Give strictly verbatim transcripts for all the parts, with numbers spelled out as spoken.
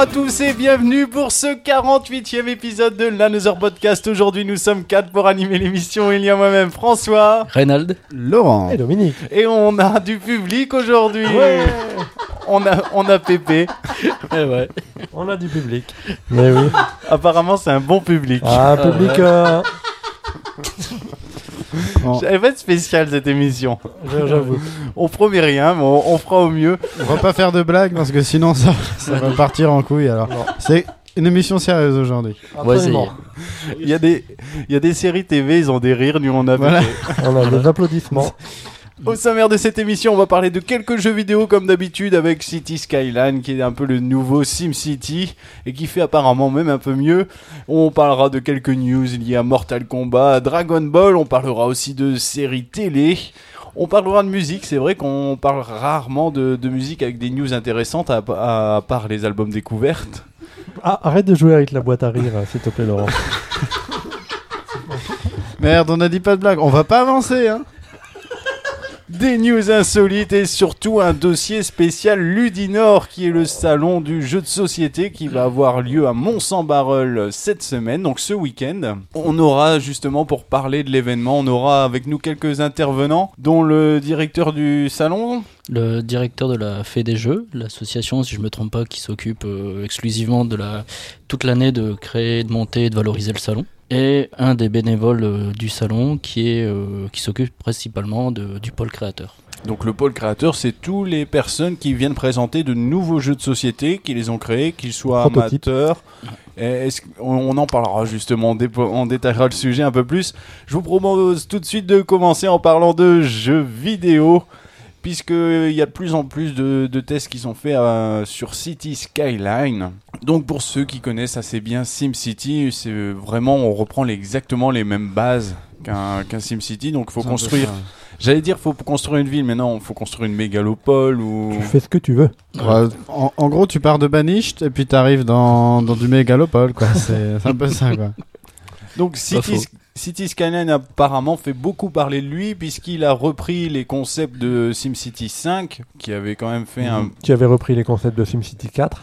à tous et bienvenue pour ce quarante-huitième épisode de l'Another Podcast. Aujourd'hui, nous sommes quatre pour animer l'émission. Il y a moi-même François, Reynald, Laurent et Dominique. Et on a du public aujourd'hui. Ouais. On a, on a Pépé. Ouais, ouais. On a du public. Mais oui. Apparemment, c'est un bon public. Ah, un public. Euh... Bon. Elle va être spéciale cette émission. J'avoue. On promet rien, mais on, on fera au mieux. On va pas faire de blagues parce que sinon ça, ça va partir en couille. Alors, c'est une émission sérieuse aujourd'hui. Absolument. Il y a des, il y a des séries T V, ils ont des rires, nous on a Voilà. On a des applaudissements. Au sommaire de cette émission, on va parler de quelques jeux vidéo comme d'habitude avec City Skyline qui est un peu le nouveau SimCity et qui fait apparemment même un peu mieux. On parlera de quelques news liées à Mortal Kombat, à Dragon Ball, on parlera aussi de séries télé. On parlera de musique, c'est vrai qu'on parle rarement de, de musique avec des news intéressantes à, à, à part les albums découvertes. Ah, arrête de jouer avec la boîte à rire, s'il te plaît, Laurent. Merde, on a dit pas de blagues. On va pas avancer, hein. Des news insolites et surtout un dossier spécial Ludinor qui est le salon du jeu de société qui va avoir lieu à Mont-Saint-Barreul cette semaine, donc ce week-end. On aura justement pour parler de l'événement, on aura avec nous quelques intervenants dont le directeur du salon. Le directeur de la Fée des Jeux, l'association, si je me trompe pas, qui s'occupe euh, exclusivement de la toute l'année de créer, de monter et de valoriser le salon. Et un des bénévoles euh, du salon qui est euh, qui s'occupe principalement de, du pôle créateur. Donc le pôle créateur, c'est toutes les personnes qui viennent présenter de nouveaux jeux de société, qui les ont créés, qu'ils soient Prototype. amateurs. Et est-ce qu'on on en parlera justement, on, dépo- on détaillera le sujet un peu plus. Je vous propose tout de suite de commencer en parlant de jeux vidéo, puisqu'il y a de plus en plus de, de tests qui sont faits euh, sur City Skyline. Donc pour ceux qui connaissent assez bien SimCity, c'est vraiment, on reprend les, exactement les mêmes bases qu'un, qu'un SimCity. Donc il faut C'est un peu construire, ça. j'allais dire faut construire une ville, mais non, il faut construire une mégalopole ou... Tu fais ce que tu veux. Ouais, en, en gros, tu pars de Banished et puis t'arrives dans, dans du mégalopole, quoi. C'est, c'est un peu ça, quoi. Donc City, City Skyline apparemment fait beaucoup parler de lui puisqu'il a repris les concepts de SimCity cinq qui avait quand même fait un... Tu avais repris les concepts de SimCity quatre.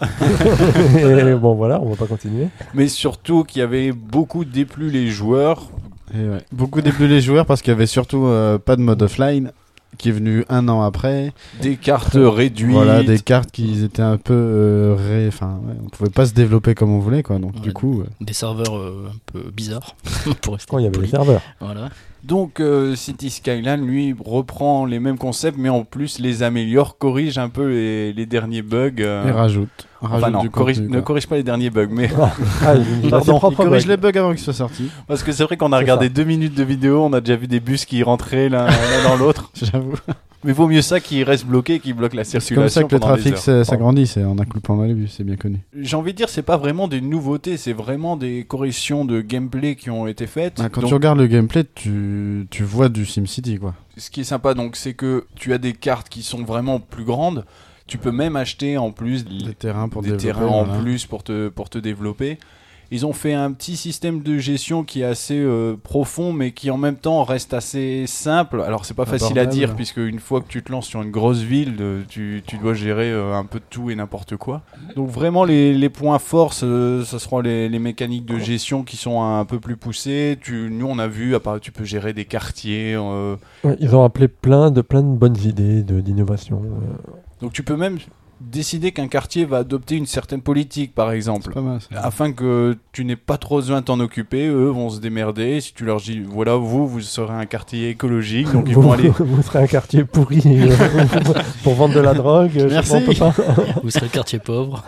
Et bon, voilà, on va pas continuer. Mais surtout qui avait beaucoup déplu les joueurs. Et ouais. Beaucoup début les joueurs parce qu'il y avait surtout euh, pas de mode offline qui est venu un an après. Des cartes réduites. Voilà, des cartes qui étaient un peu euh, ré... enfin, ouais, on pouvait pas se développer comme on voulait, quoi. Donc Ouais, du coup, euh, Des serveurs euh, un peu bizarres. pour rester Quand il y avait poli. les serveurs. Voilà. Donc euh, City Skyline, lui, reprend les mêmes concepts, mais en plus les améliore, corrige un peu les, les derniers bugs. euh. il rajoute. Enfin rajoute non, du corrige- contenu, ne quoi. corrige pas les derniers bugs, mais... Ah, il, il a ses Pardon, Il propres corrige bugs. les bugs avant qu'ils soient sortis. Parce que c'est vrai qu'on a C'est regardé ça. deux minutes de vidéo, on a déjà vu des bus qui rentraient l'un, l'un dans l'autre. J'avoue. Mais vaut mieux ça qu'il reste bloqué, qu'il bloque la C'est circulation. comme ça que le pendant des trafic heures. s'est- s'agrandit, c'est en inculpant dans les bus, c'est bien connu. J'ai envie de dire, c'est pas vraiment des nouveautés, c'est vraiment des corrections de gameplay qui ont été faites. Ah, quand Donc, tu regardes le gameplay, tu, tu vois du SimCity, quoi. ce qui est sympa, donc, c'est que tu as des cartes qui sont vraiment plus grandes. Tu peux même acheter en plus Des terrains pour des développer, terrains en voilà. plus pour te, pour te développer. Ils ont fait un petit système de gestion qui est assez euh, profond, mais qui en même temps reste assez simple. Alors c'est pas facile à Abordable. dire, puisque une fois que tu te lances sur une grosse ville, euh, tu, tu dois gérer euh, un peu de tout et n'importe quoi. Donc vraiment les, les points forts, ce, ce seront les, les mécaniques de gestion qui sont un, peu plus poussées. Tu, nous on a vu, à part, tu peux gérer des quartiers. euh, Ouais, ils ont appelé plein de, plein de bonnes idées de, d'innovation. euh. donc tu peux même décider qu'un quartier va adopter une certaine politique, par exemple. C'est pas mal, ça. Afin que tu n'aies pas trop besoin de t'en occuper, eux vont se démerder. Si tu leur dis, voilà, vous, vous serez un quartier écologique, donc ils vous, vont aller. vous serez un quartier pourri euh, pour vendre de la drogue. je sais Merci. pas, on peut pas. Vous serez quartier pauvre.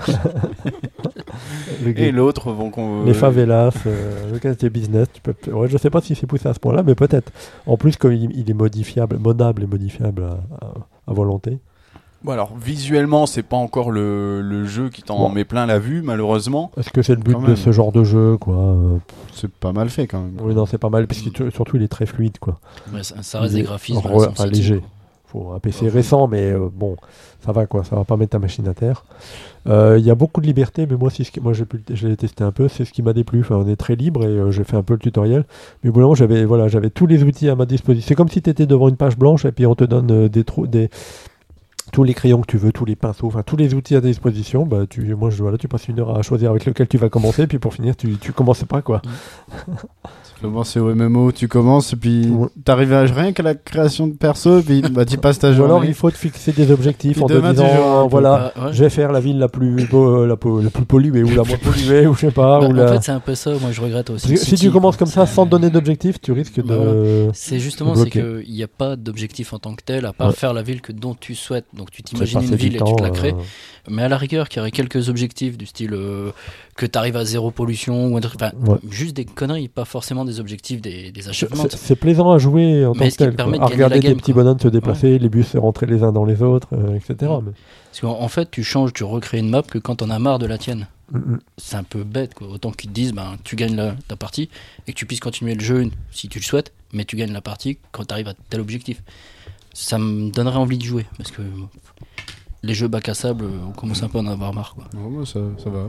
Le Et l'autre vont. qu'on- Les favelas, euh, le quartier business, tu peux... ouais, je sais pas si c'est poussé à ce point-là, mais peut-être. En plus, comme il, il est modifiable, modable et modifiable à, à- à volonté. Bon, alors, visuellement, c'est pas encore le, le jeu qui t'en Bon. met plein la vue, malheureusement. Est-ce que c'est le but Quand de même. ce genre de jeu, quoi euh, C'est pas mal fait, quand même. Oui, non, c'est pas mal, parce que surtout, il est très fluide, quoi. Ouais, ça, ça reste Il des est graphismes. re- voilà, enfin, SimCity. léger. Faut un P C récent, mais euh, bon, ça va, quoi. Ça va pas mettre ta machine à terre. Euh, Il y a beaucoup de liberté, mais moi, c'est ce qui... moi j'ai pu... je l'ai testé un peu, c'est ce qui m'a déplu. Enfin, on est très libre et euh, j'ai fait un peu le tutoriel. Mais au bout d'un moment, j'avais voilà, j'avais tous les outils à ma disposition. C'est comme si tu étais devant une page blanche et puis on te donne euh, des, trous, des, tous les crayons que tu veux, tous les pinceaux, enfin tous les outils à ta disposition. Bah, tu, moi, je, voilà, tu passes une heure à choisir avec lequel tu vas commencer, puis pour finir, tu, tu commences pas quoi. Simplement, c'est au M M O, tu commences, et puis Ouais. t'arrives à rien qu'à la création de perso, et puis bah, tu passes ta Ou journée. alors, il faut te fixer des objectifs Puis en te demain, tu disant, joueras un peu, voilà, Bah, ouais. je vais faire la ville la plus, beau- la, po- la plus polluée ou la moins polluée, ou je sais pas. Bah, ou en la... fait, c'est un peu ça, moi je regrette aussi. Parce que si City, tu commences quoi. comme ça C'est- sans te donner d'objectif, tu risques Bah, de. C'est justement c'est bloqué. qu'il n'y a pas d'objectif en tant que tel, à part Ouais. faire la ville que dont tu souhaites. Donc tu C'est t'imagines passer une du ville et tu temps, te la crées. euh, Mais à la rigueur, qu'il y aurait quelques objectifs du style euh, que tu arrives à zéro pollution, ou un truc- enfin, Ouais. juste des conneries, pas forcément des objectifs, des, des C'est- achievements. C'est c'est plaisant à jouer en Mais tant que ce qui tel. permet quoi. de À gagner la regarder des game, petits quoi. bonhommes se déplacer, les bus se rentrer les uns dans les autres, euh, et cetera. Mais- Parce qu'en en fait, tu changes, tu recrées une map que quand on a marre de la tienne. Mm, mm. C'est un peu bête, quoi. Autant qu'ils te disent, ben, tu gagnes la, ta partie et que tu puisses continuer le jeu si tu le souhaites, mais tu gagnes la partie quand tu arrives à tel objectif. Ça me donnerait envie de jouer parce que bon, les jeux bac à sable, on commence un peu à en avoir marre, quoi. Non, bah, ça, ça va.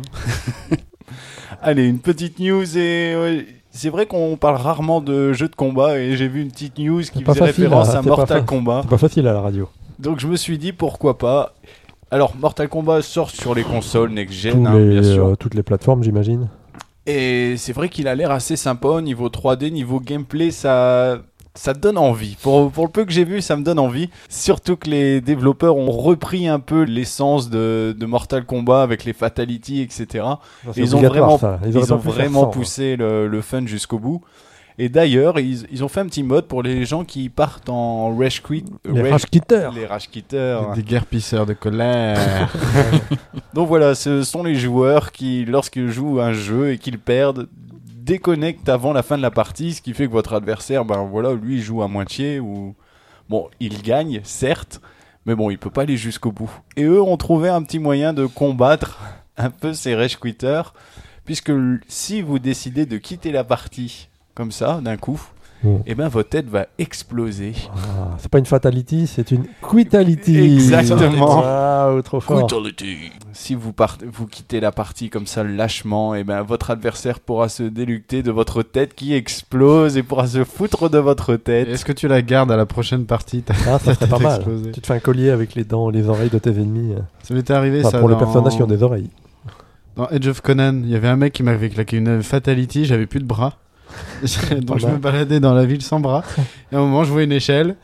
Allez, une petite news et ouais, c'est vrai qu'on parle rarement de jeux de combat et j'ai vu une petite news qui pas faisait facile, référence hein, à c'est pas Mortal fa- Kombat. C'est pas facile à la radio. Donc je me suis dit pourquoi pas. Alors Mortal Kombat sort sur les consoles next-gen, Tous hein, les, bien sûr. euh, toutes les plateformes, j'imagine. Et c'est vrai qu'il a l'air assez sympa au niveau trois D, niveau gameplay, ça, ça donne envie. Pour, pour le peu que j'ai vu, ça me donne envie. Surtout que les développeurs ont repris un peu l'essence de, de Mortal Kombat avec les fatalities, et cetera. C'est Ils ont obligatoire, vraiment, ça. ils auraient ont pas pu faire vraiment sans, hein. poussé le, le fun jusqu'au bout. Et d'ailleurs, ils, ils ont fait un petit mode pour les gens qui partent en Rage Quit. Les Rage- rage quitters. Les Rage Quitters. Des guerpisseurs de colère. Donc voilà, ce sont les joueurs qui, lorsqu'ils jouent un jeu et qu'ils perdent, déconnectent avant la fin de la partie, ce qui fait que votre adversaire, ben voilà, lui il joue à moitié ou bon, il gagne certes, mais bon, il peut pas aller jusqu'au bout. Et eux ont trouvé un petit moyen de combattre un peu ces rage quitters, puisque l- si vous décidez de quitter la partie comme ça d'un coup, Mm. et ben votre tête va exploser. Ah, c'est pas une fatality, c'est une quitality. Exactement. Waouh, trop fort. Si vous partez, vous quittez la partie comme ça lâchement, et ben votre adversaire pourra se délucter de votre tête qui explose et pourra se foutre de votre tête. Est-ce que tu la gardes à la prochaine partie ta Ah, ça serait pas mal. explosée. Tu te fais un collier avec les dents, les oreilles de tes ennemis. Ça m'était arrivé Enfin, ça pour les dans- personnages qui ont des oreilles. Dans Edge of Conan, il y avait un mec qui m'avait claqué une fatality, j'avais plus de bras. Donc je mal. me baladais dans la ville sans bras. Et à un moment, je vois une échelle.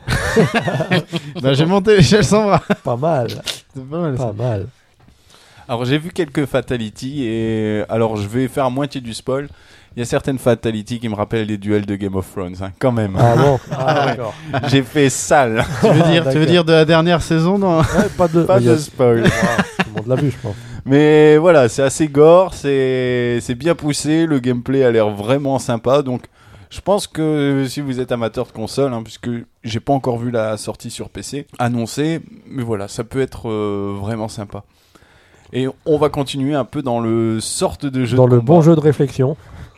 Bah, j'ai monté l'échelle sans bras. Pas mal, C'est pas mal ça. pas mal. Alors j'ai vu quelques fatalities et alors je vais faire à moitié du spoil. Il y a certaines fatalities qui me rappellent les duels de Game of Thrones, hein, quand même. Ah bon Ah, d'accord. J'ai fait sale. Tu veux dire, tu veux D'accord. dire de la dernière saison dans... Ouais, pas de, Pas il y a- de spoil. Tout le monde l'a vu, je pense. Mais voilà, c'est assez gore, c'est c'est bien poussé, le gameplay a l'air vraiment sympa. Donc je pense que si vous êtes amateur de console, hein, puisque j'ai pas encore vu la sortie sur P C annoncée, mais voilà, ça peut être euh, vraiment sympa. Et on va continuer un peu dans le sorte de jeu Dans de le combat. bon jeu de réflexion.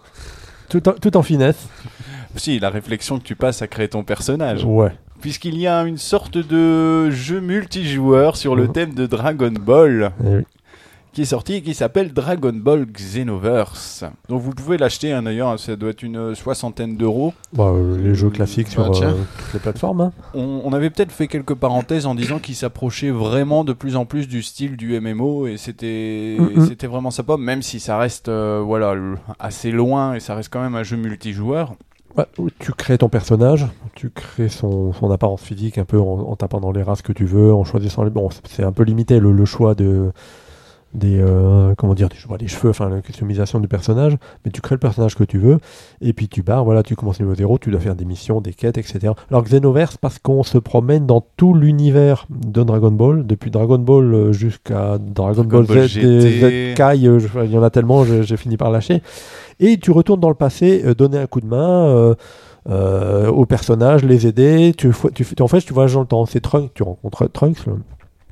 Tout en, tout en finesse. Si, la réflexion que tu passes à créer ton personnage. Ouais. Puisqu'il y a une sorte de jeu multijoueur sur le Mhm. thème de Dragon Ball Eh oui. qui est sorti et qui s'appelle Dragon Ball Xenoverse. Donc vous pouvez l'acheter, hein, d'ailleurs, hein, ça doit être une soixantaine d'euros. Bah, euh, les jeux classiques sur Bah, tiens. euh, toutes les plateformes. Hein. On, on avait peut-être fait quelques parenthèses en disant qu'il s'approchait vraiment de plus en plus du style du M M O et c'était Mhm. c'était vraiment sympa, même si ça reste euh, voilà, le- assez loin et ça reste quand même un jeu multijoueur. Ouais, où tu crées ton personnage, tu crées son, son apparence physique un peu en, en tapant dans les races que tu veux, en choisissant les... Bon, c'est- c'est un peu limité le, le choix de... des euh, comment dire, des, choix des cheveux, enfin la customisation du personnage, mais tu crées le personnage que tu veux, et puis tu barres, voilà, tu commences niveau zéro, tu dois faire des missions, des quêtes, et cetera. Alors Xenoverse, parce qu'on se promène dans tout l'univers de Dragon Ball, depuis Dragon Ball euh, jusqu'à Dragon, Dragon Ball, Ball Z, G T. et Z Kai, euh, je- il y en a tellement, j'ai j'ai fini par lâcher. Et tu retournes dans le passé, euh, donner un coup de main euh, euh, aux personnages, les aider. Tu, fo- tu, fais- en fait, tu voyages dans le temps. C'est Trunks, tu rencontres Trunks, le-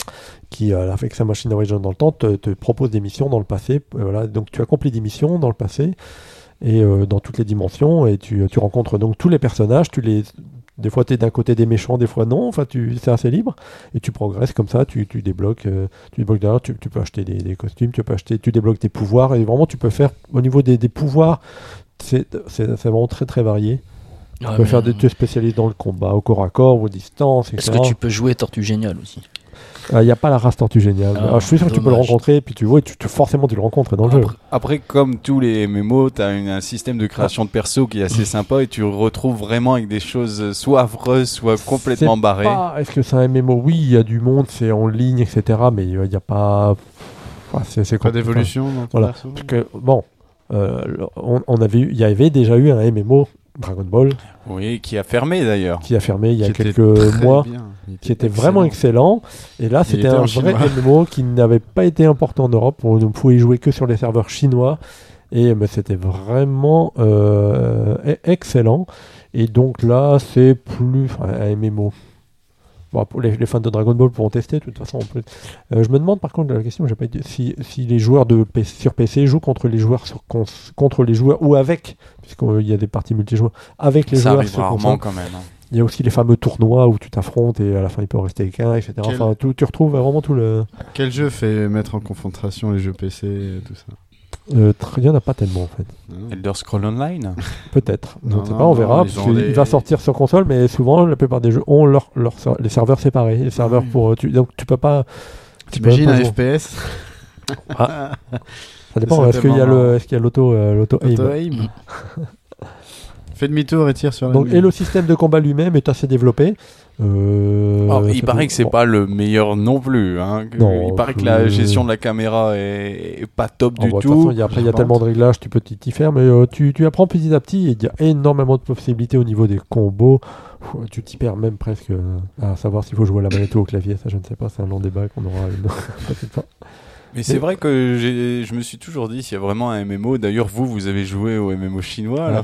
qui, euh, avec sa machine à voyager dans le temps, te, te propose des missions dans le passé. Euh, Voilà. Donc tu accomplis des missions dans le passé et euh, dans toutes les dimensions, et tu, tu rencontres donc tous les personnages. Tu les, des fois, tu es d'un côté des méchants, des fois non. Enfin, tu, c'est assez libre. Et tu progresses comme ça, tu, tu débloques, euh, tu débloques derrière, tu, tu peux acheter des, des costumes, tu peux acheter, tu débloques tes pouvoirs, et vraiment, tu peux faire, au niveau des, des pouvoirs, c'est, c'est, c'est vraiment très très varié. Tu Ouais, peux mais, faire des, euh, te spécialiser dans le combat, au corps à corps, aux distances, et Est-ce cetera. que tu peux jouer Tortue Géniale aussi? Il n'y a pas la race tortue géniale. Ah, Alors, je suis sûr que tu peux le dommage. rencontrer, puis tu vois, tu, tu, forcément tu le rencontres dans le jeu. Après, après, comme tous les M M O, tu as un système de création de perso qui est assez sympa et tu retrouves vraiment avec des choses soit affreuses, soit complètement C'est barrées. pas- Est-ce que c'est un M M O? Oui, il y a du monde, c'est en ligne, et cetera. Mais il n'y a pas. Enfin, c'est, c'est Pas compliqué. d'évolution dans ton Voilà. perso. Parce que, bon, euh, on, on avait eu, il y avait déjà eu un M M O, Dragon Ball, Oui, qui a fermé d'ailleurs. qui a fermé il y a Qui était quelques très mois. bien. Il Qui était vraiment excellent. Et là, Il c'était était un en vrai chinois. M M O qui n'avait pas été importé en Europe. On ne pouvait y jouer que sur les serveurs chinois. Et mais c'était vraiment euh, e- excellent. Et donc là, c'est plus enfin, un M M O. Bon, pour les, les fans de Dragon Ball pourront tester, de toute façon. On peut... euh, je me demande par contre, la question, j'ai pas dit, si, si les joueurs de P C, sur P C jouent contre les joueurs sur cons, contre les joueurs ou avec, puisqu'il y a des parties multijoueurs, avec les Ça joueurs arrive sur rarement console. quand même. hein. Il y a aussi les fameux tournois où tu t'affrontes et à la fin il peut en rester qu'un, et cetera. Quel- Enfin, tout, tu retrouves vraiment tout le. Quel jeu fait mettre en confrontation les jeux P C et tout ça? Euh, tr- il n'y en a pas tellement en fait. Non. Elder Scroll Online. Peut-être. Je Non, ne sais non, pas, on non, verra. ils Parce ont qu'il des- va sortir sur console, mais souvent la plupart des jeux ont leur, leur, ser- les serveurs séparés. Les serveurs oui. pour. Tu, donc tu peux pas. tu peux T'imagines pas un jouer. F P S? Ah. Ça dépend. C'est Est-ce qu'il y a tellement le, marrant. est-ce qu'il y a l'auto, euh, l'auto aim. Auto-aim. Fais demi-tour et tire sur la Donc, et le système de combat lui-même est assez développé. Euh, Alors, il ça paraît peut- que c'est bon, pas le meilleur non plus. Hein, que- Non, il paraît que je- la gestion de la caméra est, est pas top Ah du bah, de toute façon, tout. il y a- après, il y a je tellement pense. de réglages, tu peux t'y t'y faire, mais euh, tu, tu apprends petit à petit et il y a énormément de possibilités au niveau des combos. Pff, Tu t'y perds même presque euh, à savoir s'il faut jouer à la manette ou au clavier. Ça, je ne sais pas, c'est un long débat qu'on aura une prochaine fois. Mais c'est vrai que j'ai- je me suis toujours dit s'il y a vraiment un M M O. D'ailleurs, vous, vous avez joué au M M O chinois. Ouais. là.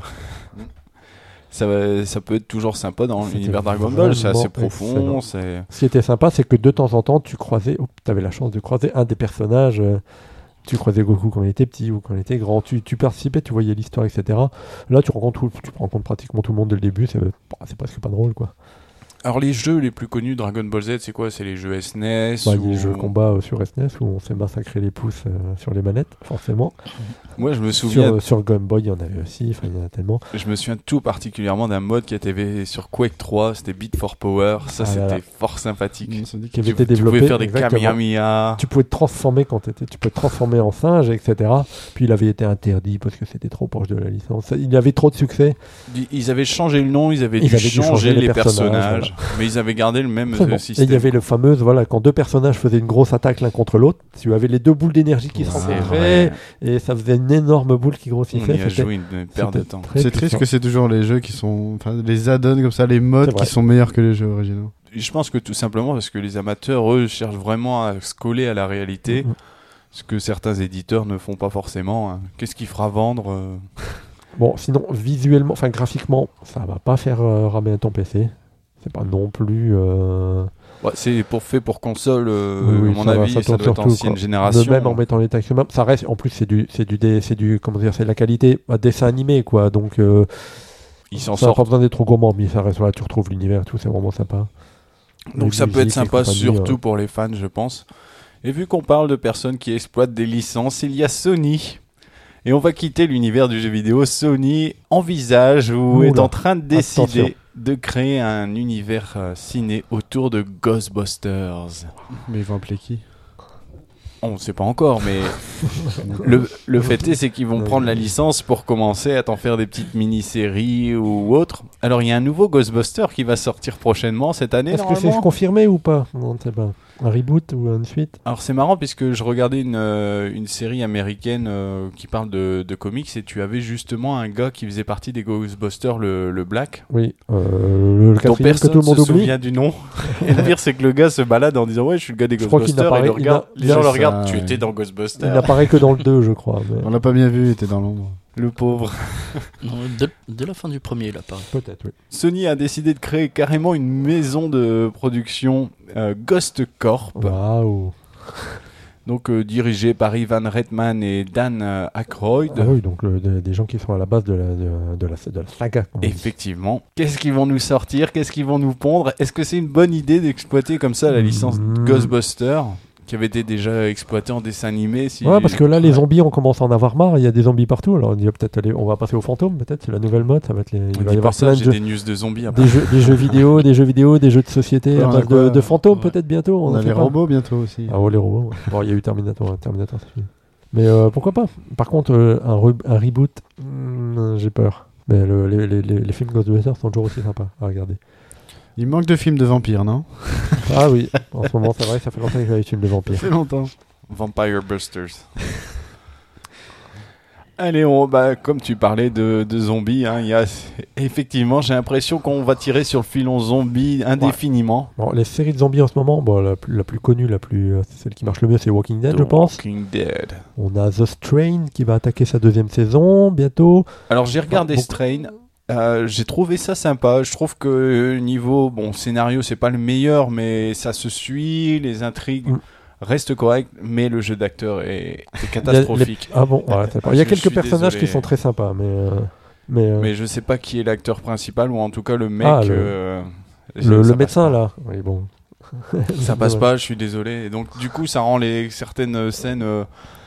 Ça, va- ça peut être toujours sympa dans C'était l'univers Dragon Ball. C'est assez vraiment profond. excellent. C'est... Ce qui était sympa, c'est que de temps en temps, tu croisais, tu avais la chance de croiser un des personnages. euh, tu croisais Goku quand il était petit ou quand il était grand. Tu, tu participais, tu voyais l'histoire, et cetera. Là, tu rencontres, tout- tu rencontres pratiquement tout le monde dès le début. C'est, bah, c'est presque pas drôle, quoi. Alors, les jeux les plus connus de Dragon Ball Z, c'est quoi? C'est les jeux S N E S Bah, il y a ou- les jeux de combat euh, sur S N E S où on s'est massacré les pouces euh, sur les manettes, forcément. Moi, je me Sur, souviens euh, sur Game Boy, il y en avait aussi. Enfin, il y en a tellement. Je me souviens tout particulièrement d'un mode qui était sur Quake trois, c'était Beat for Power. Ça, Ah là c'était là. fort sympathique. Ça me dit Qui Tu, avait été tu développé. pouvais faire des exactement. Kamehameha. Tu pouvais te transformer quand t'étais, tu pouvais te transformer en singe, et cetera. Puis il avait été interdit parce que c'était trop proche de la licence. Il avait trop de succès. Ils avaient changé le nom, ils avaient Ils dû avaient dû changer changer les les personnages, personnages, mais ils avaient gardé le même C'est euh, bon. Et système. il y avait le fameux, voilà, quand deux personnages faisaient une grosse attaque l'un contre l'autre, tu avais les deux boules d'énergie qui Ouais, se C'est rencontraient vrai. et ça faisait une énorme boule qui On grossissait. y a C'était- joué une perte de c'était temps. très C'est triste puissant. que c'est toujours les jeux qui sont. Enfin, les add-ons comme ça, les modes C'est vrai. qui sont meilleurs que les jeux originaux. Je pense que tout simplement parce que les amateurs, eux, cherchent vraiment à se coller à la réalité, Mhm. ce que certains éditeurs ne font pas forcément. hein. Qu'est-ce qui fera vendre euh, Bon, sinon, visuellement, enfin graphiquement, ça va pas faire euh, ramer ton P C. C'est pas non plus. euh, ouais, C'est pour fait pour console, euh, Oui, oui, à mon ça va, avis, ça ça, tourne doit être surtout, ancienne quoi. génération. De même en mettant les textes, ça reste. En plus, c'est du, c'est du, dé- c'est du, comment dire, c'est de la qualité bah, dessin animé, quoi. Donc, euh, Ils s'en ça n'a pas sortent. besoin d'être trop gourmand, mais ça reste. Voilà, tu retrouves l'univers, et tout, c'est vraiment sympa. Donc Les ça peut être musiques et sympa compagnie, surtout euh. pour les fans, je pense. Et vu qu'on parle de personnes qui exploitent des licences, il y a Sony. Et on va quitter l'univers du jeu vidéo. Sony envisage ou est Oula, en train de décider attention. de créer un univers euh, ciné autour de Ghostbusters. Mais ils vont appeler qui? On ne sait pas encore, mais le, le fait est, c'est qu'ils vont Ouais. prendre la licence pour commencer à t'en faire des petites mini-séries ou autres. Alors, il y a un nouveau Ghostbuster qui va sortir prochainement cette année, Est-ce que c'est normalement. confirmé ou pas? On ne sait pas. Un reboot ou une suite? Alors c'est marrant puisque je regardais une, euh, une série américaine euh, qui parle de, de comics et tu avais justement un gars qui faisait partie des Ghostbusters, le, le Black, Oui. Euh, le dont quatrième que personne tout le monde se oublie. souvient du nom. Et le pire c'est que le gars se balade en disant ouais je suis le gars des Je crois qu'il Ghostbusters et n'apparaît- le regarde, il les a- gens le ça, regardent, tu ouais. étais dans Il Ghostbusters. n'apparaît que dans le deux, je crois. mais- On l'a pas bien vu, il était dans l'ombre. Le pauvre. Non, dès, dès la fin du premier, là, pareil. Peut-être, oui. Sony a décidé de créer carrément une maison de production euh, Ghost Corp. Waouh. Donc euh, dirigée par Ivan Reitman et Dan euh, Aykroyd. Ah oui, donc le- de- des gens qui sont à la base de la, de, de la, de la saga. comme on dit. Effectivement. Qu'est-ce qu'ils vont nous sortir? Qu'est-ce qu'ils vont nous pondre? Est-ce que c'est une bonne idée d'exploiter comme ça la licence Mm. Ghostbusters? qui avait été déjà exploité en dessin animé. Si... Ouais, parce que là, les Ouais. zombies, on commence à en avoir marre. Il y a des zombies partout. Alors, on, dit, peut-être aller- on va passer aux fantômes, peut-être. C'est la nouvelle mode. Ça va être les... Il On va dit y pas avoir ça, plein de j'ai jeux. des news de zombies après. Des jeux, des jeux vidéo, des jeux vidéo, des jeux de société, Ouais, à on a base quoi de, de fantômes Ouais. peut-être bientôt. On ne a sait les pas. robots bientôt aussi. Ah oh, les robots. Ouais. Bon, il y a eu Terminator, Terminator, c'est fini. Mais euh, pourquoi pas. Par contre, euh, un, re- un reboot, hmm, j'ai peur. Mais le- les, les, les, les films Ghostbusters sont toujours aussi sympas à regarder. Il manque de films de vampires, non? Ah oui, en ce moment, c'est vrai, ça fait longtemps que j'ai les films de Ça vampires. fait longtemps. Vampire Busters. Allez, on, bah, comme tu parlais de, de zombies, hein, il y a, effectivement, j'ai l'impression qu'on va tirer sur le filon zombie indéfiniment. Bon, les séries de zombies en ce moment, bon, la, plus, la plus connue, la plus, euh, celle qui marche le mieux, c'est Walking Dead, The je pense. Walking Dead. On a The Strain qui va attaquer sa deuxième saison bientôt. Alors j'ai regardé beaucoup- Strain, euh, j'ai trouvé ça sympa. Je trouve que euh, niveau bon scénario c'est pas le meilleur, mais ça se suit, les intrigues Mm. restent correctes, mais le jeu d'acteur est, est Il y a catastrophique. les- Ah bon, ouais, c'est pas- Ah, il y a je quelques suis personnages désolé. qui sont très sympas, mais euh, mais, euh, Mais je sais pas qui est l'acteur principal ou en tout cas le mec. Ah, le- euh, le, ça le passe médecin pas. là, oui bon. Ça passe Ouais. pas, je suis désolé. Et donc du coup ça rend les certaines scènes, euh,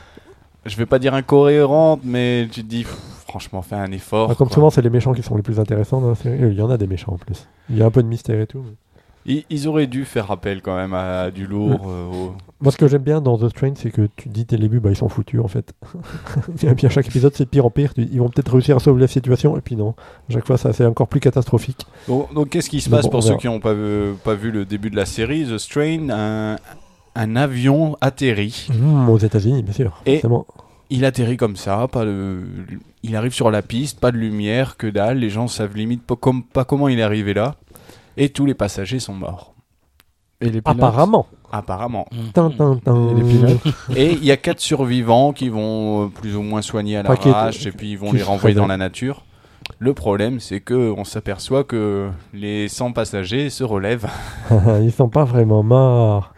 je vais pas dire incohérentes, mais tu te dis pff, franchement fais un effort. Ah, comme quoi. souvent, c'est les méchants qui sont les plus intéressants dans la série. Il y en a des méchants en plus. Il y a un peu de mystère et tout. mais- Ils, ils auraient dû faire appel quand même à, du lourd. Mm. euh, au- Moi, ce que j'aime bien dans The Strain, c'est que tu te dis dès le début, bah, ils sont foutus en fait. Et puis à chaque épisode, c'est de pire en pire. Tu- Ils vont peut-être réussir à sauver la situation, et puis non. À chaque fois, ça c'est encore plus catastrophique. Donc, donc, qu'est-ce qui se Mais passe bon, pour on ceux verra. qui n'ont pas vu, pas vu le début de la série The Strain, un, un avion atterrit. Mmh, aux États-Unis, bien sûr. Et- forcément. Il atterrit comme ça, pas de... il arrive sur la piste, pas de lumière, que dalle. Les gens savent limite pas, com- pas comment il est arrivé là. Et tous les passagers sont morts. Et les pilotes. Apparemment. Apparemment. Tin, tin, tin. Et les pilotes. Et il y a quatre survivants qui vont euh, plus ou moins soigner à Enfin, qui est- l'arrache et puis ils vont qui les se renvoyer dans réveillent. la nature. Le problème, c'est que on s'aperçoit que les cent passagers se relèvent. Ils sont pas vraiment morts.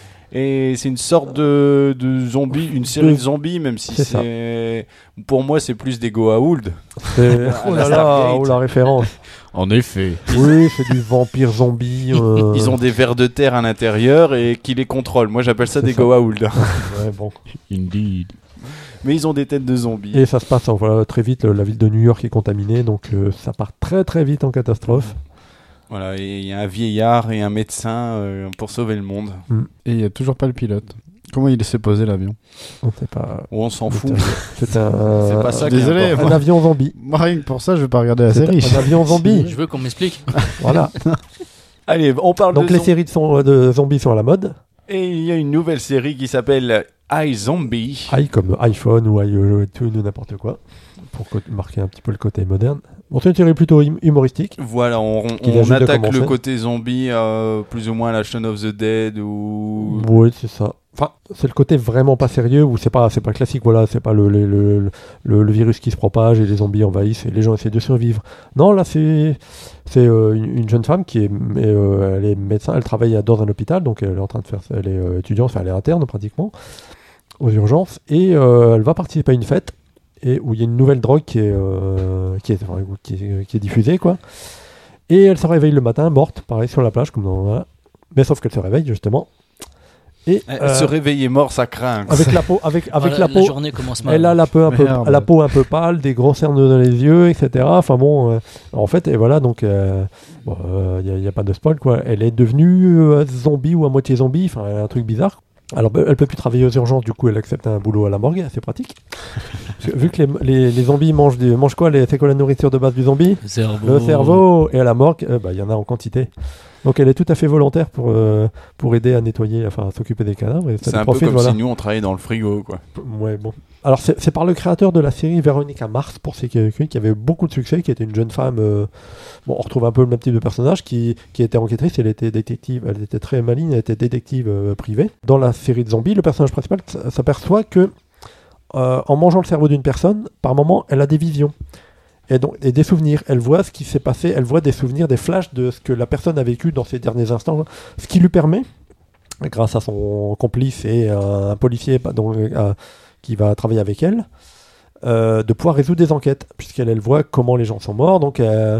Et c'est une sorte de, de zombie, une série De- de zombies, même si C'est ça. c'est... Pour moi, c'est plus des Goa'uld. C'est- À Oh la là là, Stargate. oh la référence. En effet. Oui, c'est du vampire zombie. euh, Ils ont des vers de terre à l'intérieur et qui les contrôlent. Moi, j'appelle ça C'est des ça. Goa'uld. Ouais, bon. Indeed. Mais ils ont des têtes de zombies. Et ça se passe, hein, voilà, très vite, le- la ville de New York est contaminée, donc euh, ça part très très vite en catastrophe. Voilà, et il y a un vieillard et un médecin euh, pour sauver le monde. Et il n'y a toujours pas le pilote. Comment il s'est posé l'avion? On sait pas. Ou on s'en fout. C'est un, C'est pas ça qui Désolé, importe. un moi- avion zombie. Moi, rien que pour ça, je vais pas regarder la C'est série. un avion zombie. Je veux qu'on m'explique. Voilà. Allez, on parle Donc de les zom- séries de, son- de zombies sont à la mode. Et il y a une nouvelle série qui s'appelle iZombie. i comme iPhone ou iTunes ou n'importe quoi. Pour co- marquer un petit peu le côté moderne. Bon, c'est une série plutôt hum- humoristique. Voilà, on, on- Qui vient on juste de attaque commencer. le côté zombie, euh, plus ou moins la Shaun of the Dead ou... Oui, c'est ça. Enfin, c'est le côté vraiment pas sérieux où c'est pas, c'est pas classique. Voilà, c'est pas le, le, le, le, le virus qui se propage et les zombies envahissent et les gens essaient de survivre. Non, là, c'est c'est euh, une, une jeune femme qui est, mais, euh, elle est médecin. Elle travaille dans un hôpital, donc elle est en train de faire, elle est euh, étudiante, enfin elle est interne pratiquement aux urgences et euh, elle va participer à une fête et où il y a une nouvelle drogue qui est euh, qui est, enfin, qui est qui est diffusée quoi. Et elle se réveille le matin morte, pareil sur la plage comme dans voilà. Mais sauf qu'elle se réveille justement. Et Euh, euh, Se réveiller mort, ça craint. avec la peau, avec, avec Voilà, la peau, journée commence mal. elle a la peau un peu, Merde. la peau un peu pâle, des gros cernes dans les yeux, et cetera. Enfin bon, euh, en fait, et voilà, donc il euh, n'y a, y a pas de spoil quoi. Elle est devenue euh, zombie ou à moitié zombie, enfin un truc bizarre. Alors elle peut plus travailler aux urgences, du coup elle accepte un boulot à la morgue, c'est pratique. Parce que vu que les, les, les zombies mangent, des, mangent quoi, les, c'est quoi la nourriture de base du zombie? Le cerveau. Le cerveau. Et à la morgue, euh, bah, il y en a en quantité. Donc elle est tout à fait volontaire pour, euh, pour aider à nettoyer, enfin à s'occuper des cadavres. Et ça C'est lui un peu profite, comme voilà. si nous, on travaillait dans le frigo, quoi. Ouais, bon. Alors, c'est c'est par le créateur de la série Véronica Mars, pour ceux qui, qui avait beaucoup de succès, qui était une jeune femme. euh, bon, on retrouve un peu le même type de personnage, qui, qui était enquêtrice. Elle était détective, elle était très maligne, elle était détective euh, privée. Dans la série de zombies, le personnage principal s- s'aperçoit que, euh, en mangeant le cerveau d'une personne, par moment, elle a des visions. Et, donc, et des souvenirs. Elle voit ce qui s'est passé, elle voit des souvenirs, des flashs de ce que la personne a vécu dans ces derniers instants. Ce qui lui permet, grâce à son complice et un policier donc, euh, qui va travailler avec elle, euh, de pouvoir résoudre des enquêtes, puisqu'elle elle voit comment les gens sont morts. Donc, euh,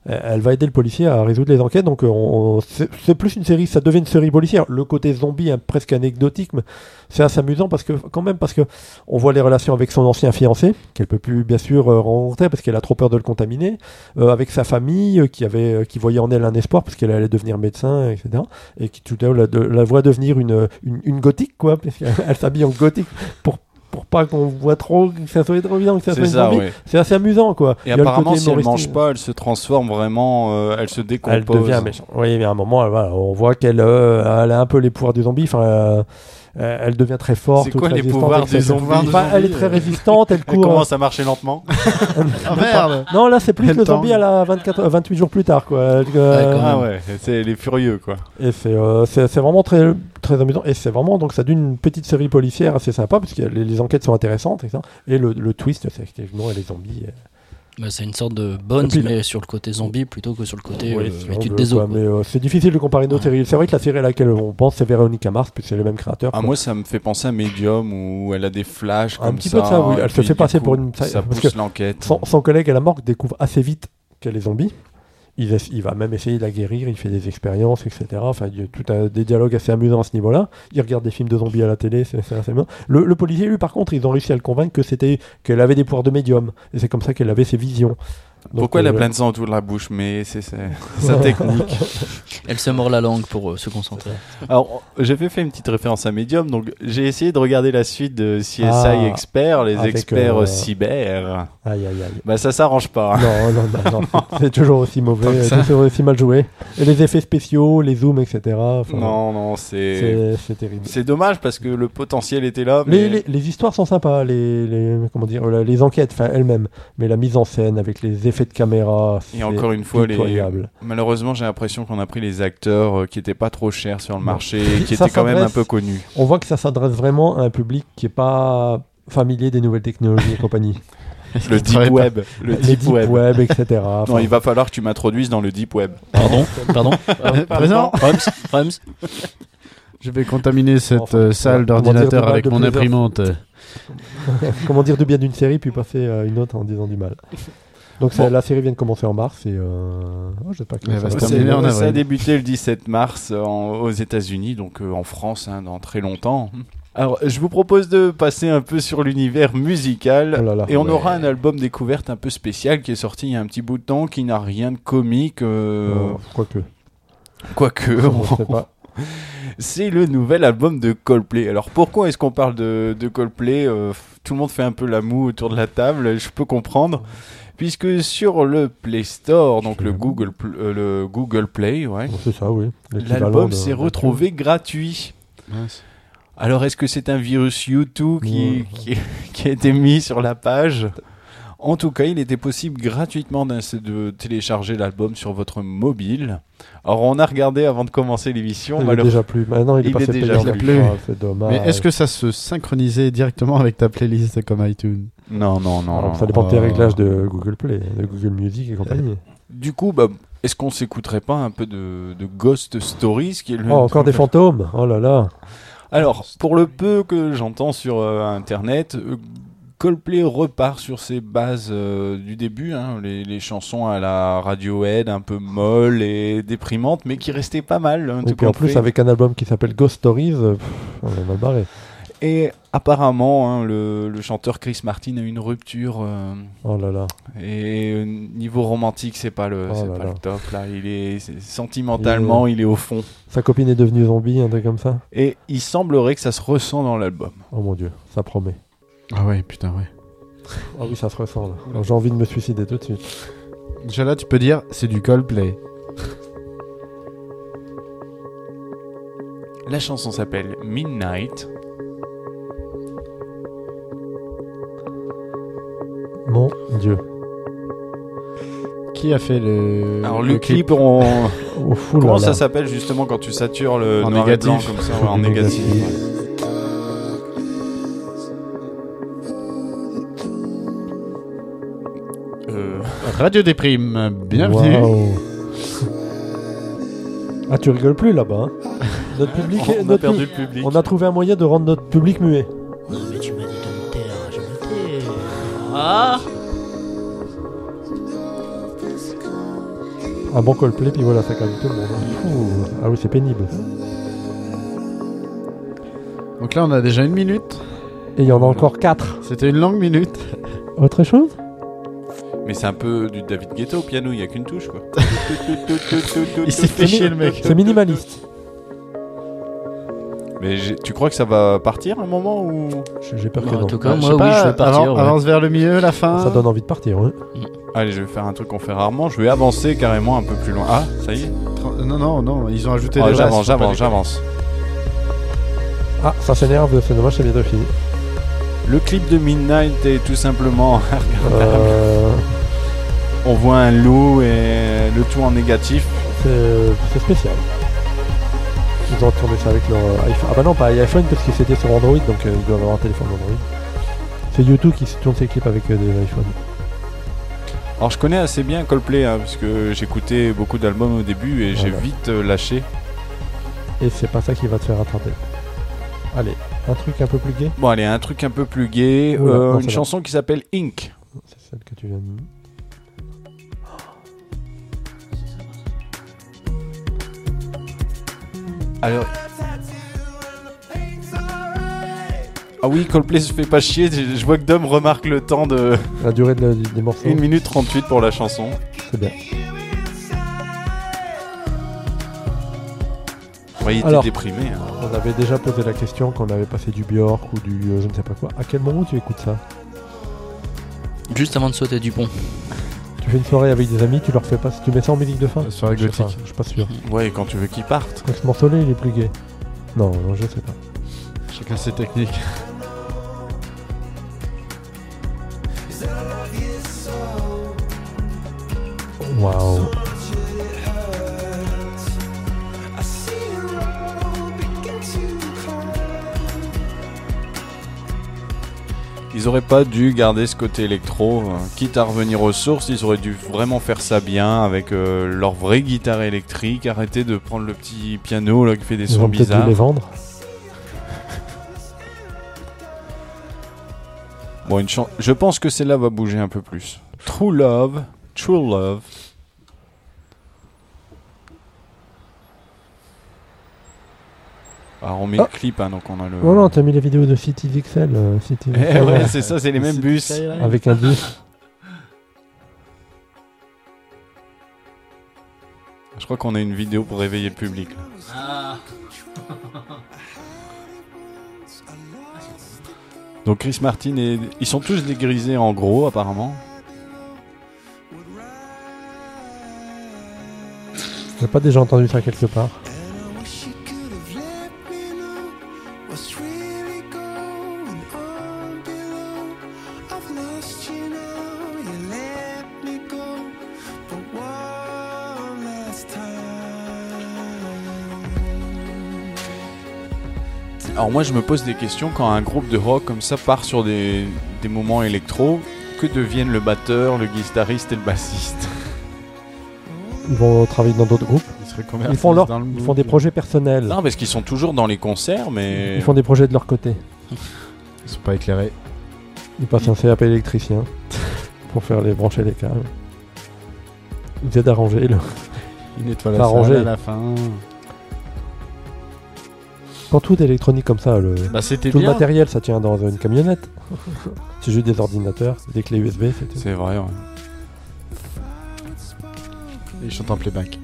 elle va aider le policier à résoudre les enquêtes. Donc, on, on- c'est, c'est plus une série, ça devient une série policière. Le côté zombie est presque anecdotique, mais c'est assez amusant parce que, quand même, parce que on voit les relations avec son ancien fiancé, qu'elle peut plus, bien sûr, euh, rencontrer parce qu'elle a trop peur de le contaminer, euh, avec sa famille, euh, qui avait, euh, qui voyait en elle un espoir parce qu'elle allait devenir médecin, et cetera. Et qui tout à l'heure la, de- la voit devenir une, une, une gothique, quoi, parce qu'elle elle s'habille en gothique pour pour pas qu'on voit trop que ça soit trop bien, que ça soit C'est une ça, zombie. ouais. C'est assez amusant, quoi. Et Il y a le apparemment, côté si elle humoristique. mange pas, elle se transforme vraiment, euh, elle se décompose. Elle devient méchante. Oui, mais à un moment, elle- voilà, on voit qu'elle euh, elle a un peu les pouvoirs du zombie. Enfin, euh, euh, elle devient très forte. C'est toute quoi les résistante, pouvoirs et cetera. du zombie Enfin, Elle est très résistante, elle Elle court. commence à marcher lentement. Ah merde. Non, là, c'est plus Elle le tangue. zombie à la vingt-quatre, euh, vingt-huit jours plus tard, quoi. Euh, quand Ah même. ouais, c'est elle est furieux quoi. Et c'est euh, c'est c'est vraiment très, très amusant. Et c'est vraiment, donc ça donne une petite série policière assez sympa, parce que les, les enquêtes sont intéressantes, et cetera. Et le, le twist, c'est effectivement les zombies. euh, Bah, c'est une sorte de Bones, Et puis, mais sur le côté zombie plutôt que sur le côté Oui, euh, si on étude veut, des eaux. quoi, quoi. mais euh, c'est difficile de comparer d'autres Ouais. séries. C'est vrai que la série à laquelle on pense, c'est Véronica Mars, puisque c'est les mêmes créateurs. Ah quoi. moi ça me fait penser à Medium où elle a des flashs Un comme petit ça. peu de ça, oui. et Elle se puis, fait du passer coup, pour une- Ça parce pousse que l'enquête. Son, son collègue à la morgue découvre assez vite qu'elle est zombie. Il, ess- il va même essayer de la guérir, il fait des expériences, et cetera. Enfin, il y a tout un, des dialogues assez amusants à ce niveau-là. Il regarde des films de zombies à la télé, c'est c'est assez bien. Le, le policier, lui, par contre, ils ont réussi à le convaincre que c'était qu'elle avait des pouvoirs de médium. Et c'est comme ça qu'elle avait ses visions. Donc, Pourquoi elle a euh, plein de sang autour de la bouche? Mais c'est c'est- sa technique. Elle se mord la langue pour euh, se concentrer. Alors, j'avais fait une petite référence à Medium, donc j'ai essayé de regarder la suite de C S I Ah, Expert, les avec, experts euh, cyber. Aïe, aïe, aïe. Bah ça s'arrange pas. Non, non, non, non, c'est- c'est toujours aussi mauvais, Tant que ça. c'est toujours aussi mal joué. Et les effets spéciaux, les zooms, et cetera. Enfin, Non, non, c'est c'est c'est terrible. c'est dommage parce que le potentiel était là. Mais... Les, les, les histoires sont sympas, les, les, comment dire, euh, les enquêtes enfin, elles-mêmes, mais la mise en scène avec les effets de caméra, Et c'est encore une fois, les... pitoyable. malheureusement, j'ai l'impression qu'on a pris les acteurs euh, qui étaient pas trop chers sur le Non. marché et qui Ça étaient quand même un s'adresse- peu connus. On voit que ça s'adresse vraiment à un public qui est pas familier des nouvelles technologies et compagnie. Le travaille deep pas. web, le les deep, deep web. web, et cetera. Enfin, Non, il va falloir que tu m'introduises dans le deep web. Pardon Pardon Présent. Rums Rums Je vais contaminer cette Enfin, euh, salle comment dire d'ordinateur du mal avec de mon plusieurs- imprimante. Comment dire du bien d'une série puis passer à une autre en disant du mal. Donc ça- Bon. la série vient de commencer en mars et euh... oh, je sais pas comment Elle ça va se va. terminer C'est- en ça a avril. débuté le dix-sept mars en- aux États-Unis, donc euh, en France, hein, dans très longtemps. Alors, je vous propose de passer un peu sur l'univers musical. Oh là là. Et on Ouais. aura un album découverte un peu spécial qui est sorti il y a un petit bout de temps, qui n'a rien de comique. euh, Euh, Quoique, Quoique, je sais pas. c'est le nouvel album de Coldplay. Alors pourquoi est-ce qu'on parle de, de Coldplay Euh, Tout le monde fait un peu la moue autour de la table, je peux comprendre. Puisque sur le Play Store, donc le Google, Pl- euh, le Google Play, ouais, Bon, c'est ça, oui. L'équivalent l'album de- s'est retrouvé gratuit. Alors est-ce que c'est un virus YouTube qui, Ouais. qui, qui a été mis sur la page? En tout cas, il était possible gratuitement d'ins- de télécharger l'album sur votre mobile. Alors on a regardé avant de commencer l'émission. Il est malheure- déjà plus. Maintenant, il est Il passé est déjà payant. plus. Ah, c'est dommage. Mais est-ce que ça se synchronisait directement avec ta playlist comme iTunes? Non, non, non. Alors, non. ça dépend de tes Oh. réglages de Google Play, de Google Music et compagnie. Du coup, bah, est-ce qu'on s'écouterait pas un peu de, de Ghost Stories qui est le... Oh, encore des fantômes. Oh là là. Alors, pour le peu que j'entends sur euh, Internet, euh, Coldplay repart sur ses bases euh, du début, hein, les, les chansons à la Radiohead un peu molles et déprimantes, mais qui restaient pas mal. Hein, Et tout puis en compris. plus, avec un album qui s'appelle Ghost Stories, euh, pff, on est mal barré. Et apparemment, hein, le, le chanteur Chris Martin a une rupture. euh, Oh là là. et euh, niveau romantique, c'est pas le, Oh c'est là pas là. le top. Là, il est c'est- sentimentalement, il est au fond. Sa copine est devenue zombie, un truc comme ça. Et il semblerait que ça se ressent dans l'album. Oh mon dieu, ça promet. Ah ouais, putain, ouais. Ah oui, ça se ressent là. Alors, j'ai envie de me suicider tout de suite. Déjà là, tu peux dire, c'est du Coldplay. La chanson s'appelle Midnight. Mon dieu. Qui a fait le. Alors le clip, on... Oh, fou comment là ça là. s'appelle justement quand tu satures le En noir négatif. et blanc comme ça, ouais, en négatif. Négatif. ouais. Euh, Radio Déprime, bienvenue. Waouh. Ah, tu rigoles plus là-bas. Hein. Notre public, est- on a notre perdu pu- le public. on a trouvé un moyen de rendre notre public muet. Non, mais tu m'as dit de me taire, je me tais. Ah Un bon Coldplay, puis voilà, ça calme tout le monde. Hein. Ouh. Ah oui, c'est pénible. Donc là, on a déjà une minute. Et il y en a encore quatre. C'était une longue minute. Autre chose? Mais c'est un peu du David Guetta au piano, il n'y a qu'une touche quoi. Il s'est fait chier le mec. C'est minimaliste. Mais j'ai- tu crois que ça va partir un moment ou J'ai j'ai peur que Bah, en non. tout cas, Je moi, sais oui, pas, je vais partir. avan- ouais. Avance vers le milieu, la fin. Ça donne envie de partir. Hein. Allez, je vais faire un truc qu'on fait rarement. Je vais avancer carrément un peu plus loin. Ah, ça y est. Non, non, non, ils ont ajouté Ah, des j'avance, vases, faut pas j'avance, j'avance. Ah, ça s'énerve, c'est dommage, c'est bientôt fini. Le clip de Midnight est tout simplement. Euh, On voit un loup et le tout en négatif. c'est c'est spécial. Ils ont tourné ça avec leur euh, iPhone. Ah bah non, pas iPhone parce que c'était sur Android, donc euh, ils doivent avoir un téléphone Android. C'est YouTube qui se tourne ses clips avec euh, des iPhones. Alors je connais assez bien Coldplay hein, parce que j'écoutais beaucoup d'albums au début et j'ai Voilà. vite euh, lâché. Et c'est pas ça qui va te faire rattraper. Allez, un truc un peu plus gai. Bon allez, un truc un peu plus gai, Oula, euh, non, une ça va. chanson qui s'appelle Ink. C'est celle que tu viens de... Alors ah oui, Coldplay se fait pas chier, je je vois que Dom remarque le temps de La durée de la- des morceaux, une minute trente-huit pour la chanson. c'est bien. Ouais, il était Alors. déprimé. hein. On avait déjà posé la question quand on avait passé du Björk ou du euh, je ne sais pas quoi. À quel moment tu écoutes ça? Juste avant de sauter du pont. Tu fais une soirée avec des amis, tu leur fais pas... Tu mets ça en musique de fin? La soirée Je sais pas, gothique. je suis pas sûr. Ouais, quand tu veux qu'il parte. Donc ce morceau-là, il est plus gai. Non, non, je sais pas. Chacun ses techniques. Waouh. Ils auraient pas dû garder ce côté électro, euh, quitte à revenir aux sources, ils auraient dû vraiment faire ça bien avec euh, leur vraie guitare électrique, arrêter de prendre le petit piano là qui fait des Ils sons ont peut-être dû bizarres. les vendre. Bon, une chan- je pense que celle-là va bouger un peu plus. True Love, True Love. Alors on met Ah. le clip, hein, donc on a le... Non, non, t'as mis les vidéos de City V X L. euh, City V X Eh L, ouais, euh, c'est ça, c'est les mêmes bus. avec un bus. Je crois qu'on a une vidéo pour réveiller le public. là. Donc Chris Martin et... Ils sont tous dégrisés en gros apparemment. J'ai pas déjà entendu ça quelque part. Alors moi je me pose des questions quand un groupe de rock comme ça part sur des, des moments électro. Que deviennent le batteur, le guitariste et le bassiste? Ils vont travailler dans d'autres groupes. Ils, seraient Ils font, leur, dans le ils mood. font des projets personnels. Non parce qu'ils sont toujours dans les concerts mais... Ils font des projets de leur côté. Ils sont pas éclairés. Ils passent un C A P électricien pour faire les brancher les câbles. Ils aident à ranger. Le... Ils nettoient la Pas salle rangé. à la fin. Quand tout est électronique comme ça, le... Bah c'était tout le bien. matériel ça tient dans une camionnette. C'est juste des ordinateurs, des clés U S B, c'est tout. C'est vrai, ouais. Ils chantent en playback.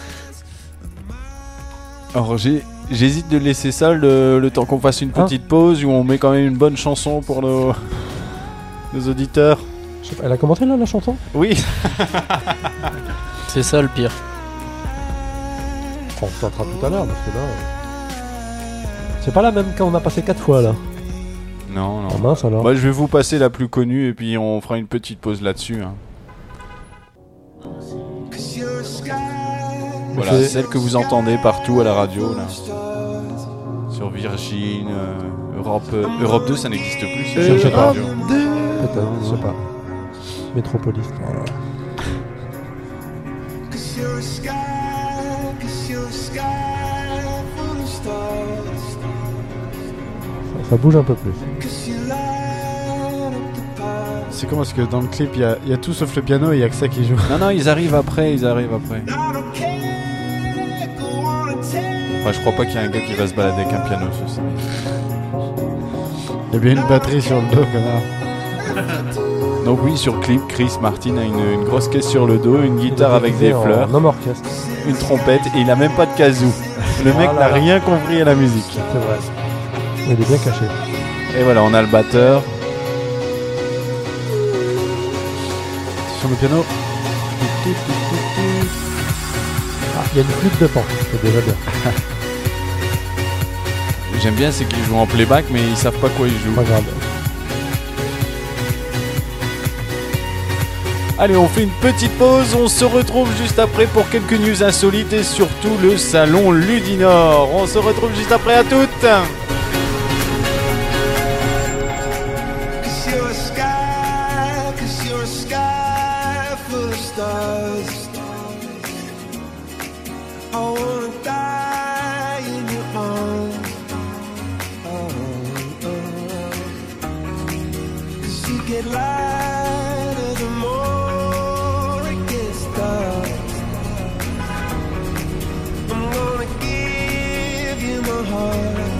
Alors j'ai- j'hésite de laisser ça le, le temps qu'on fasse une Ah. petite pause où on met quand même une bonne chanson pour nos, nos auditeurs. Je sais pas, elle a commencé là la chanson? Oui. C'est ça le pire. On se tentera tout à l'heure parce que là... euh, C'est pas la même quand on a passé quatre fois là. Non, non. Ah mince alors. Moi je vais vous passer la plus connue et puis on fera une petite pause là-dessus. hein. Voilà, C'est- celle que vous entendez partout à la radio là. Sur Virgin, euh, Europe, euh, Europe deux ça n'existe plus. c'est Je sais sur pas. radio. Peut-être, je sais pas. Métropolis. Ça, ça bouge un peu plus. C'est comment? Parce que dans le clip, il y a, y a tout sauf le piano et il y a que ça qui joue. Non, non, ils arrivent après, ils arrivent après. Enfin, je crois pas qu'il y a un gars qui va se balader avec un piano, ceci. Il y a bien une batterie sur le dos, connard. Donc oui, sur clip, Chris Martin a une, une grosse caisse sur le dos, une guitare avec des fleurs, Un homme orchestre. une trompette et il a même pas de kazoo. Le mec Voilà. n'a rien compris à la musique. C'est vrai. Il est bien caché. Et voilà, on a le batteur. Sur le piano. Ah, il y a une flûte de pan. C'est déjà bien. J'aime bien, c'est qu'ils jouent en playback, mais ils savent pas quoi ils jouent. Pas grave. Allez, on fait une petite pause, on se retrouve juste après pour quelques news insolites et surtout le salon Ludinor. On se retrouve juste après, à toutes. Cause you're a sky, cause you're a sky full of stars. I wanna die in your arms. Oh, oh, oh. Cause you get lighter the more it gets dark. I'm gonna give you my heart.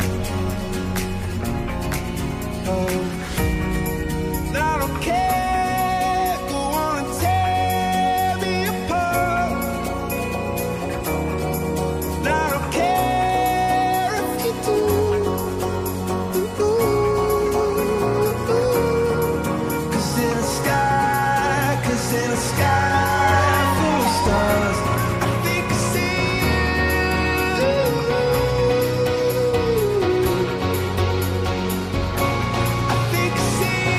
Oh. I don't care, go on and tear me apart. I don't care if you do. Cause in the sky, cause in the sky full of stars, I think I see you. I think I see you.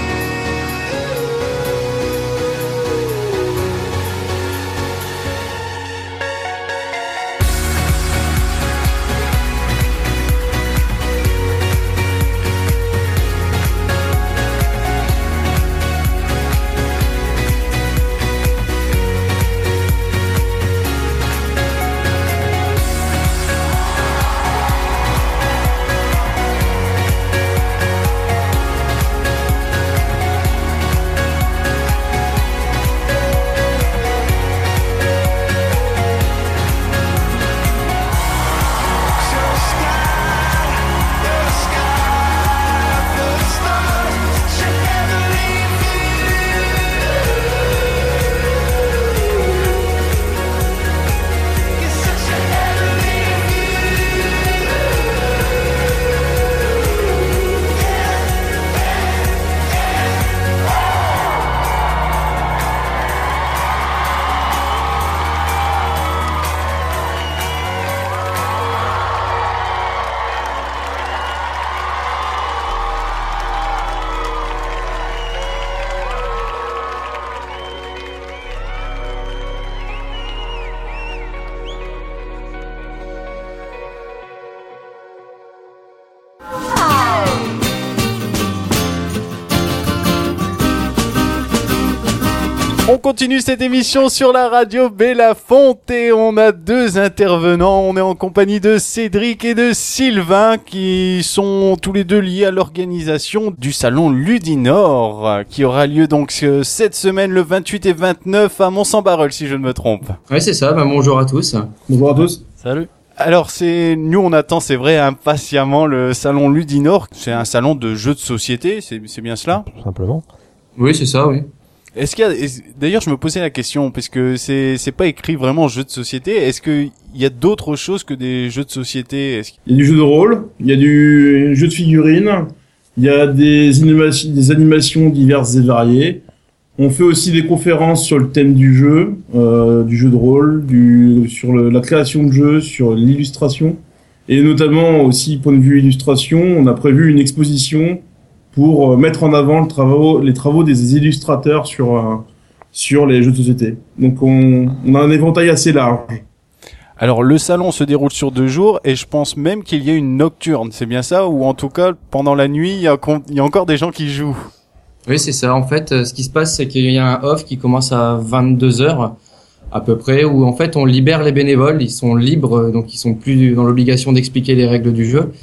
On continue cette émission sur la radio Bélafonte et on a deux intervenants. On est en compagnie de Cédric et de Sylvain qui sont tous les deux liés à l'organisation du salon Ludinor qui aura lieu donc euh, cette semaine le vingt-huit et vingt-neuf à Mont-Saint-Barreul si je ne me trompe. Ouais, c'est ça. Bah, bonjour à tous. Bonjour à tous. Salut. Alors c'est nous on attend c'est vrai impatiemment le salon Ludinor. C'est un salon de jeux de société, c'est c'est bien cela? Tout simplement. Oui, c'est ça, oui. Est-ce qu'il y a, est- d'ailleurs, je me posais la question, parce que c'est, c'est pas écrit vraiment jeux de société. Est-ce qu'il y a d'autres choses que des jeux de société? Est-ce qu'il- Il y a du jeu de rôle, il y a du jeu de figurines, il y a des, animations, des animations diverses et variées. On fait aussi des conférences sur le thème du jeu, euh, du jeu de rôle, du, sur le- la création de jeux, sur l'illustration. Et notamment aussi, point de vue illustration, on a prévu une exposition pour euh, mettre en avant le travaux, les travaux des illustrateurs sur, euh, sur les jeux de société. Donc on, on a un éventail assez large. Alors, le salon se déroule sur deux jours, et je pense même qu'il y a une nocturne. C'est bien ça? Ou en tout cas, pendant la nuit, il y a, con- il y a encore des gens qui jouent. Oui, c'est ça. En fait, euh, ce qui se passe, c'est qu'il y a un off qui commence à vingt-deux heures à peu près, où en fait on libère les bénévoles. Ils sont libres, euh, donc ils sont plus dans l'obligation d'expliquer les règles du jeu.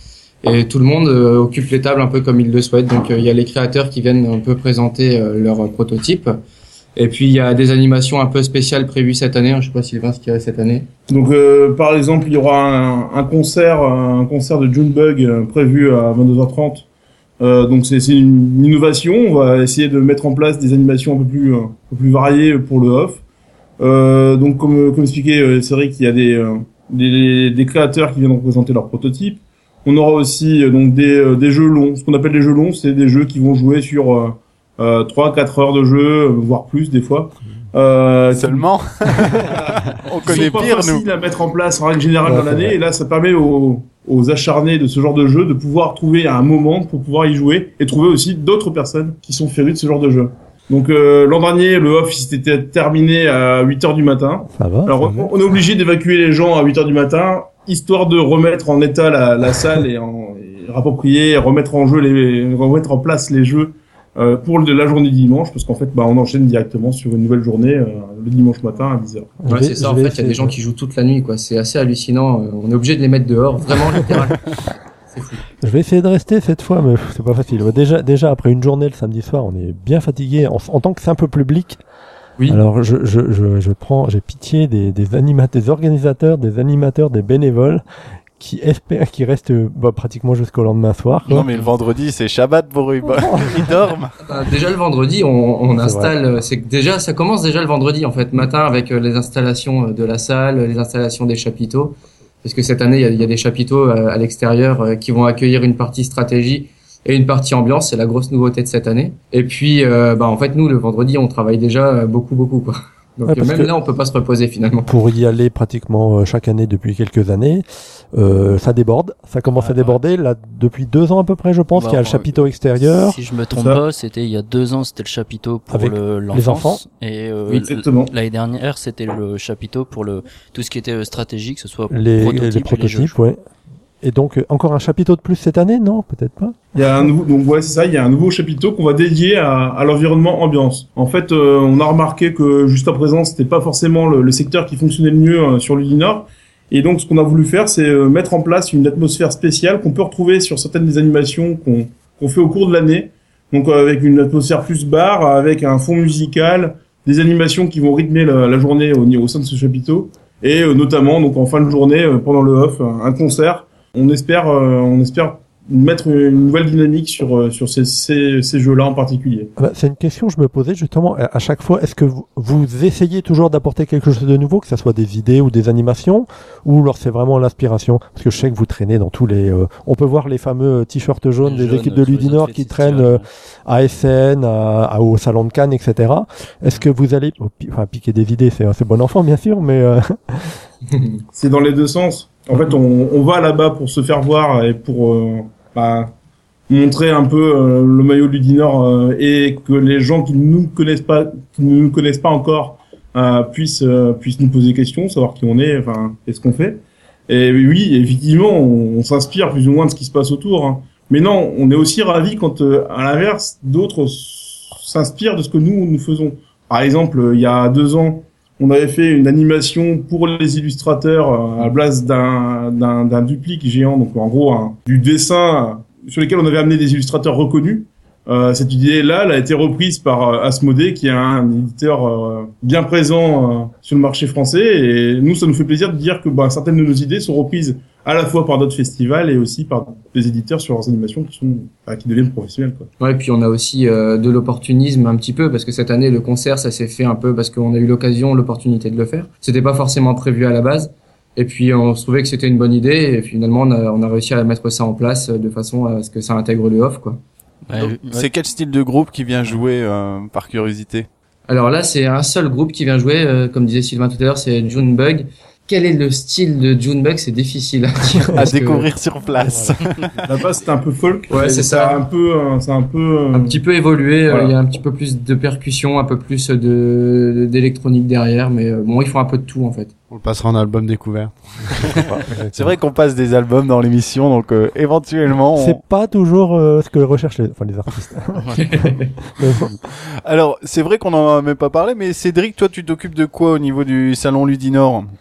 Et tout le monde euh, occupe les tables un peu comme il le souhaite. Donc il y a les créateurs qui viennent un peu présenter euh, leurs prototypes. Et puis il y a des animations un peu spéciales prévues cette année. Je sais pas Sylvain ce qu'il y a cette année. Donc euh, par exemple, il y aura un, un concert, un concert de Junebug euh, prévu à vingt-deux heures trente. Euh, donc c'est, c'est une innovation. On va essayer de mettre en place des animations un peu plus, un peu plus variées pour le off. Euh, donc comme, comme expliqué, euh, c'est vrai qu'il y a des, euh, des, des créateurs qui viendront présenter leurs prototypes. On aura aussi euh, donc des, euh, des jeux longs. Ce qu'on appelle des jeux longs, c'est des jeux qui vont jouer sur euh, euh, trois quatre heures de jeu, euh, voire plus des fois. Euh, Seulement on qui connaît sont pas pire, nous. faciles à mettre en place en règle générale Ouais, dans c'est l'année. vrai. Et là, ça permet aux, aux acharnés de ce genre de jeu de pouvoir trouver un moment pour pouvoir y jouer et trouver aussi d'autres personnes qui sont férues de ce genre de jeu. Donc euh, l'an dernier, le off il s'était terminé à huit heures du matin. Ça va. Alors ça on, va. on est obligé d'évacuer les gens à huit heures du matin, histoire de remettre en état la, la salle et, en, et rapproprier, remettre en jeu les, remettre en place les jeux euh, pour le, la journée du dimanche, parce qu'en fait, bah, on enchaîne directement sur une nouvelle journée euh, le dimanche matin à dix heures. Je Ouais, vais- c'est ça. je En vais fait, il y a essayer des gens de- qui jouent toute la nuit, quoi. C'est assez hallucinant. Euh, On est obligé de les mettre dehors, vraiment littéral. C'est fou. Je vais essayer de rester cette fois, mais pff, c'est pas facile. Ouais, Déjà, déjà après une journée le samedi soir, on est bien fatigué. En, en tant que simple public, Oui. alors je, je, je, je prends, j'ai pitié des, des animateurs, des organisateurs, des animateurs, des bénévoles qui espèrent qu'ils restent euh, bah, pratiquement jusqu'au lendemain soir. quoi. Non, mais le vendredi, c'est Shabbat pour eux. bah, Ils dorment. Euh, déjà le vendredi, on, on C'est installe. euh, C'est que déjà, ça commence déjà le vendredi en fait, matin avec euh, les installations euh, de la salle, les installations des chapiteaux. Parce que cette année, il y a, il y a des chapiteaux euh, à l'extérieur euh, qui vont accueillir une partie stratégie et une partie ambiance. C'est la grosse nouveauté de cette année. Et puis, euh, bah en fait, nous le vendredi, on travaille déjà euh, beaucoup, beaucoup quoi. Donc Ouais, euh, parce même que- là, on peut pas se reposer finalement. Pour y aller pratiquement euh, chaque année depuis quelques années, euh, ça déborde, ça commence Ah, à déborder. Là, depuis deux ans à peu près, je pense, Bah, qu'il y a le on- chapiteau extérieur. Si je me trompe ça. pas, c'était il y a deux ans, c'était le chapiteau pour Avec le, les l'enfance. enfants. Et euh, Oui, exactement. l'année dernière, c'était le chapiteau pour le tout ce qui était euh, stratégique, que ce soit Les, prototypes les et les jeux. prototypes, ouais. Et donc, euh, encore un chapiteau de plus cette année? Non, peut-être pas. Il y a un nouveau, donc ouais, c'est ça, il y a un nouveau chapiteau qu'on va dédier à, à l'environnement ambiance. En fait, euh, on a remarqué que jusqu'à présent, c'était pas forcément le, le secteur qui fonctionnait le mieux euh, sur l'île du Nord. Et donc, ce qu'on a voulu faire, c'est euh, mettre en place une atmosphère spéciale qu'on peut retrouver sur certaines des animations qu'on qu'on fait au cours de l'année. Donc, euh, avec une atmosphère plus bar, avec un fond musical, des animations qui vont rythmer la, la journée au, au sein de ce chapiteau. Et euh, notamment, donc en fin de journée, euh, pendant le off, un, un concert. On espère, euh, on espère mettre une nouvelle dynamique sur euh, sur ces ces, ces jeux-là en particulier. Ah bah, c'est une question que je me posais justement à, à chaque fois. Est-ce que vous, vous essayez toujours d'apporter quelque chose de nouveau, que ça soit des idées ou des animations, ou alors c'est vraiment l'inspiration? Parce que je sais que vous traînez dans tous les. euh, on peut voir les fameux t-shirts jaunes Les des jaunes équipes de sur les Ludinor outfits qui de traînent festival. euh, à S N, à, à- au salon de Cannes, et cetera. Est-ce que vous allez, oh, pi- enfin piquer des idées, c'est c'est bon enfant bien sûr, mais euh, C'est dans les deux sens. En fait, on, on va là-bas pour se faire voir et pour euh, bah, montrer un peu euh, le maillot du Nord euh, et que les gens qui ne nous connaissent pas, qui ne nous connaissent pas encore, euh, puissent euh, puissent nous poser des questions, savoir qui on est, enfin, et ce qu'on fait. Et oui, effectivement, on, on s'inspire plus ou moins de ce qui se passe autour. Hein. Mais non, on est aussi ravis quand, euh, à l'inverse, d'autres s- s'inspirent de ce que nous nous faisons. Par exemple, euh, il y a deux ans, on avait fait une animation pour les illustrateurs euh, à la place d'un d'un d'un duplique géant, donc en gros un, du dessin sur lequel on avait amené des illustrateurs reconnus. Euh, cette idée-là, elle a été reprise par euh, Asmodée, qui est un éditeur euh, bien présent euh, sur le marché français. Et nous, ça nous fait plaisir de dire que bah, certaines de nos idées sont reprises à la fois par d'autres festivals et aussi par des éditeurs sur leurs animations qui sont bah, qui deviennent professionnels, quoi. Ouais, et puis on a aussi euh, de l'opportunisme un petit peu parce que cette année le concert ça s'est fait un peu parce qu'on a eu l'occasion, l'opportunité de le faire. C'était pas forcément prévu à la base. Et puis on se trouvait que c'était une bonne idée et finalement on a, on a réussi à mettre ça en place de façon à ce que ça intègre le off quoi. Ouais, Donc, ouais. C'est quel style de groupe qui vient jouer euh, par curiosité? Alors là c'est un seul groupe qui vient jouer, euh, comme disait Sylvain tout à l'heure, c'est Junebug. Quel est le style de Junebug? C'est difficile à dire. À parce que- découvrir sur place. Là-bas, c'était un peu folk. Ouais, Et c'est ça. Un peu, euh, c'est un peu. euh, un petit peu évolué, euh, Voilà. il y a un petit peu plus de percussion, un peu plus de d'électronique derrière, mais euh, bon, ils font un peu de tout en fait. On le passera en album découvert. C'est vrai qu'on passe des albums dans l'émission, donc euh, éventuellement. on- c'est pas toujours euh, ce que recherchent les, enfin, les artistes. Mais bon. Alors, c'est vrai qu'on en a même pas parlé, mais Cédric, toi, tu t'occupes de quoi au niveau du salon Ludinor?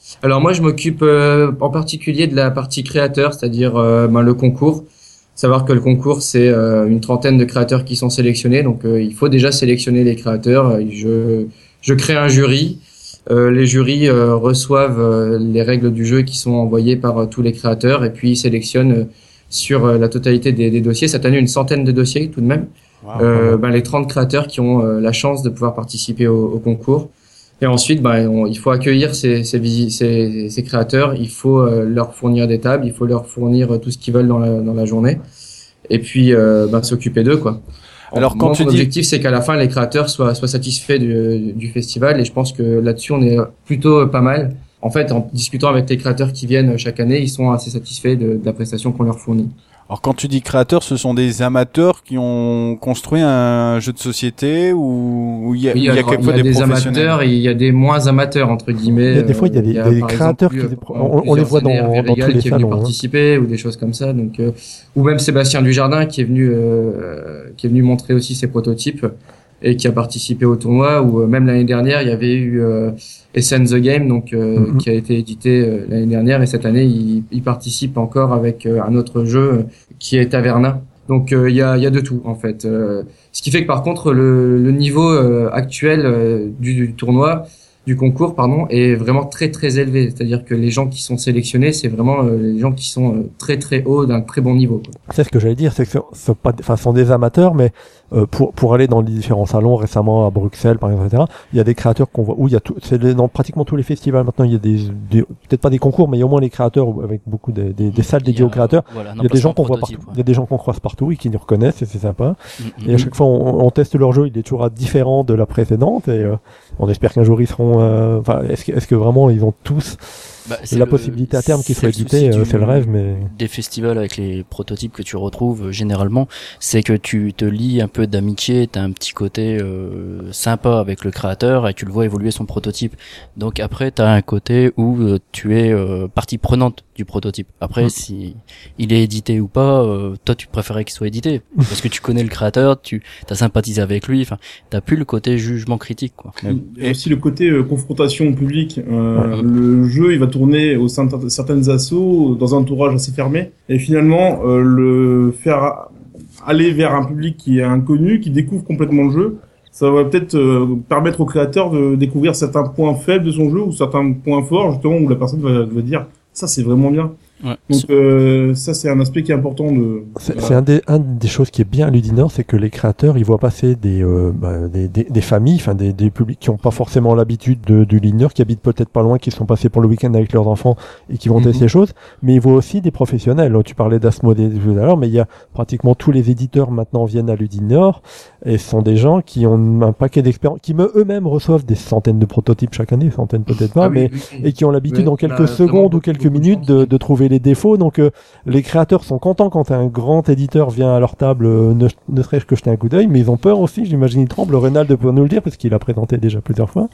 Alors moi, je m'occupe euh, en particulier de la partie créateur, c'est-à-dire euh, ben, le concours. Savoir que le concours, c'est euh, une trentaine de créateurs qui sont sélectionnés, donc euh, il faut déjà sélectionner les créateurs. Je, je crée un jury. Euh, les jurys euh, reçoivent euh, les règles du jeu qui sont envoyées par euh, tous les créateurs et puis ils sélectionnent euh, sur euh, la totalité des, des dossiers. Cette année, une centaine de dossiers tout de même. Wow. Euh, ben, les trente créateurs qui ont euh, la chance de pouvoir participer au, au concours. Et ensuite, ben, on, il faut accueillir ces, ces, visi- ces, ces créateurs, il faut euh, leur fournir des tables, il faut leur fournir euh, tout ce qu'ils veulent dans la, dans la journée, et puis euh, ben, s'occuper d'eux, quoi. Alors, quand Moi, tu mon dis- objectif, c'est qu'à la fin, les créateurs soient, soient satisfaits du, du festival, et je pense que là-dessus, on est plutôt pas mal. En fait, en discutant avec les créateurs qui viennent chaque année, ils sont assez satisfaits de, de la prestation qu'on leur fournit. Alors quand tu dis créateurs, ce sont des amateurs qui ont construit un jeu de société ou ou il y a, Oui, il y a quelquefois il y a des, des professionnels. amateurs et il y a des moins amateurs entre guillemets. Il y a des fois, il y a des- Euh, des par créateurs exemple, qui- euh, on- on les voit dans- plusieurs dans tous Régal les qui est venu salons, hein. participer ou des choses comme ça. Donc, euh, ou même Sébastien Dujardin qui est venu, euh, qui est venu montrer aussi ses prototypes et qui a participé au tournoi. Ou euh, même l'année dernière, il y avait eu euh, Essen the Game, donc euh, Mhm. qui a été édité euh, l'année dernière et cette année, il, il participe encore avec euh, un autre jeu euh, qui est Taverna. Donc euh, il y a il y a de tout en fait. Euh, ce qui fait que par contre le, le niveau euh, actuel euh, du, du tournoi, du concours pardon, est vraiment très très élevé. C'est-à-dire que les gens qui sont sélectionnés, c'est vraiment euh, les gens qui sont euh, très très hauts d'un très bon niveau, quoi. C'est ce que j'allais dire, c'est que ce sont pas, enfin, ce sont des amateurs, mais euh, pour pour aller dans les différents salons récemment à Bruxelles, par exemple, et cetera. Il y a des créateurs qu'on voit où il y a tout, c'est les- dans pratiquement tous les festivals maintenant. Il y a des, des- peut-être pas des concours, mais il y a au moins les créateurs avec beaucoup de, des, des salles Il y dédiées a- aux créateurs. voilà, Il y a des gens qu'on voit prototype, partout. Il y a des gens qu'on croise partout et qui nous reconnaissent et c'est sympa. ouais. Et à chaque fois, on, on teste leur jeu, il est toujours différent de la précédente et euh, on espère qu'un jour ils seront. euh, Enfin, est-ce que, est-ce que vraiment ils ont tous Bah, c'est la le- possibilité à terme qu'il c'est soit le souci édité, euh, du- c'est le rêve, mais des festivals avec les prototypes que tu retrouves euh, généralement, c'est que tu te lis un peu d'amitié, t'as un petit côté euh, sympa avec le créateur et tu le vois évoluer son prototype. Donc après t'as un côté où euh, tu es euh, partie prenante du prototype. Après Mm. si il est édité ou pas, euh, toi tu préférais qu'il soit édité parce que tu connais le créateur, tu t'as sympathisé avec lui, enfin t'as plus le côté jugement critique, quoi. Il y a aussi le côté euh, confrontation au public. Euh, Ouais. Le jeu, il va tourner au sein de certaines assos dans un entourage assez fermé. Et finalement, euh, le faire aller vers un public qui est inconnu, qui découvre complètement le jeu, ça va peut-être euh, permettre au créateur de découvrir certains points faibles de son jeu ou certains points forts, justement, où la personne va, va dire ça, c'est vraiment bien. Ouais. Donc euh, ça, c'est un aspect qui est important de. c'est voilà. c'est un des, un des choses qui est bien à Ludinor, c'est que les créateurs, ils voient passer des, euh, bah, des, des, des familles, enfin des, des publics qui n'ont pas forcément l'habitude de, du Ludinor, qui habitent peut-être pas loin, qui sont passés pour le week-end avec leurs enfants et qui vont Mhm. tester les choses. Mais ils voient aussi des professionnels. Tu parlais d'Asmodée tout à l'heure, mais il y a pratiquement tous les éditeurs maintenant viennent à Ludinor et ce sont des gens qui ont un paquet d'expérience, qui me- eux-mêmes reçoivent des centaines de prototypes chaque année, centaines peut-être pas, Ah oui, mais oui, oui. et qui ont l'habitude Ouais, en on a quelques vraiment secondes ou beaucoup, quelques beaucoup de minutes chance. de, de trouver les défauts. Donc euh, les créateurs sont contents quand un grand éditeur vient à leur table, euh, ne, ne serait-ce que jeter un coup d'œil, mais ils ont peur aussi, j'imagine ils tremblent. Reynald peut nous le dire parce qu'il a présenté déjà plusieurs fois.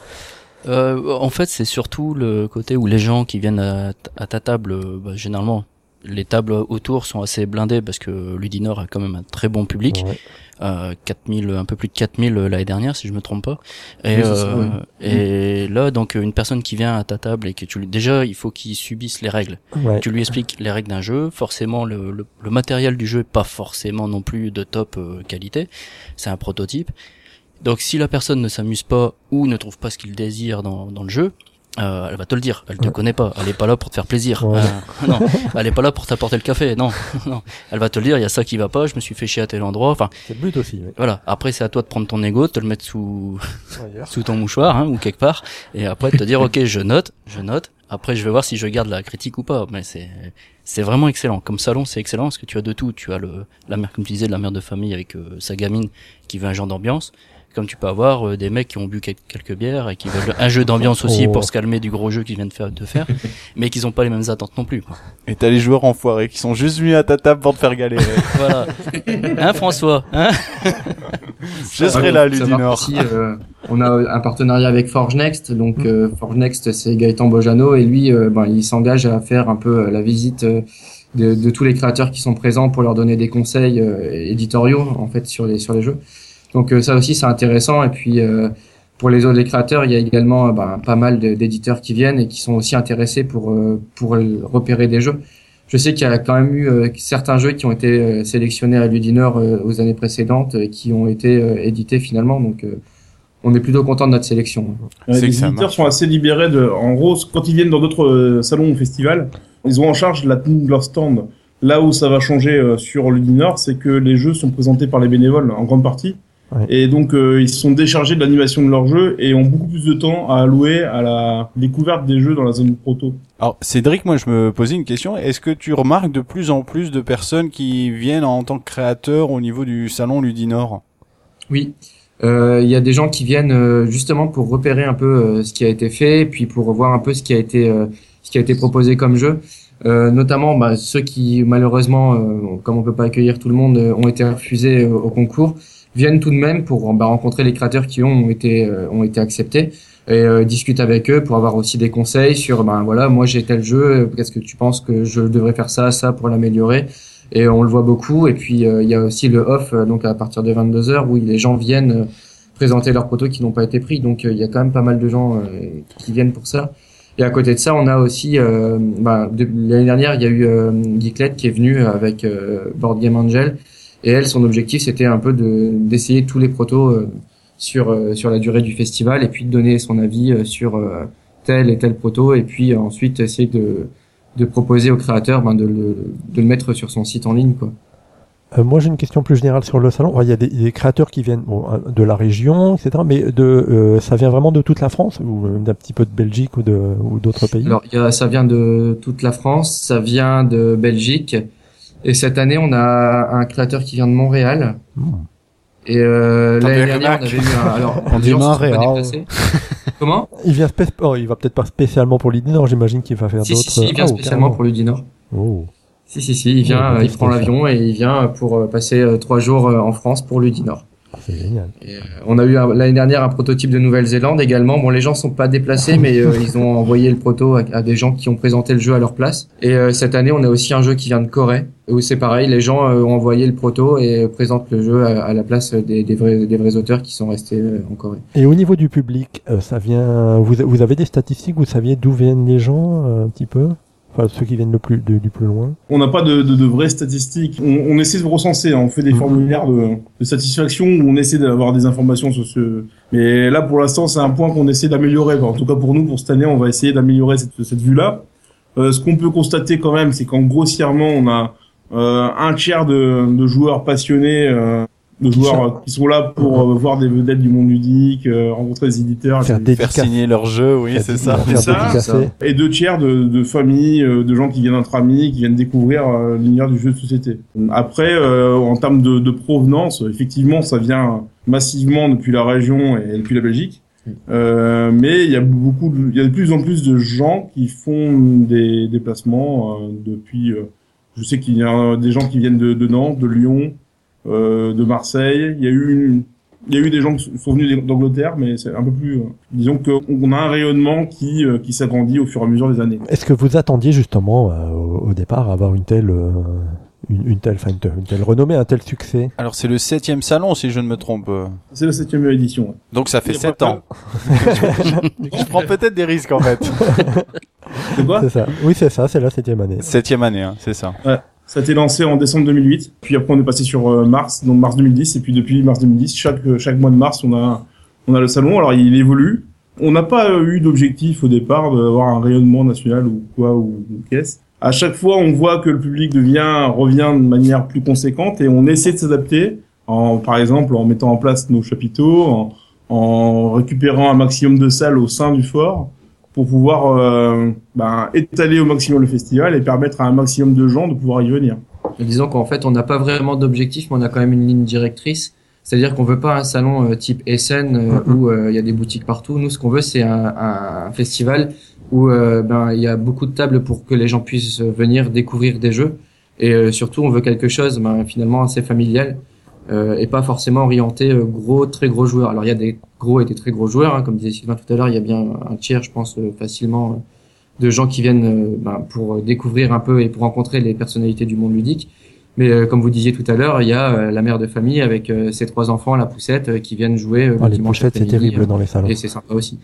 Euh, en fait, c'est surtout le côté où les gens qui viennent à, à ta table, euh, bah, généralement, les tables autour sont assez blindées parce que Ludinor a quand même un très bon public. Ouais. Euh, quatre mille, un peu plus de quatre mille l'année dernière, si je me trompe pas. Et, Oui, c'est ça, euh, oui. et là, donc, une personne qui vient à ta table et que tu lui, déjà, il faut qu'il subisse les règles. Ouais. Tu lui expliques les règles d'un jeu. Forcément, le, le, le matériel du jeu est pas forcément non plus de top euh, qualité. C'est un prototype. Donc, si la personne ne s'amuse pas ou ne trouve pas ce qu'il désire dans, dans le jeu, euh, elle va te le dire. Elle te Ouais. connaît pas. Elle est pas là pour te faire plaisir. Ouais. Euh, non, elle est pas là pour t'apporter le café. Non, non. Elle va te le dire. Il y a ça qui va pas. Je me suis fait chier à tel endroit. Enfin, C'est le but aussi. Ouais. voilà. Après, c'est à toi de prendre ton ego, de te le mettre sous Ailleurs. sous ton mouchoir, hein, ou quelque part, et après de te dire ok, je note, je note. Après, je vais voir si je garde la critique ou pas. Mais c'est c'est vraiment excellent. Comme salon, c'est excellent parce que tu as de tout. Tu as le la mère, comme tu disais, de la mère de famille avec euh, sa gamine qui veut un genre d'ambiance. Comme tu peux avoir euh, des mecs qui ont bu quel- quelques bières et qui veulent un jeu d'ambiance aussi Oh. pour se calmer du gros jeu qu'ils viennent de faire, de faire mais qu'ils ont pas les mêmes attentes non plus, quoi. Et t'as les joueurs enfoirés qui sont juste venus à ta table pour te faire galérer. Voilà. Hein, François, hein? Je serai là, Savoir Ludinor. aussi, euh, on a un partenariat avec Forge Next. Donc euh, Forge Next, c'est Gaëtan Bojano et lui, euh, ben, il s'engage à faire un peu euh, la visite euh, de, de tous les créateurs qui sont présents pour leur donner des conseils euh, éditoriaux en fait sur les sur les jeux. Donc euh, ça aussi c'est intéressant et puis euh, pour les autres les créateurs, il y a également ben, pas mal de- d'éditeurs qui viennent et qui sont aussi intéressés pour euh, pour repérer des jeux. Je sais qu'il y a quand même eu euh, certains jeux qui ont été euh, sélectionnés à Ludinor euh, aux années précédentes et qui ont été euh, édités finalement. Donc, euh, on est plutôt content de notre sélection. Ouais, C'est les que ça éditeurs marche. sont assez libérés de, en gros, quand ils viennent dans d'autres euh, salons ou festivals, ils ont en charge la tenue de leur stand. Là où ça va changer euh, sur Ludinor, c'est que les jeux sont présentés par les bénévoles en grande partie. Ouais. Et donc, euh, ils sont déchargés de l'animation de leurs jeux et ont beaucoup plus de temps à allouer à la découverte des jeux dans la zone proto. Alors, Cédric, moi, je me posais une question. Est-ce que tu remarques de plus en plus de personnes qui viennent en tant que créateurs au niveau du salon Ludinor? Oui, Euh, il y a des gens qui viennent euh, justement pour repérer un peu euh, ce qui a été fait, et puis pour voir un peu ce qui a été euh, ce qui a été proposé comme jeu. Euh, notamment bah, ceux qui malheureusement, euh, comme on peut pas accueillir tout le monde, euh, ont été refusés euh, au concours, viennent tout de même pour bah, rencontrer les créateurs qui ont été euh, ont été acceptés et euh, discutent avec eux pour avoir aussi des conseils sur ben voilà, moi j'ai tel jeu, qu'est-ce que tu penses que je devrais faire ça ça pour l'améliorer. Et on le voit beaucoup. Et puis euh, il y a aussi le off, euh, donc à partir de vingt-deux heures, où les gens viennent euh, présenter leurs protos qui n'ont pas été pris. Donc euh, il y a quand même pas mal de gens euh, qui viennent pour ça. Et à côté de ça, on a aussi, euh, bah, de- l'année dernière, il y a eu euh, Geeklet qui est venue avec euh, Board Game Angel. Et elle, son objectif, c'était un peu de d'essayer tous les protos euh, sur euh, sur la durée du festival, et puis de donner son avis euh, sur euh, tel et tel proto, et puis euh, ensuite essayer de de proposer au créateur ben, de le de le mettre sur son site en ligne, quoi. Euh, moi, j'ai une question plus générale sur le salon. Ouais, il y a des, des créateurs qui viennent bon, euh, de la région, et cetera. Mais de, euh, ça vient vraiment de toute la France ou euh, d'un petit peu de Belgique ou de ou d'autres pays. Alors, il y a, ça vient de toute la France, ça vient de Belgique, et cette année, on a un créateur qui vient de Montréal. Hmm. Et euh, T'en l'année fais dernière, Mac. on avait eu un... Alors, On les dit gens se sont pas Montréal. déplacés. Comment? Il vient spé- oh, il va peut-être pas spécialement pour l'Idinor, j'imagine qu'il va faire Si, d'autres. si, si, il vient Ah, oh, spécialement carrément. pour l'Udinor. Oh. Si, si, si, il vient, Ouais, bah, euh, il qu'est-ce prend qu'il l'avion et il vient pour euh, passer euh, trois jours euh, en France pour l'Udinor. C'est génial. Et, euh, on a eu un- l'année dernière un prototype de Nouvelle-Zélande également. Bon, les gens sont pas déplacés, mais euh, ils ont envoyé le proto à, à des gens qui ont présenté le jeu à leur place. Et euh, cette année, on a aussi un jeu qui vient de Corée, où c'est pareil, les gens euh, ont envoyé le proto et euh, présentent le jeu à, à la place des, des vrais des vrais auteurs qui sont restés euh, en Corée. Et au niveau du public, euh, ça vient. Vous, vous avez des statistiques, vous saviez d'où viennent les gens euh, un petit peu, enfin ceux qui viennent le plus de- du plus loin. On n'a pas de, de, de vraies statistiques. On, on essaie de recenser, hein. On fait des Mhm. formulaires de, de satisfaction où on essaie d'avoir des informations sur ce. Mais là, pour l'instant, c'est un point qu'on essaie d'améliorer. En tout cas, pour nous, pour cette année, on va essayer d'améliorer cette, cette vue-là. Euh, ce qu'on peut constater quand même, c'est qu'en grossièrement, on a euh, un tiers de, de joueurs passionnés, euh, de Qui joueurs sont- euh, qui sont là pour euh, voir des vedettes du monde ludique, euh, rencontrer des éditeurs, Faire et des Faire dédicaces. signer leur jeu, oui, c'est ça. Faire C'est ça, dédicacer. et deux tiers de, de familles, euh, de gens qui viennent entre amis, qui viennent découvrir euh, l'univers du jeu de société. Après, euh, en termes de, de provenance, effectivement, ça vient massivement depuis la région et depuis la Belgique. Euh, mais il y a beaucoup, de, il y a de plus en plus de gens qui font des déplacements euh, depuis. euh, je sais qu'il y a des gens qui viennent de, de Nantes, de Lyon, euh, de Marseille. Il y a eu une, il y a eu des gens qui sont venus d'Angleterre, mais c'est un peu plus. euh, disons qu'on a un rayonnement qui euh, qui s'agrandit au fur et à mesure des années. Est-ce que vous attendiez justement euh, au, au départ à avoir une telle, euh, une, une telle, enfin une, telle- une telle renommée, un tel succès? Alors, c'est le septième salon, si je ne me trompe. C'est la septième édition. ouais. Donc, ça fait Il y a sept pas ans. Je prends peut-être des risques, en fait. C'est quoi? C'est ça. Oui, c'est ça. C'est la septième année. Septième année, hein, c'est ça. Ça a été lancé en décembre deux mille huit. Puis après, on est passé sur euh, mars, donc mars deux mille dix. Et puis depuis mars deux mille dix, chaque euh, chaque mois de mars, on a on a le salon. Alors il évolue. On n'a pas euh, eu d'objectif au départ d'avoir un rayonnement national ou quoi ou, ou qu'est-ce. À chaque fois, on voit que le public devient revient de manière plus conséquente et on essaie de s'adapter. En par exemple en mettant en place nos chapiteaux, en, en récupérant un maximum de salles au sein du fort pour pouvoir euh, ben, étaler au maximum le festival et permettre à un maximum de gens de pouvoir y venir. Et disons qu'en fait, on n'a pas vraiment d'objectif, mais on a quand même une ligne directrice. C'est-à-dire qu'on veut pas un salon euh, type Essen euh, Mhm. où euh, il y a des boutiques partout. Nous, ce qu'on veut, c'est un, un festival où euh, ben il y a beaucoup de tables pour que les gens puissent euh, venir découvrir des jeux. Et euh, surtout, on veut quelque chose ben, finalement assez familial euh, et pas forcément orienté euh, gros, très gros joueurs. Alors, il y a des gros et des très gros joueurs, hein, comme disait Sylvain tout à l'heure. Il y a bien un tiers, je pense, euh, facilement euh, de gens qui viennent euh, ben, pour découvrir un peu et pour rencontrer les personnalités du monde ludique. Mais euh, comme vous disiez tout à l'heure, il y a euh, la mère de famille avec euh, ses trois enfants, la poussette, euh, qui viennent jouer euh, Ah, le les dimanche poussettes, c'est après-midi, terrible dans les salons. Et c'est sympa aussi.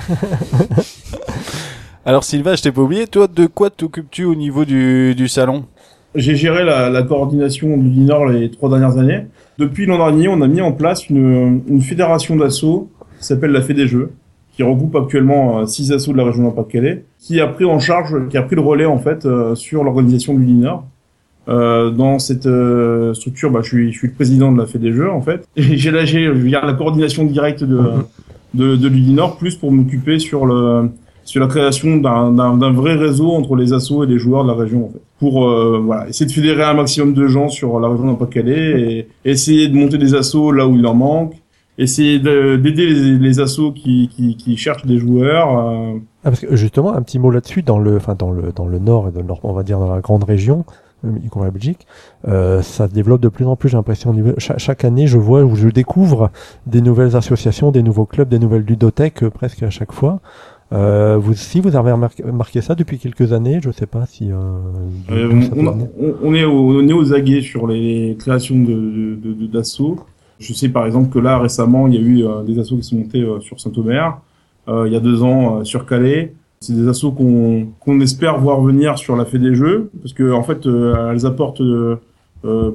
Alors Sylvain, je t'ai pas oublié, toi de quoi t'occupes-tu au niveau du, du salon? J'ai géré la, la coordination du Nord les trois dernières années. Depuis l'an dernier, on a mis en place une, une fédération d'assauts qui s'appelle la Fédéjeux, qui regroupe actuellement euh, six assos de la région Nord-Pas-de-Calais, qui a pris en charge, qui a pris le relais en fait euh, sur l'organisation du Nord. Euh, dans cette euh, structure, bah, je suis, je suis le président de la Fédéjeux en fait, et j'ai la, j'ai, je veux dire, la coordination directe de de, de l'Uninor, plus pour m'occuper sur le sur la création d'un, d'un, d'un vrai réseau entre les assos et les joueurs de la région en fait, pour euh, voilà, essayer de fédérer un maximum de gens sur la région Nord-Pas-de-Calais et essayer de monter des assos là où il en manque, essayer de, d'aider les, les assos qui, qui, qui cherchent des joueurs. Euh... Ah, parce que justement, un petit mot là-dessus, dans le, enfin, dans le, dans le nord et dans le nord, on va dire dans la grande région, euh, y compris la Belgique, euh, ça se développe de plus en plus, j'ai l'impression. Cha- chaque année, je vois ou je découvre des nouvelles associations, des nouveaux clubs, des nouvelles ludothèques, euh, presque à chaque fois. Euh, vous, si vous avez remarqué, remarqué ça depuis quelques années, je sais pas si, euh, Euh, d'où ça peut on, venir. on, on est au, on est aux aguets sur les créations de, de, de, de- d'assauts. Je sais par exemple que là récemment il y a eu euh, des assos qui sont montés euh, sur Saint-Omer, euh, il y a deux ans euh, sur Calais. C'est des assos qu'on qu'on espère voir venir sur la Fédéjeux, parce que en fait euh, elles apportent euh, euh,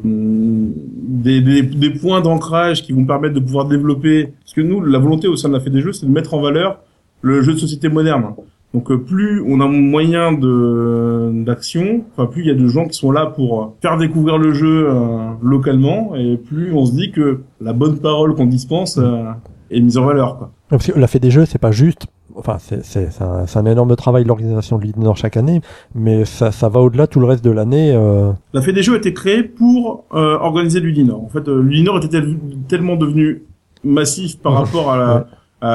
des, des, des points d'ancrage qui vont permettre de pouvoir développer. Parce que nous, la volonté au sein de la Fédéjeux, c'est de mettre en valeur le jeu de société moderne. Donc euh, plus on a moyen de d'action, enfin plus il y a de gens qui sont là pour faire découvrir le jeu euh, localement, et plus on se dit que la bonne parole qu'on dispense euh, est mise en valeur, quoi. Parce que la Fête des Jeux, c'est pas juste, enfin, c'est, c'est, c'est, un, c'est un énorme travail de l'organisation de l'Uninor chaque année, mais ça, ça va au-delà tout le reste de l'année. Euh... La Fête des Jeux a été créée pour euh, organiser l'Uninor. En fait, euh, l'Uninor était tel- tellement devenu massif par rapport à la, Ouais.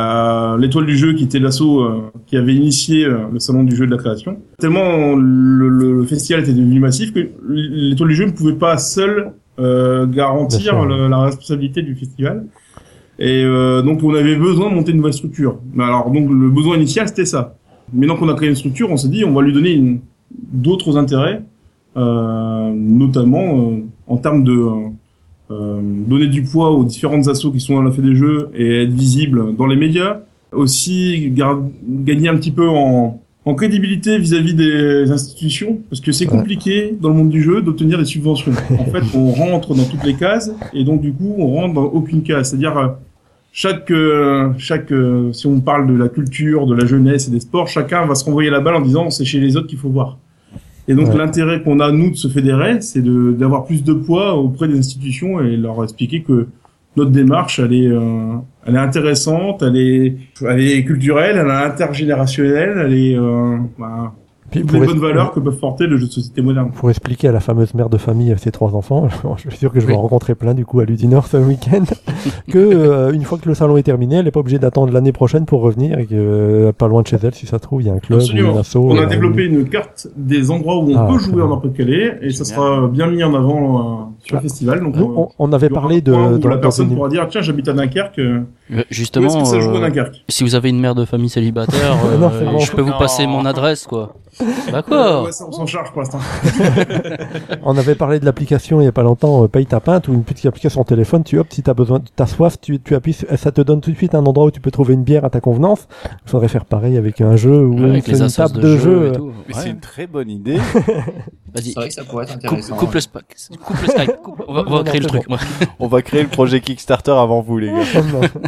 à l'étoile du jeu qui était l'assaut euh, qui avait initié euh, le salon du jeu de la création. Tellement le, le, le festival était devenu massif que l'étoile du jeu ne pouvait pas seule euh, garantir Bien sûr, ouais. le- la responsabilité du festival. Et euh, donc on avait besoin de monter une nouvelle structure. Mais alors donc le besoin initial c'était ça. Maintenant qu'on a créé une structure, on s'est dit on va lui donner une, d'autres intérêts, euh, notamment euh, en termes de euh, donner du poids aux différentes assos qui sont dans la Fête des Jeux et être visible dans les médias. Aussi gar- gagner un petit peu en, en crédibilité vis-à-vis des institutions, parce que c'est Ouais. compliqué dans le monde du jeu d'obtenir des subventions. En fait, on rentre dans toutes les cases et donc du coup on rentre dans aucune case. C'est-à-dire euh, chaque euh, chaque euh, si on parle de la culture, de la jeunesse et des sports, chacun va se renvoyer la balle en disant c'est chez les autres qu'il faut voir. Et donc Ouais. l'intérêt qu'on a nous de se fédérer, c'est de d'avoir plus de poids auprès des institutions et leur expliquer que notre démarche, elle est euh, elle est intéressante, elle est elle est culturelle, elle est intergénérationnelle, elle est euh, bah, Puis toutes pour les es- bonnes valeurs que peuvent porter le jeu de société moderne. Pour expliquer à la fameuse mère de famille avec ses trois enfants, je suis sûr que je vais Oui. en rencontrer plein du coup à l'Uninor ce week-end, que euh, une fois que le salon est terminé, elle n'est pas obligée d'attendre l'année prochaine pour revenir et que euh, pas loin de chez elle, si ça se trouve, il y a un club Absolument. ou une asso. On a euh, développé une carte des endroits où on Ah, peut très jouer bien. en Nord-Pas-de-Calais et ça sera bien mis en avant euh, sur le Ah. festival. Donc, Nous, euh, on, on avait il y aura parlé un de, point où dans, la dans personne une- pourra dire tiens j'habite à Dunkerque. euh, Euh, Où est-ce Justement, que ça joue à euh, Dunkerque? si vous avez une mère de famille célibataire, Non, euh, c'est bon. je peux vous Non. passer mon adresse, quoi. Euh, D'accord. ouais, ça, on s'en charge pour l'instant. on avait parlé de l'application il y a pas longtemps, euh, Paye ta pinte, ou une petite application sur téléphone, tu hop, si t'as besoin, t'as soif, tu, tu appuies, sur- ça te donne tout de suite un endroit où tu peux trouver une bière à ta convenance. Il faudrait faire pareil avec un jeu ou Ouais, une, avec les une instances table de, de jeu. jeu et euh, tout. Mais Ouais. c'est une très bonne idée. Vas-y. C'est vrai que ça pourrait être Coupe, intéressant. coupe le Skype. Coupe le Skype. Coupe- On va, on va Non, non, créer le c'est truc. moi. On va créer le projet Kickstarter avant vous, les gars.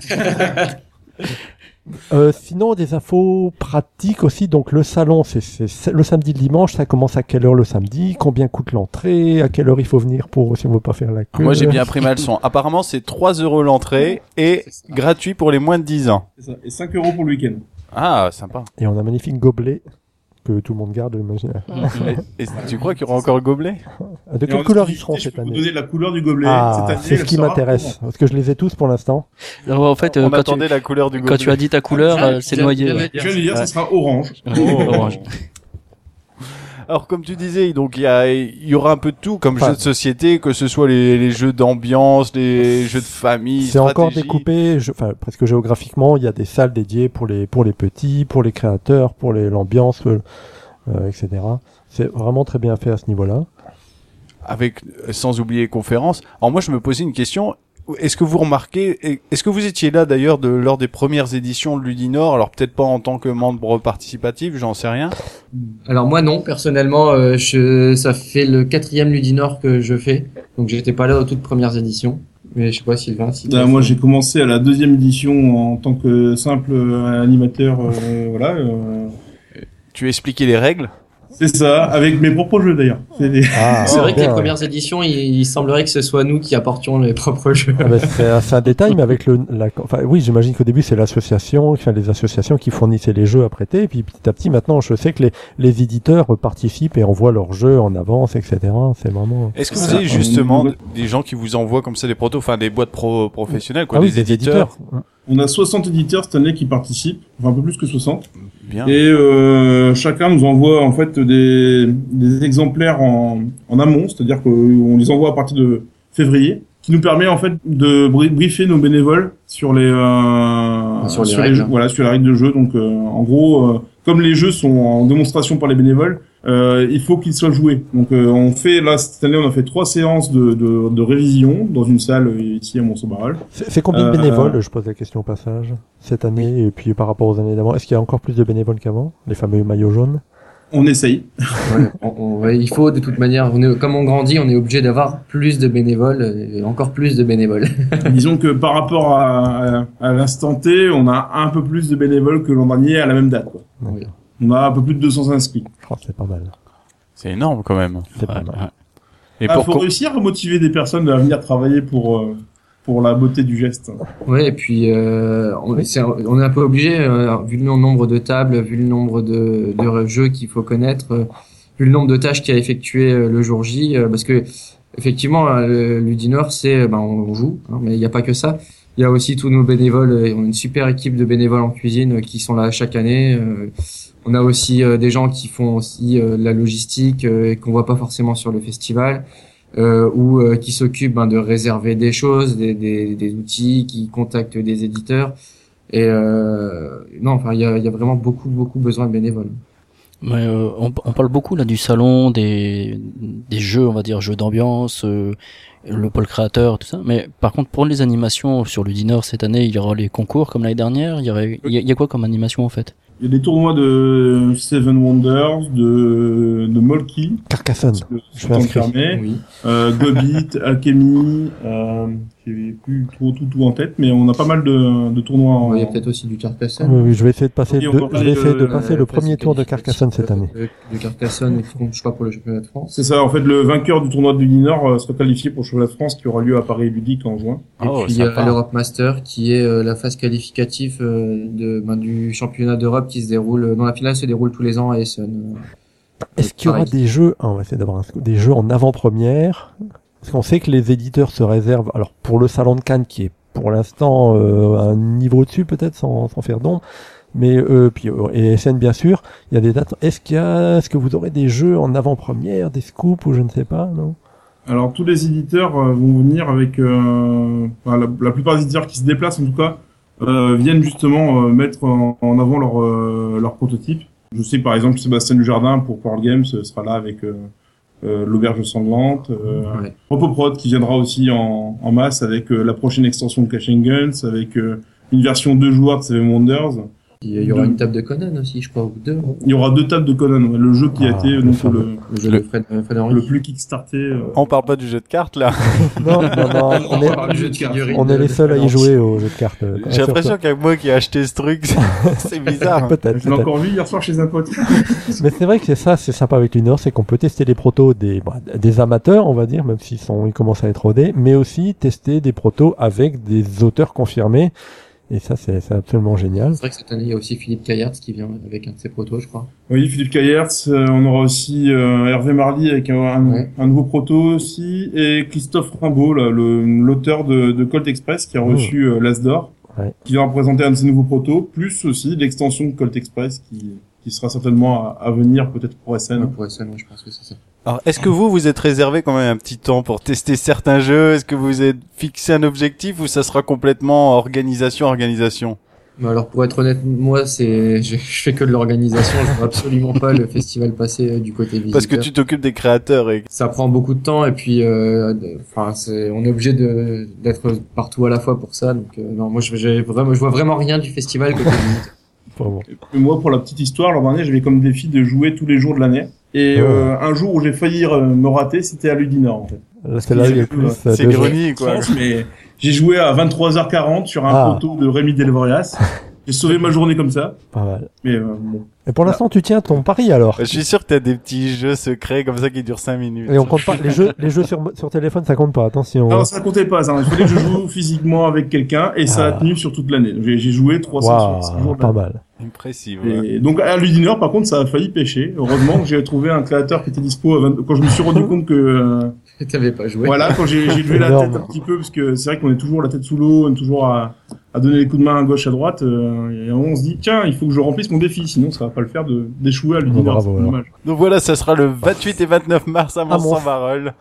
Euh, sinon, des infos pratiques aussi. Donc, le salon, c'est, c'est, c'est le samedi, le dimanche. Ça commence à quelle heure le samedi? Combien coûte l'entrée? À quelle heure il faut venir pour, si on veut pas faire la queue? Moi, j'ai bien pris ma leçon. Apparemment, c'est trois euros l'entrée et C'est ça. gratuit pour les moins de dix ans. C'est ça. Et cinq euros pour le week-end. Ah, sympa. Et on a un magnifique gobelet que tout le monde garde, j'imagine. Et, et tu crois qu'il y aura encore le gobelet? De Et quelle en couleur ils exclusivité, seront je cette peux vous année? donner la couleur du gobelet. Ah, Cette année, c'est ce elle qui sera m'intéresse. orange. Parce que je les ai tous pour l'instant. Alors, en fait, euh, On quand, tu, attendait la couleur du gobelet. quand tu as dit ta couleur, Ah, euh, c'est bien- noyé. bien- ouais. Je viens de dire, ça sera orange. Ouais, orange. Alors, comme tu disais, donc il y, a- il y aura un peu de tout, comme Enfin, jeux de société, que ce soit les, les jeux d'ambiance, les jeux de famille, C'est encore stratégie. découpé, je- enfin presque géographiquement. Il y a des salles dédiées pour les pour les petits, pour les créateurs, pour les l'ambiance, euh, euh, et cetera. C'est vraiment très bien fait à ce niveau-là. avec sans oublier conférences. Alors moi je me posais une question. Est-ce que vous remarquez, est-ce que vous étiez là d'ailleurs de, lors des premières éditions de Ludinor, alors peut-être pas en tant que membre participatif, j'en sais rien. Alors moi non, personnellement, euh, je, ça fait le quatrième Ludinor que je fais, donc j'étais pas là aux toutes premières éditions. Mais je sais pas Sylvain. Si Bah, moi j'ai commencé à la deuxième édition en tant que simple euh, animateur, euh, voilà. Euh, Tu as expliqué les règles? c'est ça, avec mes propres jeux d'ailleurs. C'est des... Ah, C'est vrai que les bien. premières éditions, il, il semblerait que ce soit nous qui apportions les propres jeux. Ah ben, c'est un, c'est un détail, mais avec le, la, enfin, oui, j'imagine qu'au début c'est l'association, enfin, les associations qui fournissaient les jeux à prêter, et puis petit à petit, maintenant, je sais que les, les éditeurs participent et envoient leurs jeux en avance, et cetera. C'est vraiment. Est-ce que Ça, vous avez on- justement on- des gens qui vous envoient comme ça des protos, enfin des boîtes pro professionnelles, quoi, Ah oui, des, éditeurs? On a soixante éditeurs cette année qui participent, enfin un peu plus que soixante. Bien. Et euh, chacun nous envoie en fait des, des exemplaires en, en amont, c'est-à-dire qu'on les envoie à partir de février, qui nous permet en fait de bri- briefer nos bénévoles sur les, euh, Sur les règles. jeux, voilà, sur la règle de jeu. Donc euh, en gros, euh, comme les jeux sont en démonstration par les bénévoles, euh, il faut qu'ils soient joués. Donc euh, on fait là cette année, on a fait trois séances de, de, de révision dans une salle euh, ici à Monceau-Barral. C'est c'est combien de Euh, bénévoles, je pose la question au passage, cette année, et puis par rapport aux années d'avant, est-ce qu'il y a encore plus de bénévoles qu'avant, les fameux maillots jaunes? On essaye. Ouais, on- on- ouais, il faut de toute manière, on est, comme on grandit, on est obligé d'avoir plus de bénévoles, et encore plus de bénévoles. Disons que par rapport à, à, à l'instant T, on a un peu plus de bénévoles que l'an dernier à la même date, quoi. Oui. On a un peu plus de deux cents inscrits. Oh, c'est pas mal. C'est énorme quand même. C'est pas Ouais, mal. ouais. Et Il pour faut co- réussir à motiver des personnes à venir travailler pour, euh, pour la beauté du geste. Ouais, et puis euh, on, Oui. c'est- on est un peu obligé, euh, vu le nombre de tables, vu le nombre de, de jeux qu'il faut connaître, euh, vu le nombre de tâches qu'il y a effectué euh, le jour J, euh, parce que effectivement, euh, le Ludinor, c'est, ben, on joue, hein, mais il n'y a pas que ça. Il y a aussi tous nos bénévoles, euh, on a une super équipe de bénévoles en cuisine euh, qui sont là chaque année. euh, on a aussi euh, des gens qui font aussi euh, de la logistique euh, et qu'on voit pas forcément sur le festival. Euh, ou euh, qui s'occupent ben, de réserver des choses, des, des, des outils, qui contactent des éditeurs. Et euh, non, enfin, il y a, il y a vraiment beaucoup, beaucoup besoin de bénévoles. Mais euh, on, on parle beaucoup là du salon, des, des jeux, on va dire jeux d'ambiance, euh, le pôle créateur, tout ça. Mais par contre, pour les animations sur Ludinor cette année, il y aura les concours comme l'année dernière. Il y, aurait, il y a, il y a quoi comme animation en fait? Il y a des tournois de Seven Wonders, de, de Molki, Carcassonne. je suis suis inscrit. fermé, Oui. euh, Gobit, Alchemy, euh, j'ai plus trop tout, tout en tête, mais on a pas mal de, de tournois en, Il y a peut-être aussi du Carcassonne. Oui, oui, je vais essayer de passer, Oui, on de- peut je parler vais essayer de de- passer le premier tour de Carcassonne cette année. De, de Carcassonne, et je sais pas, pour le championnat de France. C'est ça, en fait, le vainqueur du tournoi de Ludinor euh, sera qualifié pour le championnat de France qui aura lieu à Paris Ludique en juin. Et Oh, puis il y a sympa. l'Europe Master qui est euh, la phase qualificative euh, de, ben, du championnat d'Europe qui se déroule, dont la finale se déroule tous les ans à Essen. Est-ce qu'il y aura Pareil. des jeux, ah, on va essayer d'avoir un- des jeux en avant-première? Parce qu'on sait que les éditeurs se réservent, alors pour le salon de Cannes qui est pour l'instant euh, un niveau au-dessus peut-être sans, sans faire d'ombre, mais euh, puis euh, et S N bien sûr, il y a des dates. Est-ce qu'il y a, est-ce que vous aurez des jeux en avant-première, des scoops ou je ne sais pas, non? Alors tous les éditeurs euh, vont venir avec, euh, enfin, la, la plupart des éditeurs qui se déplacent en tout cas euh, viennent justement euh, mettre en, en avant leur euh, leur prototype. Je sais que par exemple Sébastien Dujardin pour Pearl Games euh, sera là avec euh, euh, l'auberge sanglante, euh, Ouais. Repoprod qui viendra aussi en, en masse avec euh, la prochaine extension de Cash and Guns, avec euh, une version deux joueurs de Seven Wonders. Il y aura Deux. une table de Conan aussi, je crois, ou deux. Il y aura deux tables de Conan, ouais, le jeu qui a Ah, été le donc fameux. le, Le jeu Le- de Fred, euh, Fred Henry. le plus kickstarté. euh, On parle pas du jeu de cartes là. Non, non, non, on est, parle du jeu de figurines. on est les seuls à y jouer au jeu de cartes. euh, J'ai l'impression qu'il y a que moi qui ai acheté ce truc. C'est bizarre. Peut-être, Je l'ai peut-être. encore vu hier soir chez un pote. Mais c'est vrai que c'est ça, c'est sympa avec Lunor, c'est qu'on peut tester les protos des, bah, des amateurs, on va dire, même s'ils sont, ils commencent à être rodés, mais aussi tester des protos avec des auteurs confirmés. Et ça, c'est, c'est absolument génial. C'est vrai que cette année, il y a aussi Philippe Caillards qui vient avec un de ses protos, je crois. Oui, Philippe Caillertz, euh, on aura aussi euh, Hervé Marly avec un, un, Ouais. un nouveau proto aussi, et Christophe Rimbaud, là, le, l'auteur de, de Colt Express, qui a Oh. reçu euh, l'As d'Or, Ouais. qui vient présenter un de ses nouveaux protos, plus aussi l'extension de Colt Express, qui, qui sera certainement à, à venir peut-être pour S N. Pour S N, ouais, je pense que c'est ça. Alors, est-ce que vous, vous êtes réservé quand même un petit temps pour tester certains jeux? Est-ce que vous êtes fixé un objectif ou ça sera complètement organisation, organisation? Mais alors pour être honnête, moi c'est je, je fais que de l'organisation, je vois absolument pas le festival passer euh, du côté visiteur. Parce que tu t'occupes des créateurs et Ça prend beaucoup de temps et puis euh, de- enfin c'est on est obligé de d'être partout à la fois pour ça, donc euh, non moi je j'ai vraiment je vois vraiment rien du festival côté visiteur. Vraiment. Et moi, pour la petite histoire, l'an dernier, j'avais comme défi de jouer tous les jours de l'année. Et Oh. euh, un jour où j'ai failli euh, me rater, c'était à Ludinor, en fait. Là, c'est là où il y a le plus. euh, c'est de jeux. ironie, quoi. Chance, mais j'ai joué à vingt-trois heures quarante sur un Ah. poteau de Rémi Delvorias. J'ai sauvé ma journée comme ça. Pas mal. Mais euh, bon. Et pour l'instant, tu tiens ton pari alors. je suis sûr que t'as des petits jeux secrets comme ça qui durent cinq minutes. Et on compte pas les jeux, les jeux sur, sur téléphone, ça compte pas. Attention. Alors ça comptait pas, ça. Il fallait que je joue physiquement avec quelqu'un et ça a Ah. tenu sur toute l'année. J'ai j'ai joué trois cent soixante-six jours Waouh, de pas l'année. mal. Impressive. ouais. Et donc à Ludinor, par contre, ça a failli pêcher. Heureusement que j'ai trouvé un créateur qui était dispo à vingt quand je me suis rendu compte que euh, T'avais pas joué. voilà, quand j'ai j'ai levé la Énorme. tête un petit peu, parce que c'est vrai qu'on est toujours la tête sous l'eau, on est toujours à, à donner les coups de main à gauche, à droite. Euh, et on se dit tiens, il faut que je remplisse mon défi, sinon ça va pas le faire de d'échouer à Ludinor. bravo, c'est alors. dommage. Donc voilà, ça sera le vingt-huit et vingt-neuf mars à Mons. Mons-Saint-Varol.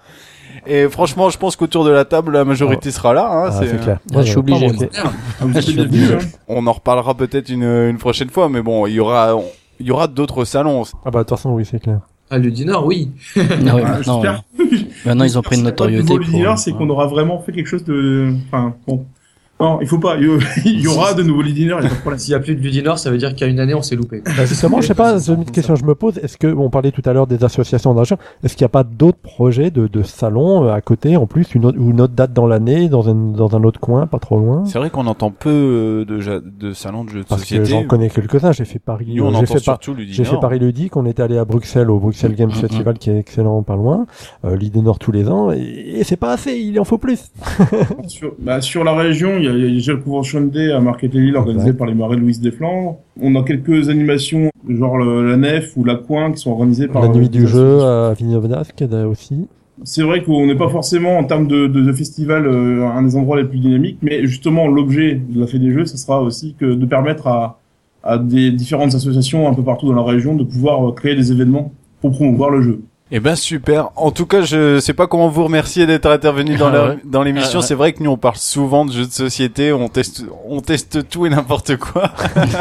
Et franchement, je pense qu'autour de la table, la majorité sera là. Hein, Ah, c'est- c'est clair. Ah, Moi, je suis j'avais pas obligé, manqué. Super. Ah, vous Je êtes suis bienvenus, obligé. hein. On en reparlera peut-être une, une prochaine fois, mais bon, il y aura, on- il y aura d'autres salons. Ah bah de toute façon, oui, c'est clair. À Ludinor, oui. Ah ouais, Ah, maintenant, j'espère. ouais. Maintenant, ils ont pris une J'espère que notoriété. le pour- Ludinor, c'est qu'on aura vraiment fait quelque chose de, enfin, bon. Non, il faut pas, il y aura de nouveaux Ludinor, il y a pas de problème. S'il y a plus de Ludinor, ça veut dire qu'il y a une année on s'est loupé. Bah, justement, je sais pas, c'est une question que je me pose. Est-ce que, on parlait tout à l'heure des associations d'argent, est-ce qu'il n'y a pas d'autres projets de, de salons euh, à côté, en plus, une autre, ou une autre date dans l'année, dans un, dans un autre coin, pas trop loin? C'est vrai qu'on entend peu euh, de, ja- de salons de jeux de Parce que société. j'en connais quelques-uns. J'ai fait Paris, Nous, on euh, j'ai entend fait, pas, surtout j'ai Ludinor. fait Paris ludique. On est allé à Bruxelles au Bruxelles Games Mhm. Festival qui est excellent, pas loin. Euh, l'idée Nord tous les ans. Et, et c'est pas assez. Il en faut plus. Sur, bah, sur la région, il y a, il y a déjà le Convention Day à Marquette-Lille organisé Exact. par les Marais de Louise des Flandres. On a quelques animations, genre le- la Nef ou la Coin, qui sont organisées par La euh, nuit des du jeu associations. à Villeneuve-d'Ascq euh, aussi. C'est vrai qu'on n'est pas forcément en termes de, de, de festival euh, un des endroits les plus dynamiques, mais justement l'objet de la Fête des Jeux, ce sera aussi que de permettre à, à des différentes associations un peu partout dans la région de pouvoir euh, créer des événements pour promouvoir le jeu. Eh ben super. En tout cas, je sais pas comment vous remercier d'être intervenu dans, Ah la- ouais. dans l'émission. Ah ouais. C'est vrai que nous on parle souvent de jeux de société, on teste, on teste tout et n'importe quoi.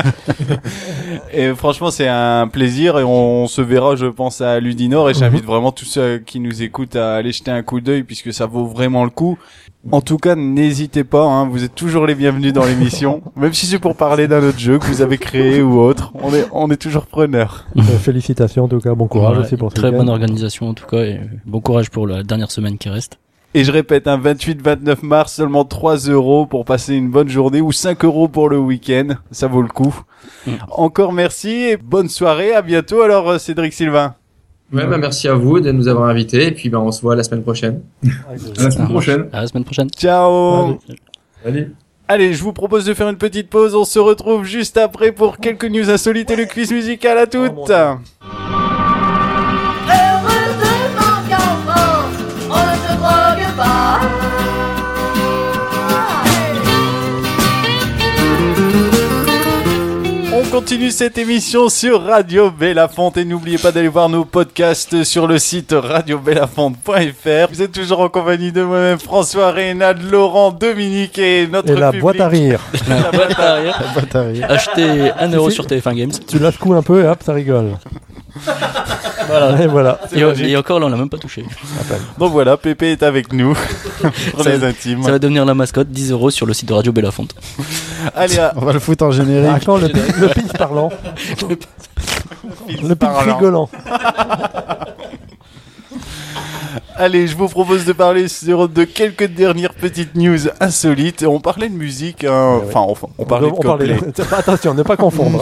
Et franchement, c'est un plaisir et on se verra, je pense, à Ludinor. Et j'invite vraiment tous ceux qui nous écoutent à aller jeter un coup d'œil puisque ça vaut vraiment le coup. En tout cas, n'hésitez pas, hein, vous êtes toujours les bienvenus dans l'émission, même si c'est pour parler d'un autre jeu que vous avez créé ou autre. On est, on est toujours preneurs. Euh, félicitations en tout cas, bon courage Ouais, aussi pour ce très week-end. bonne organisation en tout cas et bon courage pour la dernière semaine qui reste. Et je répète, un vingt-huit vingt-neuf mars, seulement trois euros pour passer une bonne journée ou cinq euros pour le week-end. Ça vaut le coup. Mm. Encore merci et bonne soirée. À bientôt alors, euh, Cédric Sylvain. Ouais, bah merci à vous de nous avoir invités et puis bah on se voit la semaine prochaine. À la semaine prochaine. À la semaine prochaine. Ciao. Allez. Allez. Allez, je vous propose de faire une petite pause. On se retrouve juste après pour quelques news insolites et le quiz musical à toutes. Heureusement qu'enfant, on ne se drogue pas. On continue cette émission sur Radio Bellafonte et n'oubliez pas d'aller voir nos podcasts sur le site radio bellafonte point f r. Vous êtes toujours en compagnie de moi-même, François, Reynald, Laurent, Dominique et notre Et la public. boîte à rire. La boîte à rire. La batterie. Achetez un euro Si. sur T F un Games. Tu la secoues un peu et hop, ça rigole. Voilà. Et voilà. C'est Et, magique. et encore là on l'a même pas touché. Donc voilà, Pépé est avec nous pour Ça les va- intimes. Ça va devenir la mascotte, dix euros sur le site de Radio Bellafonte. Allez, à... On va le foutre en Ah, générique. quand le, le pitch parlant. Le pitch parlant. rigolant. Allez, je vous propose de parler sur de quelques dernières petites news insolites. On parlait de musique, hein. Ouais, enfin, on, on parlait de on parlait Coldplay. de- Attention, ne pas confondre.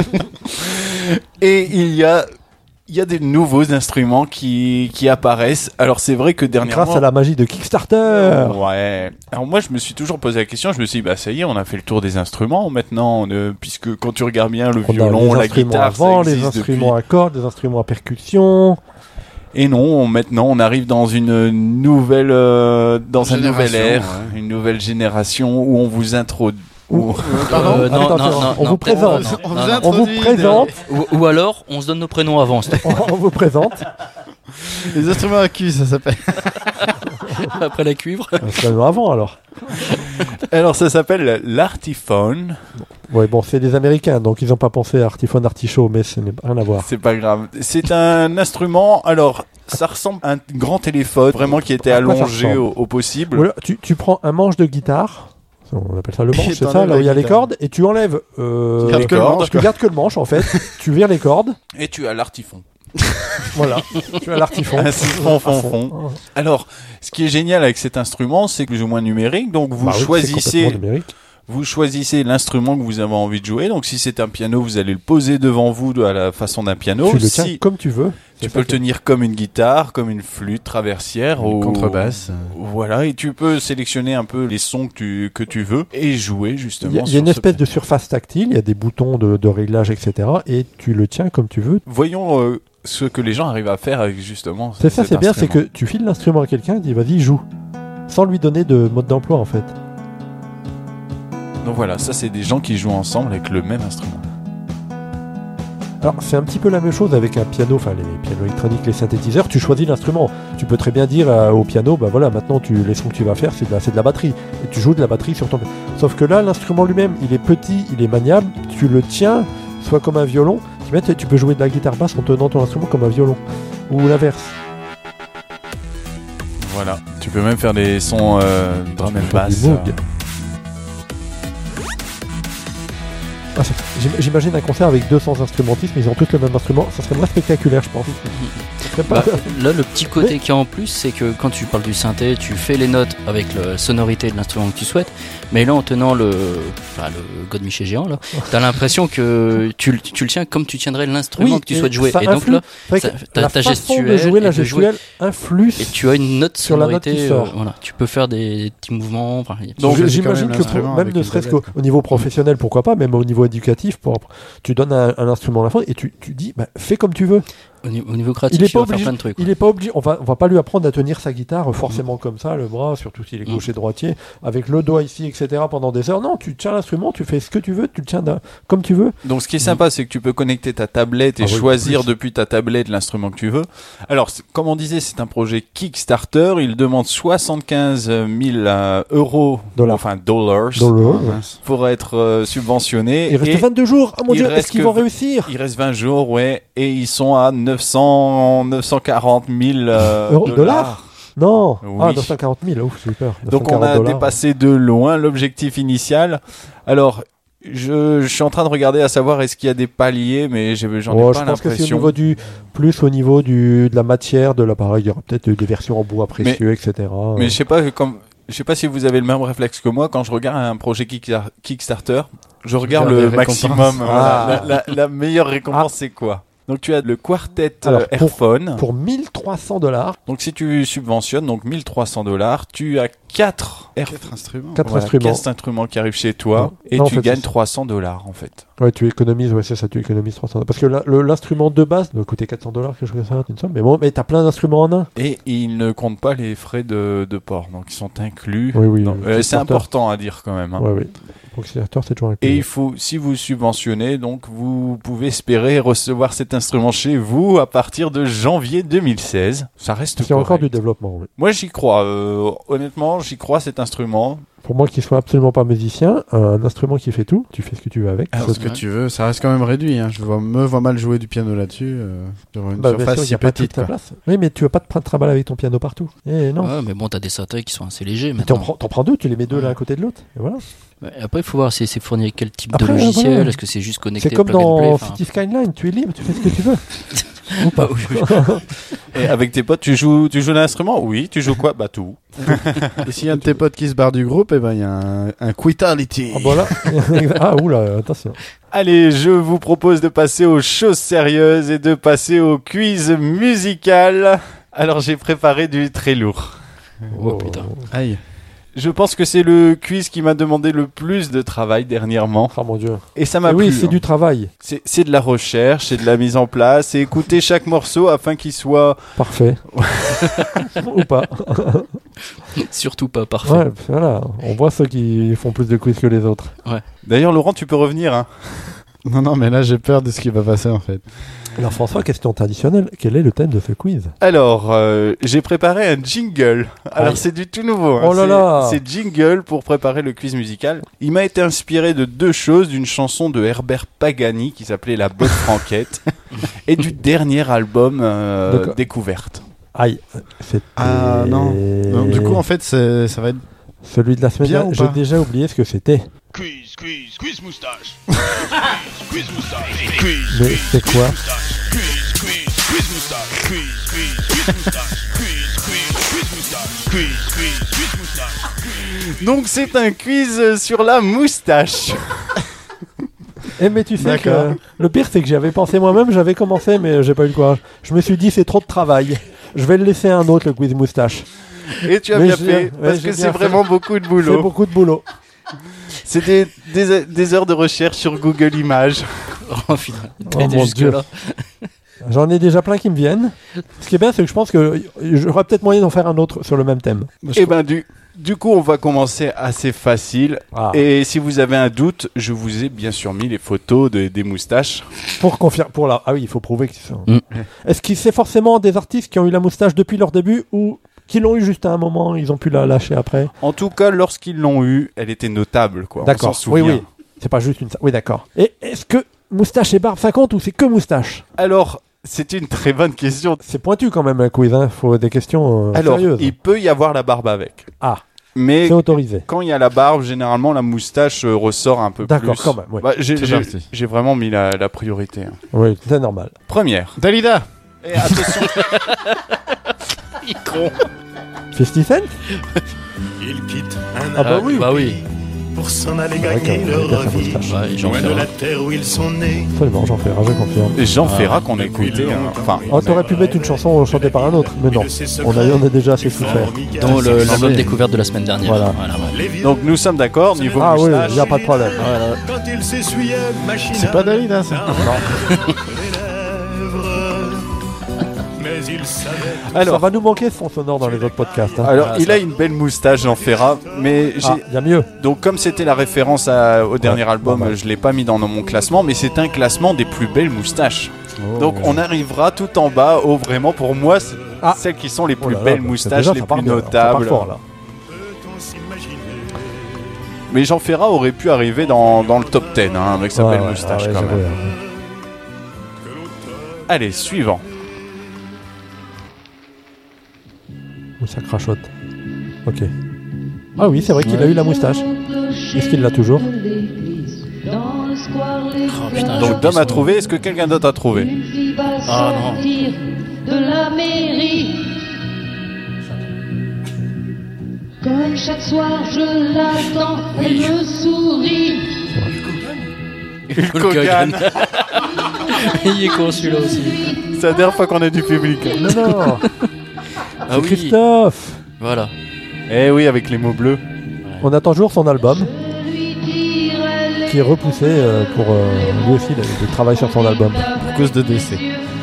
Et il y a, il y a des nouveaux instruments qui, qui apparaissent. Alors c'est vrai que dernièrement. Grâce à la magie de Kickstarter. Ouais. Alors moi je me suis toujours posé la question. Je me suis dit bah ça y est, on a fait le tour des instruments maintenant, euh, puisque quand tu regardes bien le On a violon, les la instruments guitare, avant, ça les existe instruments à cordes, les instruments à percussion. depuis. Et non, on- maintenant on arrive dans une nouvelle, euh, dans un nouvel Génération, ère, ouais. une nouvelle génération où on vous introduit. où- Pardon Euh, non, Attends, non, attends, non, on non, vous peut-être- présente. non, On non, vous non. On vous Introduit présente, Ou, ou alors on se donne nos prénoms avant. s'il te plaît. on vous présente. Les instruments à cuivre, ça s'appelle. Après la cuivre. C'est avant alors. Alors ça s'appelle l'Artiphone. Ouais, bon, c'est des Américains, donc ils n'ont pas pensé à Artiphone Artichaut, mais ce n'est rien à voir. C'est pas grave. C'est un instrument. Alors ça ressemble à un grand téléphone, vraiment qui était À quoi ça allongé ressemble au, au possible. Voilà, tu, tu prends un manche de guitare, on appelle ça le Et manche, c'est t'enlèves ça, là la où il y a les guitare. cordes, et tu enlèves. Euh, Tu gardes que le cordes. manche, tu gardes que le manche en fait, tu vires les cordes, Et tu as l'artiphon. voilà, tu as l'artiphon. Un siphon, fond, fond. Alors, ce qui est génial avec cet instrument, c'est plus ou moins numérique. Donc, vous Bah oui, c'est choisissez, complètement numérique. vous choisissez l'instrument que vous avez envie de jouer. Donc, si c'est un piano, vous allez le poser devant vous de- à la façon d'un piano. Tu le tiens Si comme tu veux. tu C'est peux ça le qui est- tenir comme une guitare, comme une flûte traversière, Une ou contrebasse. Voilà, et tu peux sélectionner un peu les sons que tu que tu veux et jouer justement. Il y a, il y a sur une ce espèce piano. de surface tactile, il y a des boutons de, de réglage, et cetera. Et tu le tiens comme tu veux. Voyons euh, ce que les gens arrivent à faire avec justement. C'est ça, cet c'est bien, c'est instrument. que tu files l'instrument à quelqu'un, il dit vas-y, joue. Sans lui donner de mode d'emploi en fait. Donc voilà, ça c'est des gens qui jouent ensemble avec le même instrument. Alors, c'est un petit peu la même chose avec un piano, enfin les pianos électroniques, les synthétiseurs. Tu choisis l'instrument. Tu peux très bien dire euh, au piano, bah voilà, maintenant tu, les sons que tu vas faire, c'est de, la, c'est de la batterie. Et tu joues de la batterie sur ton. Sauf que là, l'instrument lui-même, il est petit, il est maniable. Tu le tiens, soit comme un violon. Tu, mets, tu peux jouer de la guitare basse en tenant ton instrument comme un violon. Ou l'inverse. Voilà, tu peux même faire des sons euh, drum and Faire bass. du Moog. euh. Ah, ça- j'im- J'imagine un concert avec deux cents instrumentistes, mais ils ont tous le même instrument. Ça serait moins spectaculaire, je pense. Ça serait pas- Bah, là, le petit côté qu'il y a en plus, c'est que quand tu parles du synthé, tu fais les notes avec la sonorité de l'instrument que tu souhaites, mais là, en tenant le, enfin, le godemiché géant, là, t'as l'impression que tu, le- tu le tiens comme tu tiendrais l'instrument Oui, que tu et souhaites jouer. ça Et donc influe. là, C'est vrai ça- que ta- la ta façon gestuelle de jouer la et de jouer- gestuelle influe. et tu as une note Sur la note sonorité. qui sort. euh, voilà, tu peux faire des petits mouvements. enfin, y a- Donc, Je- choisis quand j'imagine même que pour- l'instrument même avec ne une serait-ce tablette, qu'au au niveau professionnel, pourquoi pas, même au niveau éducatif, pour, tu donnes un, un instrument à l'enfant et tu, tu dis, bah, fais comme tu veux. Au, ni- au niveau créatif, Il est tu pas vas faire obligé- plein de trucs. Il est pas obligé, on va, on va pas lui apprendre à tenir sa guitare forcément Mm. comme ça, le bras, surtout s'il est Mm. gaucher droitier, avec le doigt ici, et cetera pendant des heures. Non, tu tiens l'instrument, tu fais ce que tu veux, tu le tiens d'un- comme tu veux. Donc ce qui est sympa, c'est que tu peux connecter ta tablette et Ah oui, choisir plus. depuis ta tablette l'instrument que tu veux. Alors, c'est- comme on disait, c'est un projet Kickstarter. Il demande soixante-quinze mille euh, euros, Dollars. enfin dollars, Dans le- Ah, mince. pour être euh, subventionné. Il reste Et vingt-deux jours. Oh mon il dieu, reste est-ce qu'ils que vont vingt- réussir il reste vingt jours, ouais, et ils sont à neuf cents, neuf cent quarante mille euh, Euros- dollars. dollars Non. Oui. Ah, neuf cent quarante mille, ouf, j'ai eu peur. Donc on neuf cent quarante a dollars. dépassé de loin l'objectif initial. Alors, je, je suis en train de regarder à savoir est-ce qu'il y a des paliers, mais j'ai- j'en Oh, ai je pas pense que c'est au l'impression. niveau du plus au niveau du de la matière de l'appareil. Il y aura peut-être des versions en bois précieux, et cetera. Mais je sais pas comme je sais pas si vous avez le même réflexe que moi quand je regarde un projet Kickstar- Kickstarter, je regarde regardes le les maximum. récompenses. Voilà. Ah. La, la- la meilleure récompense c'est quoi? Donc tu as le Quartet euh, Alors, pour- Airphone. Pour mille trois cents dollars, Donc si tu subventionnes donc mille trois cents dollars, tu as quatre Air- Quatre instruments. quatre voilà, instruments. quatre instruments qui arrivent chez toi Non. et Non, en tu fait, gagnes c'est- trois cents dollars en fait. Ouais, tu économises, ouais, c'est ça, tu économises trois cents. Parce que la- le- l'instrument de base doit coûter quatre cents dollars, quelque chose comme ça, une somme. Mais bon, mais t'as plein d'instruments en un. Et ils ne comptent pas les frais de, de port, donc ils sont inclus. Oui, oui. Non, le euh, c'est Kickstarter. important à dire quand même. hein. Ouais, oui. Kickstarter, c'est toujours un Et il faut, si vous subventionnez, donc vous pouvez espérer recevoir cet instrument chez vous à partir de janvier deux mille seize. Ça reste C'est encore du correct. développement, oui. Moi j'y crois, euh, honnêtement j'y crois cet instrument. Pour moi qui soit absolument pas musicien, un instrument qui fait tout, tu fais ce que tu veux avec. Alors, ce que tu veux, ça reste quand même réduit. Hein. Je vois, me vois mal jouer du piano là-dessus, euh, sur une Bah, bien surface sûr, il y si a pas toute petite. ta quoi. place. Oui, mais tu vas pas te prendre travail avec ton piano partout. Eh non. Ouais, mais bon, t'as des synthés qui sont assez légers Mais T'en maintenant. prends, t'en prends deux, tu les mets deux l'un à côté de l'autre. Et voilà. Ouais, Après, il faut voir si c'est fourni avec quel type Après, de logiciel. voilà. Est-ce que c'est juste connecté C'est comme plug and play, dans enfin, City Skyline, tu es libre, tu fais ce que tu veux. ou pas, oui, oui. Et avec tes potes, tu joues, tu joues l'instrument? Oui. Tu joues quoi? Bah tout. Et s'il y a un de tes potes qui se barre du groupe, et ben il y a un, un quitality. Ah, voilà. Ah, oula, attention. Allez, je vous propose de passer aux choses sérieuses et de passer au quiz musical. Alors j'ai préparé du très lourd. Oh, putain. Aïe. Je pense que c'est le quiz qui m'a demandé le plus de travail dernièrement. Oh mon dieu. Et ça m'a Mais oui, plu. c'est hein. du travail. C'est c'est de la recherche, c'est de la mise en place, et écouter chaque morceau afin qu'il soit... Parfait. Ou pas. Surtout pas parfait. Ouais, voilà. On voit ceux qui font plus de quiz que les autres. D'ailleurs, Laurent, tu peux revenir. Hein. Non, non, mais là j'ai peur de ce qui va passer en fait. Alors François, question traditionnelle, quel est le thème de ce quiz? Alors, euh, j'ai préparé un jingle. Alors, Aïe. c'est du tout nouveau. hein. Oh là C'est- là. C'est jingle pour préparer le quiz musical. Il m'a été inspiré de deux choses, d'une chanson de Herbert Pagani qui s'appelait La Bonne Franquette et du dernier album euh, D'accord. Découverte. Aïe, c'était... Ah non. Non, du coup, en fait, c'est- ça va être. Celui de la semaine Bien dernière, ou j'ai pas déjà oublié ce que c'était. Quiz, quiz, quiz moustache. quiz, quiz moustache. Quiz, Mais quiz, c'est quoi? quiz, quiz, quiz moustache. Quiz, quiz, quiz moustache. Quiz, quiz, quiz moustache. Quiz, quiz, quiz moustache. Donc, c'est un quiz sur la moustache. Eh mais tu sais D'accord. que le pire c'est que j'y avais pensé moi-même, j'avais commencé mais j'ai pas eu le courage. Je me suis dit c'est trop de travail. Je vais le laisser à un autre le quiz moustache. Et tu as Mais bien j'ai- fait, ouais, parce j'ai que bien c'est fait. vraiment beaucoup de C'est boulot. beaucoup de boulot. C'est des, des, des heures de recherche sur Google Images. Oh, putain, Oh, t'as été mon jusque Dieu. là. J'en ai déjà plein qui me viennent. Ce qui est bien c'est que je pense que j'aurais peut-être moyen d'en faire un autre sur le même thème. Et ben, du, du coup, on va commencer assez facile. Ah. Et si vous avez un doute, je vous ai bien sûr mis les photos de- des moustaches. Pour confirmer, pour la, ah oui il faut prouver que c'est ça. Mm. Est-ce que c'est forcément des artistes qui ont eu la moustache depuis leur début ou qui l'ont eu juste à un moment, ils ont pu la lâcher après? En tout cas, lorsqu'ils l'ont eu, elle était notable, quoi. On D'accord. s'en Oui souvient. oui. C'est pas juste une. Oui d'accord. Et est-ce que moustache et barbe ça compte ou c'est que moustache? Alors, c'est une très bonne question. C'est pointu quand même un quiz, hein. Faut des questions euh, Alors, sérieuses. il peut y avoir la barbe avec. Ah, Mais c'est autorisé. quand il y a la barbe, généralement, la moustache euh, ressort un peu plus. D'accord, quand même, ouais. Bah, j'ai, C'est j'ai- parti. j'ai vraiment mis la, la priorité. hein. Oui, c'est normal. Première. Dalida. Et attention. fifty Cent? Il quitte un Ah bah arabe oui. Bah oui. pour s'en aller C'est vrai gagner qu'il leur a sa vie. moustache. Ouais, j'en Loin fais de la un. terre où ils sont nés. Absolument, j'en fais je confirme. Et Jean Ah. Ferrat qu'on a écouté. hein. Enfin, Oh, t'aurais pu mettre une chanson chantée par un autre, mais non. On a, on a déjà assez souffert. Dont le- l'album découverte de la semaine dernière. Voilà. ouais. donc nous sommes d'accord, niveau Ah oui, moustache. il n'y a pas de problème. Voilà. Quand il s'essuyait machinalement C'est pas Dalida, ça. les lèvres. Mais il savait. Ça Alors, va nous manquer ce son sonore dans les autres podcasts. Hein. alors Ah, il ça. a une belle moustache, Jean Ferrat. Mais j'ai... Ah, il y a mieux. Donc comme c'était la référence à- au dernier album, normal. je l'ai pas mis dans mon classement, mais c'est un classement des plus belles moustaches. Oh, Donc on arrivera tout en bas au vraiment pour moi c'est- Ah. celles qui sont les Oh plus là là, belles bah, moustaches, déjà, les ça part plus bien, ça part notables. fort, là. Peut-on s'imaginer Mais Jean Ferrat aurait pu arriver dans, dans le top dix hein, avec sa Ouais, belle ouais, moustache ouais, quand j'avoue, même. ouais. Allez, suivant. Où ça crachote. Ok. Ah oui, c'est vrai qu'il a eu la moustache. Est-ce qu'il l'a toujours? Oh putain, Donc j'ai Dom a oublié trouvé, est-ce que quelqu'un d'autre a trouvé? Ah non. De la mairie. Comme chaque soir je l'attends, elle me sourit. Hulk Hogan. Il est con celui-là aussi. C'est la dernière fois qu'on a du public. Non, non. Ah C'est oui. Christophe. Voilà. Eh oui, avec les mots bleus. On attend toujours son album, qui est repoussé euh, pour euh, lui aussi, il, il travaille sur son album. À cause de décès.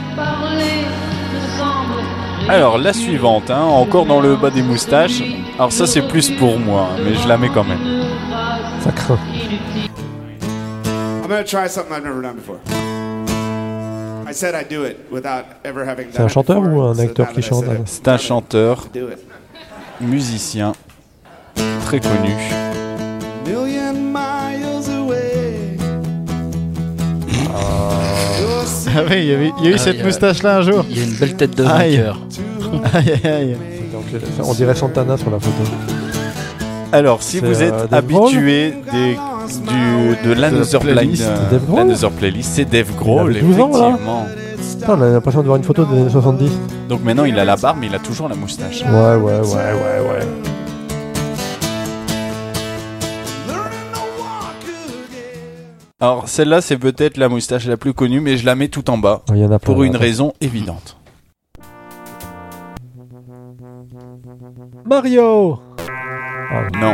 Alors la suivante, hein, encore dans le bas des moustaches. Alors ça c'est plus pour moi, hein, mais je la mets quand même. Ça craint. I'm gonna try something I've never done before. I said I'd do it without ever having C'est un done it chanteur before, ou un so acteur now qui that I chante, said là it, C'est un chanteur, do it. musicien, très connu. Million miles away. Ah oui, il y, avait- il y a eu Ah, cette il y a- moustache-là un jour. Il y a une belle tête de Aïe. vainqueur. Aïe, aïe, aïe. Donc, euh, on dirait Santana sur la photo. Alors si C'est, vous êtes euh, Dave Grohl habitué des, du, de l'Another De la playlist. Playlist, euh, Dave Grohl l'Another Playlist, c'est Dave Grohl, Il avait douze ans, là. effectivement. Putain, on a l'impression de voir une photo des années soixante-dix. Donc maintenant il a la barbe, mais il a toujours la moustache. Ouais, ouais, ouais, ouais, ouais. Alors celle-là c'est peut-être la moustache la plus connue, mais je la mets tout en bas Il y en a plein, pour là. une raison évidente. Mario. Non.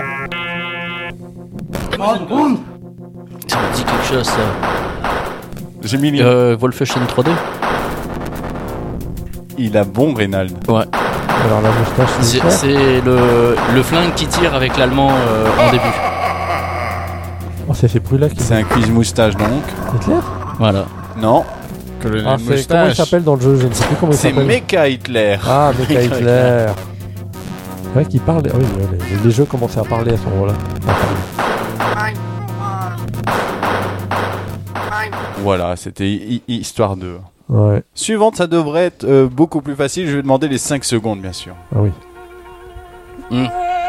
Ça me dit quelque chose, ça. J'ai mis les- Euh, Wolfenstein trois D. Il a bon Reynald. Ouais. Alors la moustache, c'est C'est clair. c'est le, le flingue qui tire avec l'allemand euh, en début. Oh, c'est ces bruits-là qui C'est un quiz moustache donc. C'est clair? Voilà. Non. Colonel Ah, c'est, comment il Moustache. s'appelle dans le jeu? Je ne sais plus comment il C'est s'appelle. Mecha Hitler. Ah, Mecha Hitler. C'est vrai qu'il parle. Ah oui, ouais, les, les jeux commençaient à parler à ce moment-là. Voilà, c'était hi- hi- histoire de... Ouais. Suivante, ça devrait être euh, beaucoup plus facile. Je vais demander les cinq secondes, bien sûr. Ah oui. Hmm.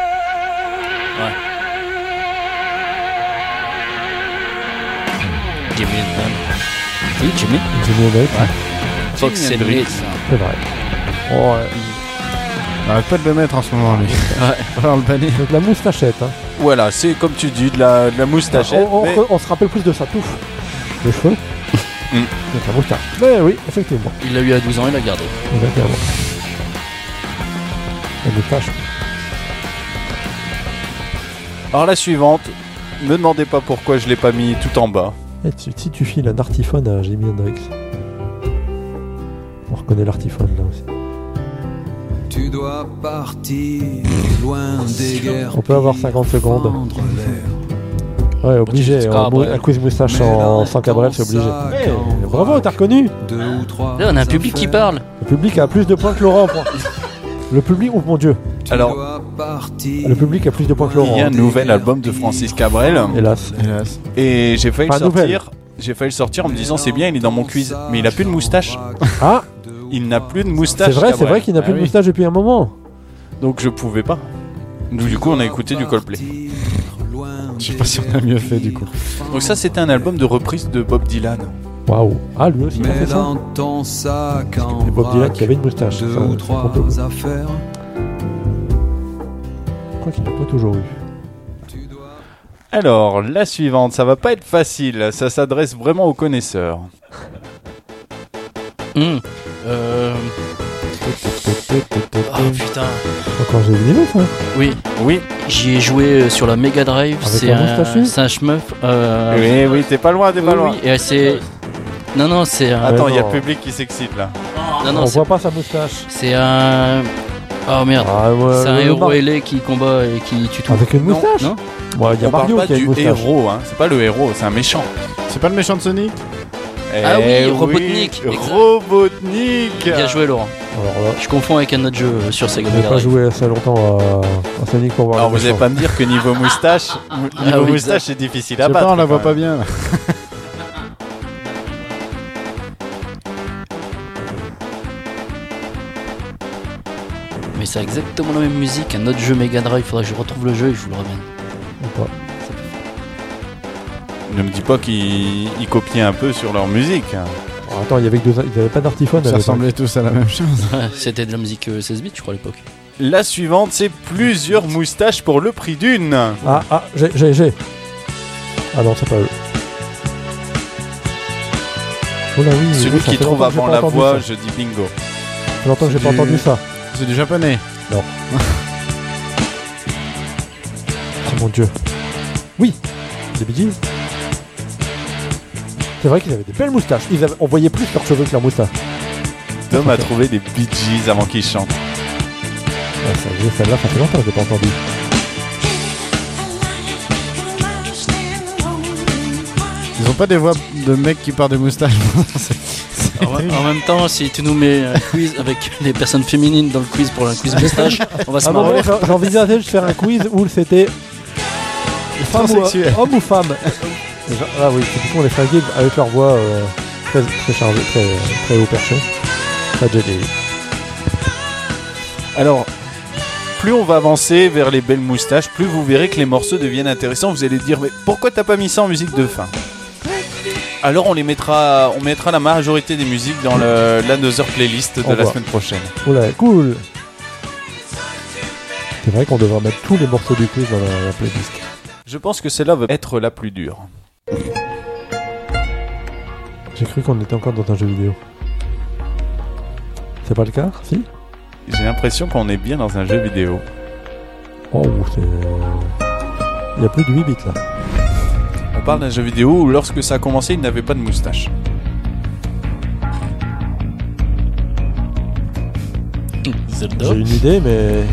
Jimmy Hendrix. Oui, Jimmy. Jimi Hendrix. Fox Jimi Hendrix. Hendrix. C'est vrai. Oh, ouais. Arrête pas de le mettre en ce moment, lui. Ouais. Alors le banni. Donc la moustachette. Hein. Voilà, c'est comme tu dis, de la, de la moustachette. on, on, mais- on se rappelle plus de sa touffe. Les cheveux. Mm. Donc la moustache. Mais oui, effectivement. Il l'a eu à douze ans, il l'a gardé. Exactement. La moustache. Alors la suivante, me demandez pas pourquoi je l'ai pas mis tout en bas. Et tu- si tu files un artiphone à Jimi Hendrix. On reconnaît l'artiphone là aussi. Tu dois partir loin des guerres. On peut avoir cinquante secondes. prendre l'air. Ouais, obligé. Petit Un, Cabrel. mou- un quiz moustache en, sans Cabrel, c'est obligé. Hey, Eh, bravo, t'as reconnu. Deux ou trois Là, on a un public qui affaires. parle. Le public a plus de points que Laurent. point. Le public, oh mon dieu. Tu Alors, dois partir Le public a plus de points que il y a Laurent. un nouvel album de Francis Cabrel Hélas. Hélas. et j'ai failli Pas le nouvelle. sortir. J'ai failli le sortir en me disant c'est bien, il est dans mon quiz, mais il a plus de moustache. Ah, Il n'a plus de moustache. c'est vrai, c'est Cabrel. vrai qu'il n'a Ah plus de oui. moustache depuis un moment. Donc je pouvais pas. Donc du coup on a écouté du Coldplay. Je sais pas si on a mieux fait du coup. Donc ça c'était un album de reprise de Bob Dylan. Waouh. Ah, lui aussi, il a Mais fait ça. dans ton sac en Et Bob Dylan vrac, qui avait une moustache. deux ça, ou c'est trois complètement- affaires. Je crois qu'il n'a pas toujours eu. Alors la suivante, ça va pas être facile. Ça s'adresse vraiment aux connaisseurs. Hmm. Euh... Oh putain. Encore j'ai éliminé ça. Oui, Oui. j'y ai joué euh, sur la Mega Drive. Avec C'est la un, moustachu c'est un shmup. Euh... Oui oui, t'es pas loin, t'es pas oui, loin. oui, et c'est. Non, non, c'est un. Attends, il y a non. le public qui s'excite là. Non, On non, c'est, voit pas sa moustache. c'est un. Oh merde. Ah, ouais, c'est un le héros Mar- ailé qui combat et qui tue tout. Avec une Non, moustache. non Ouais, il y a On parle Mario pas qui a une du moustache. héros, hein. C'est pas le héros, c'est un méchant. C'est pas le méchant de Sonic? Ah oui, Eh Robotnik, exact. Robotnik. Bien joué, Laurent. Alors là, Je confonds avec un autre jeu euh, sur Sega j'ai Mega pas Drive. joué assez longtemps à, à Sonic pour voir Alors le vous allez méchant. pas me dire que niveau moustache, niveau Ah oui, moustache ça. c'est difficile Je à sais battre. pas, on la quand voit même. pas bien là. Mais c'est exactement la même musique, un autre jeu Mega Drive. Faudrait que je retrouve le jeu et que je vous le ramène. Ou pas. Ne me dis pas qu'ils ils copiaient un peu sur leur musique. Alors, attends, il y avait que deux, ils avaient pas d'artiphone. à Ça l'époque. ressemblait tous à la même chose. Ouais, c'était de la musique euh, seize bits, je crois, à l'époque. La suivante, c'est plusieurs moustaches pour le prix d'une. Ah, ah, j'ai, j'ai, j'ai. Ah non, c'est pas eux. Oh là oui, Celui oui, ça qui fait trouve longtemps que j'ai avant pas la entendu voix, ça. je dis bingo. Ça fait longtemps que j'ai C'est pas du- entendu ça. C'est du japonais. Oh mon dieu. Oui, c'est Bee Gees. C'est vrai qu'ils avaient des belles moustaches. Ils avaient... On voyait plus leurs cheveux que leurs moustaches. Tom a trouvé des Bee Gees avant qu'ils chantent. Ouais, ça, j'ai- celle-là, ça fait longtemps que je l'ai pas entendu. Ils ont pas des voix de mecs qui partent des moustaches. C'est- c'est Alors, terrible. en même temps, si tu nous mets un quiz avec les personnes féminines dans le quiz pour un quiz moustache, on va se Ah non, marrer. j'ai- j'envisageais de faire un quiz où c'était femme ou, Transsexuel. homme ou femme. Et genre- ah oui, typiquement les fringués avec leur voix euh, très, très chargée, très, très haut perché. Très joli. Alors, plus on va avancer vers les belles moustaches, plus vous verrez que les morceaux deviennent intéressants. Vous allez dire, mais pourquoi t'as pas mis ça en musique de fin? Alors on les mettra, on mettra la majorité des musiques dans le l'Another playlist de Au la revoir. semaine prochaine. Oula, cool. C'est vrai qu'on devrait mettre tous les morceaux du quiz dans la, la playlist. Je pense que celle-là va être la plus dure. J'ai cru qu'on était encore dans un jeu vidéo. C'est pas le cas, si? J'ai l'impression qu'on est bien dans un jeu vidéo. Oh, c'est... Il y a plus de huit bits là. On parle d'un jeu vidéo où lorsque ça a commencé, il n'avait pas de moustache. Zelda. J'ai une idée, mais...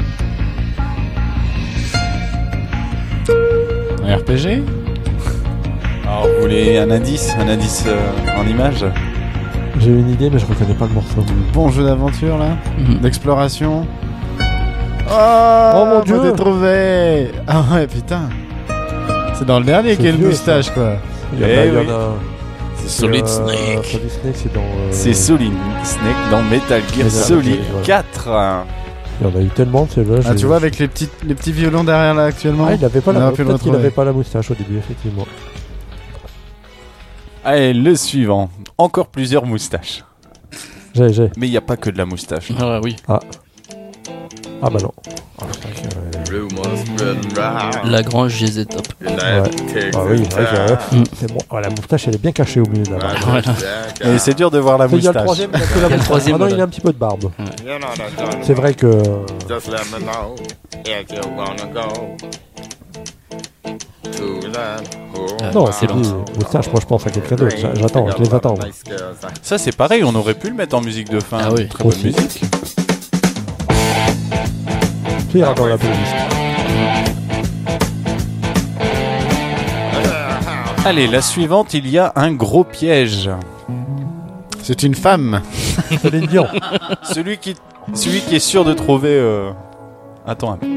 Un R P G? Alors vous voulez un indice, un indice euh, en image? J'ai une idée, mais je reconnais pas le morceau. Bon jeu d'aventure là, Mhm. d'exploration. Oh, Oh, mon Dieu. Dieu, trouvé. Ah ouais, putain. C'est dans le dernier C'est qu'il y a le vieux, moustache quoi. Il y en a, Eh il y en oui. a- C'est c'est, Solid euh, Snake. Solid Snake, c'est dans. euh, C'est Solid Snake dans Metal Gear Metal Solid Gear, voilà. quatre. Il y en a eu tellement, c'est là. Ah, j'ai- tu vois avec les petits, les petits violons derrière là actuellement. Ah, il avait pas On la, aurait pu le peut-être qu'il retrouver. avait pas la moustache au début, effectivement. Allez, le suivant. Encore plusieurs moustaches. J'ai, j'ai. Mais il n'y a pas que de la moustache. Ah oui. Ah bah non. Ah, putain, que- La Grange G Z Top. ouais. Ah oui, ouais, que- Mm. c'est bon. Ah, la moustache, elle est bien cachée au milieu là-bas. Voilà. Et c'est dur de voir la Il y a le moustache. troisième, il a que la Il y a le moustache. troisième, Ah non, voilà. il a un petit peu de barbe. C'est vrai que. Just let me know if you wanna go to that whole Non, c'est c'est long. dit, moustache, moi je pense à quelqu'un d'autre. J'a- J'attends, je les attends. moi. Ça, c'est pareil, on aurait pu le mettre en musique de fin. Ah oui. Très bonne Aussi. musique. Tu iras dans la playlist. Allez, la suivante, il y a un gros piège. C'est une femme. Céline Dion. Celui qui, celui qui est sûr de trouver. euh, Attends un peu.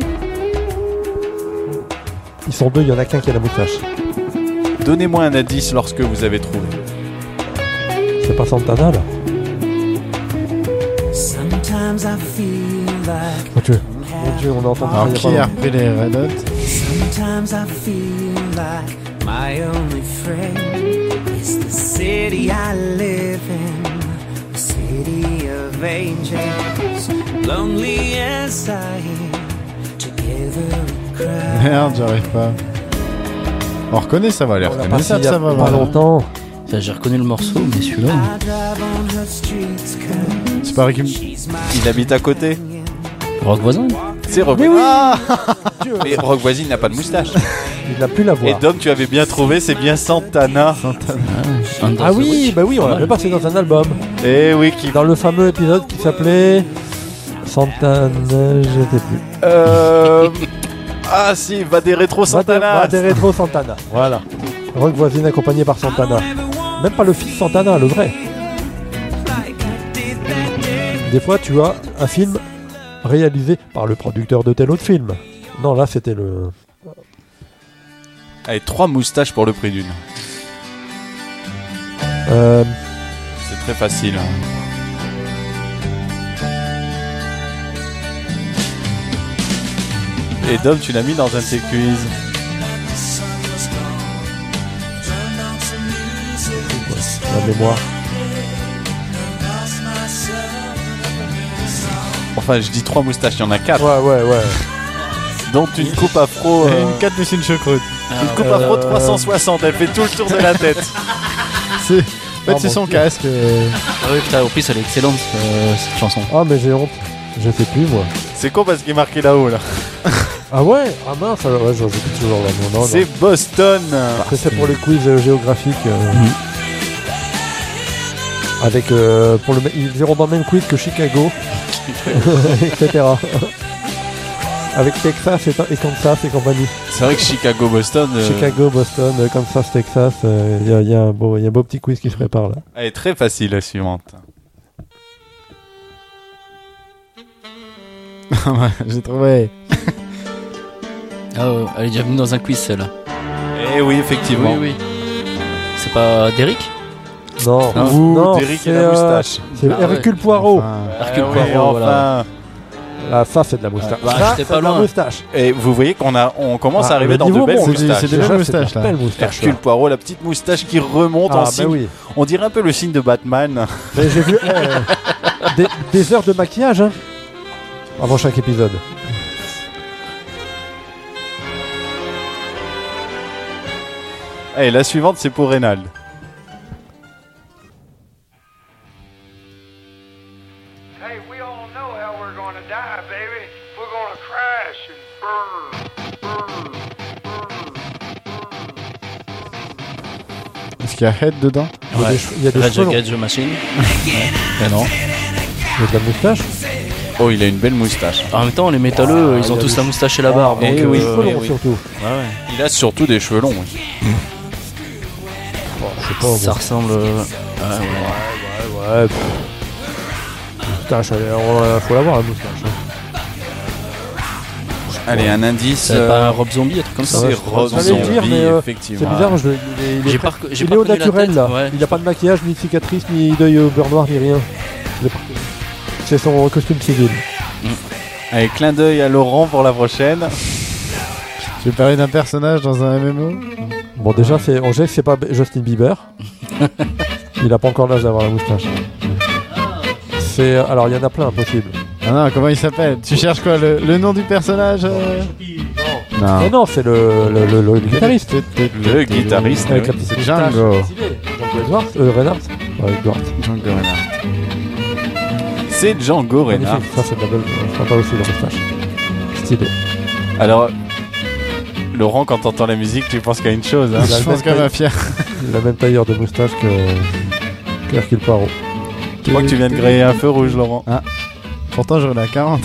Ils sont deux, il y en a qu'un qui a la moustache. Donnez-moi un indice lorsque vous avez trouvé. C'est pas Santana là. Sometimes I feel like Mon Dieu. Mon Dieu, on a entendu ça Alors il y a qui pas a longtemps. repris les Red Hot? Sometimes I feel like my only friend is the city I live in, the city of angels. Lonely as I am, together we cry. Merde, j'arrive pas. On reconnaît, ça va, les On l'a passé reconnaissable, il y a ça va. pas voilà. longtemps. Enfin, j'ai reconnu le morceau, mais celui-là. I drive on her streets 'cause C'est pas Ricky. she's my Il habite à côté. Rock voisin. C'est Rock. Ah Mais Rock voisine n'a pas de moustache. Il n'a plus la Et voix. Dom, tu avais bien trouvé, c'est bien Santana. Under Ah the oui, Witch. bah oui, on Pas l'avait mal. passé dans un album. Eh oui, qui. Dans le fameux épisode qui s'appelait Santana, je sais plus. Euh... Ah si, va des rétro Santana. Va des rétro Santana. Voilà. Rock voisine accompagné par Santana. Même pas le fils Santana, le vrai. Des fois, tu as un film réalisé par le producteur de tel autre film. Non, là, c'était le. Allez, trois moustaches pour le prix d'une. Euh, C'est très facile. Et Dom, tu l'as mis dans un de tes quiz. la mémoire. Enfin, je dis trois moustaches, il y en a quatre. Ouais, ouais, ouais. Dont une coupe afro. Et euh, une quatre de une choucroute. Une coupe afro de trois cent soixante, elle fait tout le tour de la tête. C'est... En fait, Oh, c'est mon son Dieu. casque. euh. Ah oui, putain, en plus, elle est excellente, euh, cette chanson. Ah, mais j'ai honte. Je sais plus, moi. C'est con parce qu'il est marqué là-haut là. Ah ouais. Ah mince, alors, ouais, j'en sais toujours là. Non, non, C'est non. Boston. Après, c'est pour les quiz euh, géographiques. euh, Mhm. Avec, euh, pour le, ils iront dans le même quiz que Chicago, et cetera. Avec Texas et, et Kansas et compagnie. C'est vrai que Chicago, Boston. euh, Chicago, Boston, euh, Kansas, Texas, il y, a- y a un beau, y a un beau petit quiz qui se prépare là. Elle est très facile la suivante. Ouais, j'ai trouvé. Ah ouais, elle est déjà venue dans un quiz, celle-là. Eh oui, effectivement. Oui, oui. C'est pas Derrick Non, Ah. Ouh, non, Derrick et c'est, la euh, moustache. c'est Ah ouais. Hercule Poirot. Enfin, Hercule Ah oui, Poirot, enfin. voilà. Ah, ça c'est de la moustache. bah, ça, j'étais c'est pas de la loin. moustache. Et vous voyez qu'on a, on commence Ah, à arriver le dans de niveau belles monte. C'est des- moustaches. c'est des Déjà, belles c'est de la moustaches, là. belle moustache, Hercule là. Poirot, la petite moustache qui remonte Ah en bah signe. oui. On dirait un peu le signe de Batman. Mais j'ai vu eh, des, des heures de maquillage hein, avant chaque épisode. Allez, la suivante, c'est pour Reynald. Hey, we all know how we're gonna die, baby. We're gonna crash and burn, burn. Est-ce qu'il y a Head dedans? Il y a des, che- il y a des Rage cheveux longs. Against the Machine. Mais non. Il y a de la moustache. Oh, il a une belle moustache. En même temps, les métalleux, Ah, ils il y ont a tous des la moustache et la barbe. Eh donc, Et oui, des euh, cheveux eh longs oui. surtout. ouais, ouais. Il a surtout des cheveux longs. Oui. Bon, je sais pas, Ça bon. ressemble. euh, ouais, ouais. Ouais, ouais. Pff. Moustache, allez, on, euh, faut l'avoir la moustache. Hein. Allez, un indice. C'est euh, pas un Rob Zombie, un truc comme ça. C'est Ouais, Rob j'allais le Zombie, dire, mais, euh, effectivement. C'est bizarre, je, il est, il est, J'ai très- pas rec- j'ai il pas est au reconnu la naturel tête, là. ouais. Il a pas de maquillage, ni de cicatrice, ni d'œil au beurre noir, ni rien. Je l'ai pas reconnu. C'est son costume civil. Allez, clin d'œil à Laurent pour la prochaine. Je vais parler d'un personnage dans un M M O. Bon, déjà, c'est, on sait que c'est pas Justin Bieber. Il a pas encore l'âge d'avoir la moustache. C'est, alors, il y en a plein, impossible. Ah non, comment il s'appelle? Tu cherches quoi, le, le nom du personnage euh Non. Mais non, c'est le, le, le, le guitariste. Le guitariste. Avec oui. la petite moustache. Django. Django Edwards, euh, Reinhardt. Ouais, Edwards. Django Reinhardt. C'est Django Reinhardt. Magnifique. Ça, c'est de la belle, ça pas aussi la moustache. Stylé. Alors, Laurent, quand t'entends la musique, tu penses qu'à une chose. Hein. Il a Je le pense même qu'elle taille- va fière. Il a la même tailleur de moustache que, que Hercule Poirot. Je crois que tu viens de griller un feu rouge, Laurent. Pourtant, j'aurais la quarante.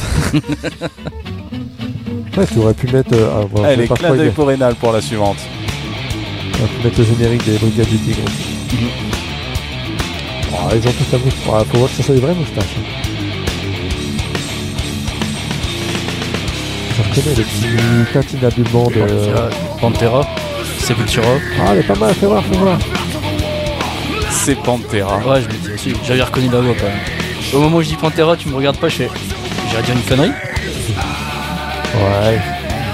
Ouais, tu aurais pu mettre. Euh, ah, bon, je Allez, vais pas clin d'œil spoiler. pour Rénal pour la suivante. Tu aurais pu mettre le générique des Brigades du Tigre. Oh, ils ont tous la moustache. Ouais, faut voir que ça soit des vraies moustaches. Je reconnais le petit patinabulement de. Euh, Pantera, Sepultura. Ah, elle est pas mal, fais voir, fais voir. C'est Pantera. Ouais, je me dis aussi, j'avais reconnu la voix quand même. Au moment où je dis Pantera, tu me regardes pas, je fais. J'aurais dit une connerie. Ouais.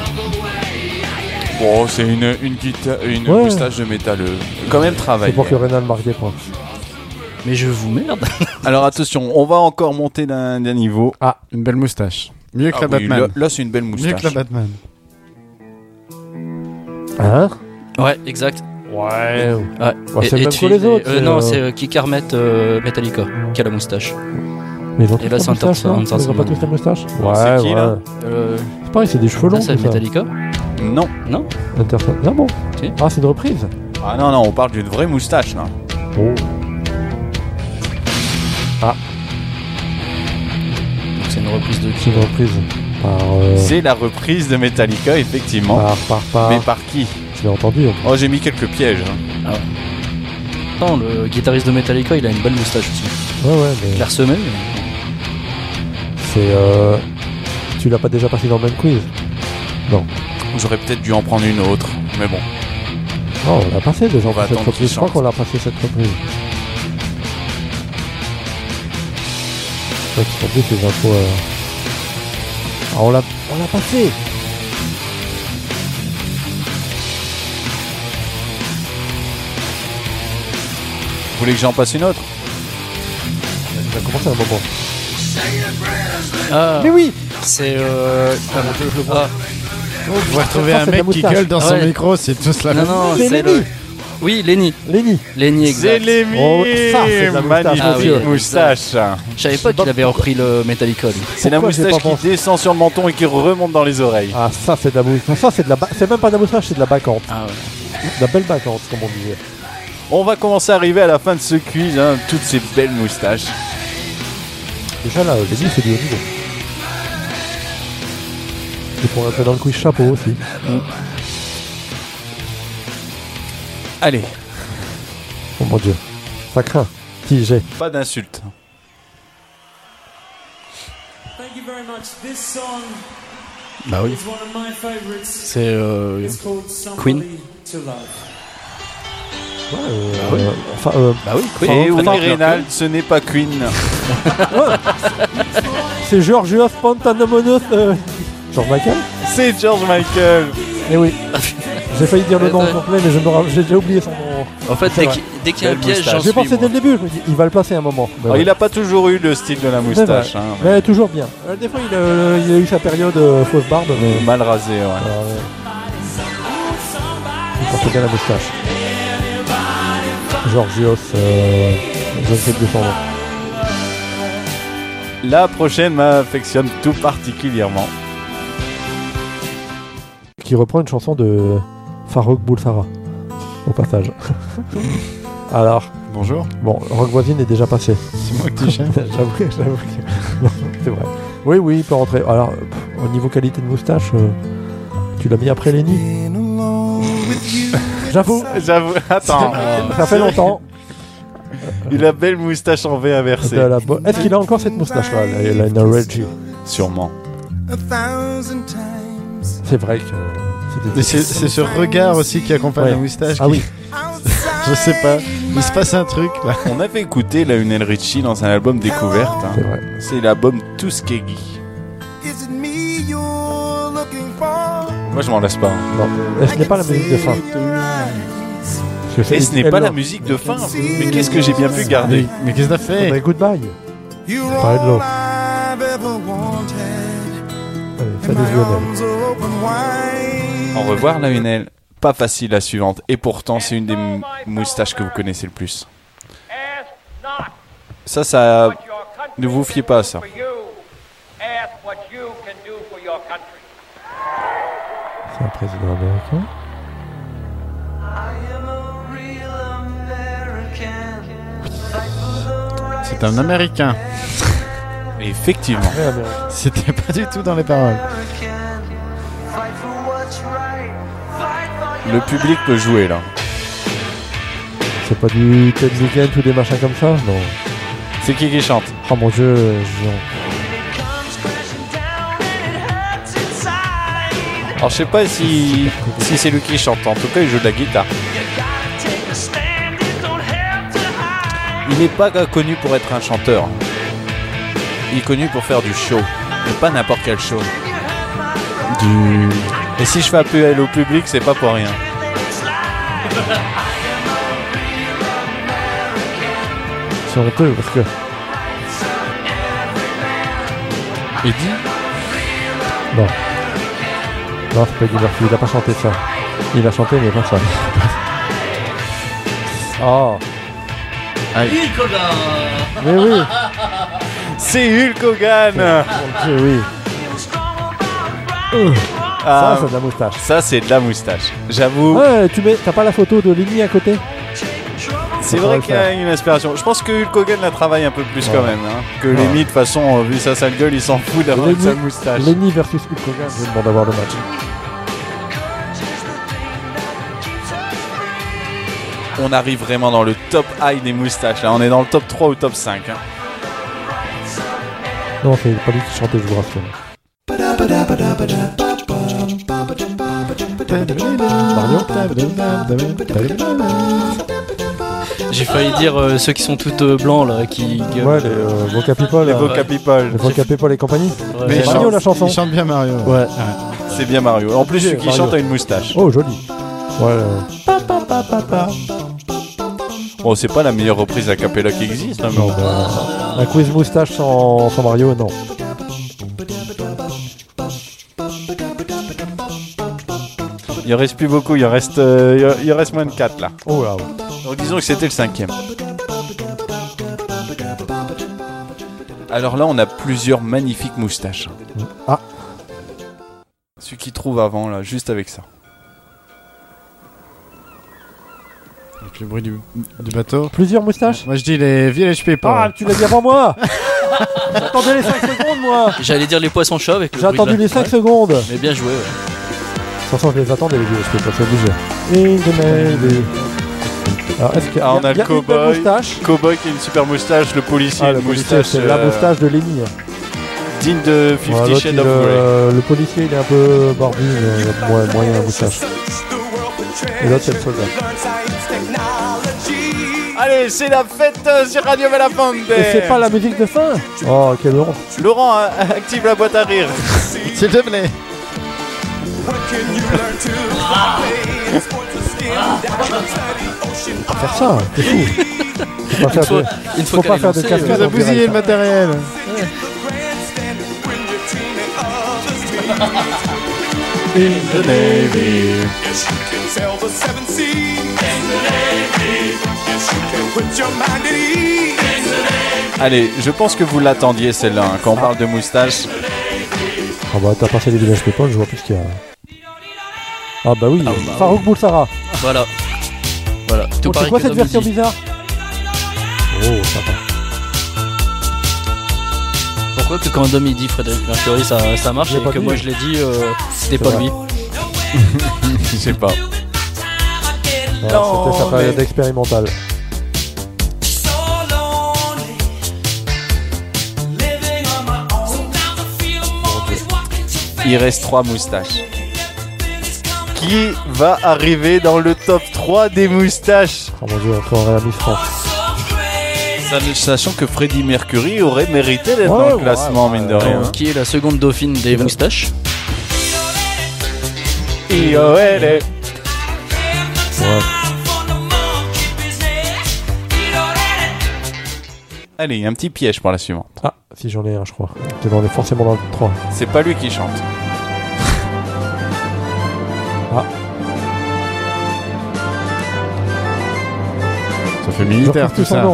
Oh, c'est une, une, guita- une Ouais. moustache de métalleux. Quand même travail. C'est pour que Rénal marque des points. Mais je vous merde. Alors attention, on va encore monter d'un d'un niveau. Ah, une belle moustache. Mieux que Ah la oui, Batman. là, là, c'est une belle Mieux moustache. que la Batman. Hein? Ouais, exact. Ouais. Ouais. Bah, c'est le même tu- que les autres, euh, c'est, non, euh, c'est euh, Kick Armett euh, Metallica qui a la moustache. Mais ils ont Et tous là, la c'est moustache, Hunter- non Hunter Ils ont pas Sandman. tous la moustache? Bon, Ouais, c'est qui, ouais. là Euh, C'est pareil, c'est des cheveux longs. là, c'est tout ça. Metallica. Non. Non Hunter Sandman. Ah bon? Si. Ah, c'est une reprise? Ah non, non, on parle d'une vraie moustache là. Oh. Donc c'est une reprise de C'est qui une reprise. Par. Euh, C'est la reprise de Metallica, effectivement. par, par, par. Mais par qui? Je l'ai entendu. hein. Oh, j'ai mis quelques pièges. hein. Non, le guitariste de Metallica, il a une belle moustache aussi. Ouais, ouais, mais. Clairsemée. C'est. Euh... Tu l'as pas déjà passé dans le même quiz? Non. J'aurais peut-être dû en prendre une autre, mais bon. Non, on l'a passé déjà On va cette attendre qu'il reprise. Je crois chante. qu'on l'a passé cette reprise. Ouais, tu t'as dit ces infos. Euh... Ah, on l'a, on l'a passé. Vous voulez que j'en passe une autre? Ça a commencé à un moment. Ah, Mais oui. c'est. Euh... Ah, bon, je, je le vois. On va retrouver Ça, un c'est de la mec qui moustache. gueule dans son Ouais. micro, c'est tous la Non, même. non, C'est c'est Lenny. le. Oui, Lenny. Lenny. Lenny, C'est exact. Lémi. Oh, ça, c'est de la moustache, Magnifique Ah oui, moustache. Je savais pas qu'il avait repris le Metallica, lui. C'est la Pourquoi j'ai moustache pas qui pensé descend sur le menton et qui remonte dans les oreilles. Ah, ça, c'est de la moustache. Ça, c'est de la. Ba... C'est même pas de la moustache, c'est de la bacante. Ah ouais. De la belle bacante, comme on disait. On va commencer à arriver à la fin de ce quiz, hein, toutes ces belles moustaches. Déjà là, Lenny, c'est du haut niveau. Et pour rentrer dans le quiz chapeau aussi. Allez, Oh mon dieu. Ça craint. Qui j'ai? pas d'insultes. Thank you very much. This song Bah oui. is one of my favorites. C'est. Euh... It's called Somebody Queen. to Love. Ouais, euh, euh, enfin, euh, Bah oui, Et Queen. oui, Freddie Mercury. Reynald, ce n'est pas Queen. c'est Georgios Pantanomonos. Euh... George Michael? C'est George Michael. Eh oui. J'ai failli dire le nom complet, mais je me ra- j'ai déjà oublié son nom. En fait, C'est dès vrai. qu'il dès qu'il y a un Belle piège, moustache. j'en J'ai suis. pensé moi. dès le début, je me dis, il va le placer un moment. Mais Alors, ouais. il a pas toujours eu le style de la C'est vrai. moustache. Hein, Mais toujours bien. Euh, des fois, il a, il a eu sa période euh, fausse barbe, mais. mal rasé, ouais. Alors, euh, il porte bien la moustache. Georgios, euh, je ne sais plus son nom. La prochaine m'affectionne tout particulièrement. Qui reprend une chanson de Farouk Boulsara, au passage. Alors, Bonjour. bon, Rock Voisine est déjà passé. C'est moi que tu cherches. J'avoue, j'avoue que... Non, c'est vrai. Oui, oui, il peut rentrer. Alors, pff, au niveau qualité de moustache, euh, tu l'as mis après Lenny. J'avoue. J'avoue, attends. Ça fait longtemps. Il a belle moustache en V inversé. De la bo- Est-ce qu'il a encore cette moustache-là, la Lionel Richie? Sûrement. C'est vrai que Mais c'est, c'est ce regard aussi qui accompagne Ouais. la moustache. Ah qui- oui. Je sais pas. Il se passe un truc là. On avait écouté Lionel Richie dans un album découverte. hein. C'est vrai. C'est l'album Tuskegee. Moi je m'en lasse pas. hein. Non. Et ce n'est pas la musique de fin. Parce que c'est- Et ce n'est elle- pas la musique de fin. Mais qu'est-ce que j'ai bien pu garder? Mais, mais qu'est-ce que t'as fait? Mais goodbye. Parlez de l'eau. Allez, salut Lionel. Au revoir Lionel. Pas facile la suivante. Et pourtant c'est une des mou- moustaches que vous connaissez le plus. Ça, ça... Ne vous fiez pas à ça. C'est un président américain. C'est un Américain. Effectivement. Ouais, américain. C'était pas du tout dans les paroles. Le public peut jouer là. C'est pas du Ted Weeknd ou des machins comme ça? Non. C'est qui qui chante? Oh mon dieu, Jean. Alors je sais pas si, si c'est lui qui chante. En tout cas il joue de la guitare. Il n'est pas connu pour être un chanteur. Il est connu pour faire du show. Mais pas n'importe quel show. Du... Et si je fais appel au public, c'est pas pour rien. C'est honteux parce que. Eddie? Non. Non, c'est pas Eddie Murphy, il a pas chanté ça. Il a chanté, mais pas ça. Oh. Hulk Hogan. Mais oui. C'est Hulk Hogan. Mon dieu, oui. Euh, Ah, ça, c'est de la moustache. ça c'est de la moustache. J'avoue, Ouais, tu mets. T'as pas la photo de Lenny à côté? c'est ça vrai va qu'il y a une inspiration. Je pense que Hulk Hogan la travaille un peu plus Ouais. quand même. hein, que Ouais. Lenny, de toute façon, euh, vu sa sale gueule, il s'en fout d'avoir Lenny- sa moustache. Lenny versus Hulk Hogan, je demande d'avoir le match. On arrive vraiment dans le top high des moustaches. Là, on est dans le top trois ou top cinq. hein. Non, c'est pas lui qui chantait, je vous rassure. Mario. J'ai failli dire euh, ceux qui sont tout euh, blancs là, qui gueulent. Ouais, les euh, Voca People. Les là. Voca People. Les Voca People et compagnie. Ouais. Mais C'est il Mario chante- la chanson. Il chante bien Mario. Ouais. C'est bien Mario. En plus, celui qui Mario. chante a une moustache. Oh, joli. Ouais. euh, Bon, c'est pas la meilleure reprise a cappella qui existe. hein, mais Non, bon. bah, un quiz moustache sans, sans Mario, non. Il en reste plus beaucoup. Il en reste, euh, il en reste moins de quatre là. Oh là. Donc disons que c'était le cinquième. Alors là, on a plusieurs magnifiques moustaches. Ah. Celui qui trouve avant là, juste avec ça. Avec le bruit du, du bateau. Plusieurs moustaches. Moi je dis les Village People. Ah, tu l'as dit avant moi. J'attendais les cinq secondes, moi. J'allais dire les poissons chauves avec le J'ai bruit de attendu la- les cinq Ouais. secondes. Mais bien joué, ouais. De toute façon, je les attendais, les vieux, je peux pas faire obligé. In the Navy. Alors, est-ce qu'il y a, Ah, on il y a a le une belle cowboy. moustache? Cowboy qui a une super moustache, le policier Ah, a le une policier, moustache c'est la euh, moustache de Lenny. digne de Fifty Voilà, l'autre, Shades il, of Grey. euh, le policier, il est un peu barbu, mais il a moyen, moyen la moustache. Et l'autre, c'est le soldat. Allez, c'est la fête euh, sur Radio Belafonte. Et c'est pas la musique de fin. Oh, quelle honte. Laurent, euh, active la boîte à rire. S'il te plaît. Faut faire ça, c'est fou. Faut pas faire fois- de, une faut fois pas qu'elle faire est de lancée, cascade. Vous en avez bousillé direct. le matériel. In the Navy. Allez, je pense que vous l'attendiez celle-là, hein, quand on parle de moustache. Ah bah t'as passé les villages People, je vois plus ce qu'il y a. Ah bah oui, Ah bah Farouk Boulsara. Voilà. Voilà. Tout Oh, pareil c'est quoi que cette version Dominique. bizarre? Oh, sympa. Pourquoi que quand Dom il dit Frédéric Mercury ça, ça marche Je l'ai et pas que dit. moi je l'ai dit euh, c'était C'est pas vrai. lui. Je sais pas. Alors, c'était sa période expérimentale. Il reste trois moustaches. Qui va arriver dans le top trois des moustaches? Oh mon dieu, on aurait la Miss France. Sachant que Freddie Mercury aurait mérité d'être Ouais, dans le ouais, classement, ouais, mine de ouais. rien. Qui est la seconde dauphine des moustaches? Io ele. Ouais. Allez, un petit piège pour la suivante. Ah, si j'en ai un, je crois. On est forcément dans le trois. C'est pas lui qui chante. Ah. Ça fait militaire tout ça.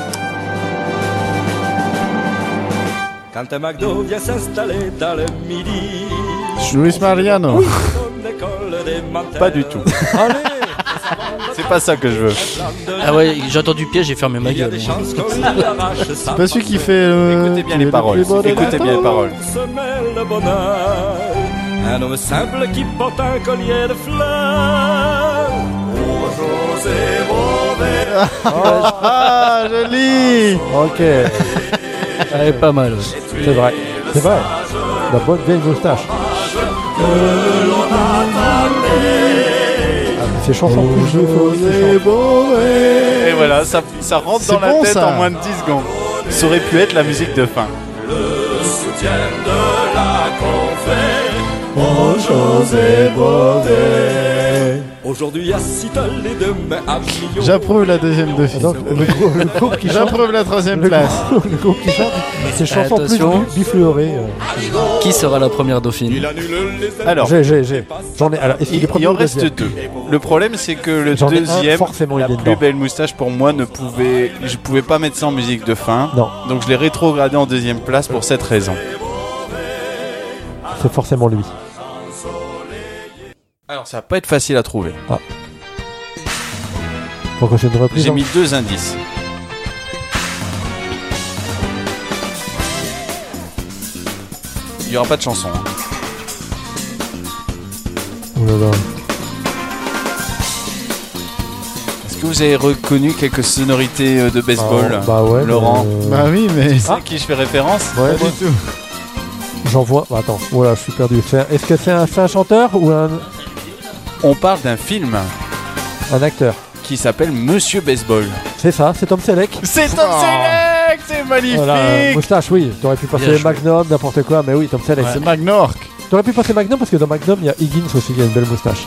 Quand un McDo vient s'installer dans le midi. Luis Mariano. Pas du tout. Allez. C'est pas ça que je veux. Ah ouais, j'ai entendu piège, j'ai fermé ma gueule. C'est pas celui qui fait. Euh, Écoutez bien les paroles. Écoutez bien les paroles. Un homme simple qui porte un collier de fleurs. Oh, José Bové. Ah, joli. Ok. Elle est pas mal. Ouais. C'est vrai. C'est vrai. La bonne vieille moustache. Ces chansons plus jeux. Et voilà, ça, ça rentre C'est dans la bon, tête ça. en moins de dix secondes. Ça aurait pu être la musique de fin. Le soutien de la conférence. Oh, José Bové. Aujourd'hui à Seattle et demain à Millau. J'approuve la deuxième de fils. Donc, le, grou- le groupe qui chante. J'approuve la troisième Le place. groupe, le groupe qui chante. Ces chansons plus Attention. bi- bifluorées. euh. Qui sera la première dauphine? Alors, J'ai, j'ai, j'ai. J'en ai. Alors, est-ce qu'il il, est premier il en ou reste deuxième deux. Le problème, c'est que le J'en ai un, deuxième, forcément, la il est plus dedans. belle moustache pour moi, ne pouvait, je pouvais pas mettre ça en musique de fin. Non. Donc je l'ai rétrogradé en deuxième place pour cette raison. C'est forcément lui. Alors ça va pas être facile à trouver. Donc c'est une reprise. J'ai hein. mis deux indices. Il y aura pas de chanson. hein. Oh là là. Est-ce que vous avez reconnu quelques sonorités euh, de baseball, Bah, bah ouais. Laurent? mais, euh, Bah oui, mais. C'est à qui je fais référence? Ouais, Pas ouais. du tout. J'en vois. Bah, attends. Voilà, je suis perdu. C'est un- Est-ce que c'est un, c'est un chanteur ou un, On parle d'un film un acteur? qui s'appelle Monsieur Baseball. C'est ça. C'est Tom Selleck. C'est Tom Oh. Selleck, c'est magnifique. Voilà, moustache, oui. T'aurais pu passer Bien joué. Magnum, n'importe quoi, mais oui, Tom Selleck. C'est Magnork. T'aurais pu passer Magnum parce que dans Magnum, il y a Higgins aussi qui a une belle moustache.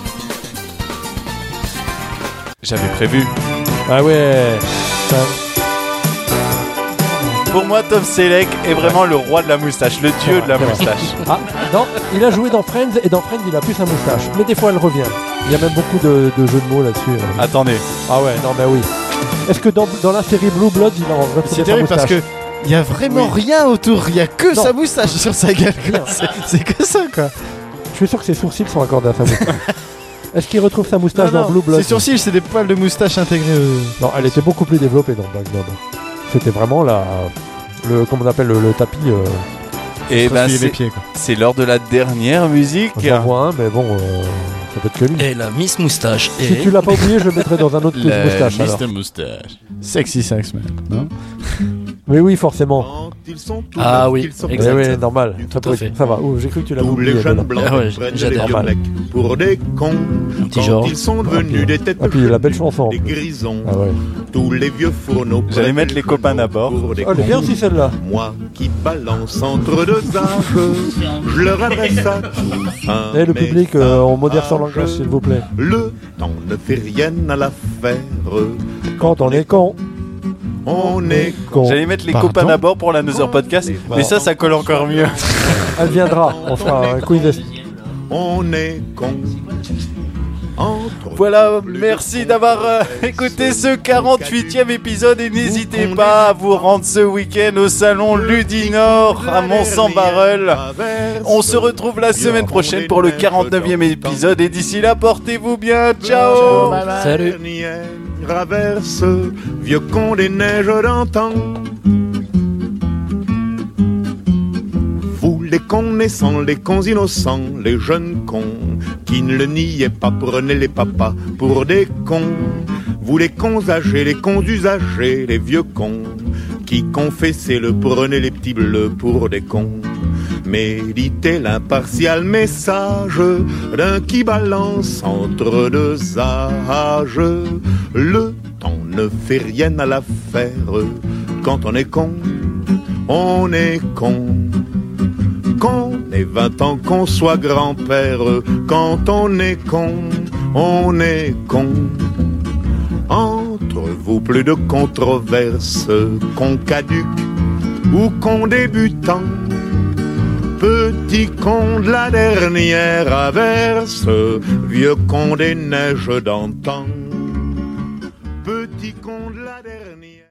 J'avais prévu. Ah ouais. Ça- Pour moi, Tom Selleck est vraiment le roi de la moustache, le dieu de la C'est vrai. moustache. Ah, non, il a joué dans Friends et dans Friends, il a plus sa moustache. Mais des fois, elle revient. Il y a même beaucoup de, de jeux de mots là-dessus. euh. Attendez, Ah ouais, non, mais oui. Est-ce que dans, dans la série Blue Bloods, il a retrouvé C'est sa terrible parce moustache que il y a vraiment rien autour. Il y a que Non. sa moustache sur sa gueule. quoi. C'est- C'est que ça quoi. Je suis sûr que ses sourcils sont accordés à sa moustache. Est-ce qu'il retrouve sa moustache Non, dans non, Blue Bloods? Ses sourcils, c'est des poils de moustache intégrés. euh. Non, elle était beaucoup plus développée dans Magnum. C'était vraiment la... Le, comment on appelle le, le tapis euh, et ben S'essuyer les c'est pieds, quoi. c'est l'heure de la dernière musique. J'en vois un, mais bon, euh, ça peut être que lui. Et la Miss Moustache. Si Et tu l'as pas oublié, je le mettrai dans un autre quiz La moustache alors. mister Moustache. Sexy Sax Man, non? Mais oui, forcément. Ah oui, Eh exact. oui, normal. Tout à fait. Ça va. Oh, j'ai cru que tu l'avais Tous oublié. les jeunes Abdallah. blancs Ah ouais, prennent j'adore. les vieux mecs pour des cons. Un petit Quand genre. ils sont devenus des têtes Ah, puis la belle chanson. en des plus. grisons. Ah ouais. Tous les vieux fourneaux J'allais prennent mettre les copains d'abord. pour des Oh, elle est bien cons. aussi celle-là. Moi qui balance entre deux âges, je leur adresse à tous un Et le public, euh, on modère son message. langage, s'il vous plaît. Le temps ne fait rien à l'affaire. Quand on est con, On est con. J'allais mettre les Pardon copains d'abord pour la Nother Podcast, mais ça, ça colle encore mieux. Elle viendra. On fera un quiz. On est con. Entre Voilà, merci d'avoir euh, écouté ce quarante-huitième épisode et n'hésitez pas à vous rendre ce week-end au salon Ludinor à Mont-Saint-Barreul. On se retrouve la semaine prochaine pour le quarante-neuvième épisode et d'ici là, portez-vous bien. Ciao. Salut. Raverse, vieux con des neiges d'antan. Vous les cons naissants, les cons innocents, les jeunes cons qui ne le niaient pas, prenez les papas pour des cons. Vous les cons âgés, les cons usagés, les vieux cons qui confessaient le prenez les petits bleus pour des cons. méditez l'impartial message d'un qui balance entre deux âges. Le temps ne fait rien à l'affaire. Quand on est con, on est con. Qu'on ait vingt ans, qu'on soit grand-père, quand on est con, on est con. Entre vous plus de controverses, con caduc ou con débutant. Petit con de la dernière averse, vieux con des neiges d'antan. Petit con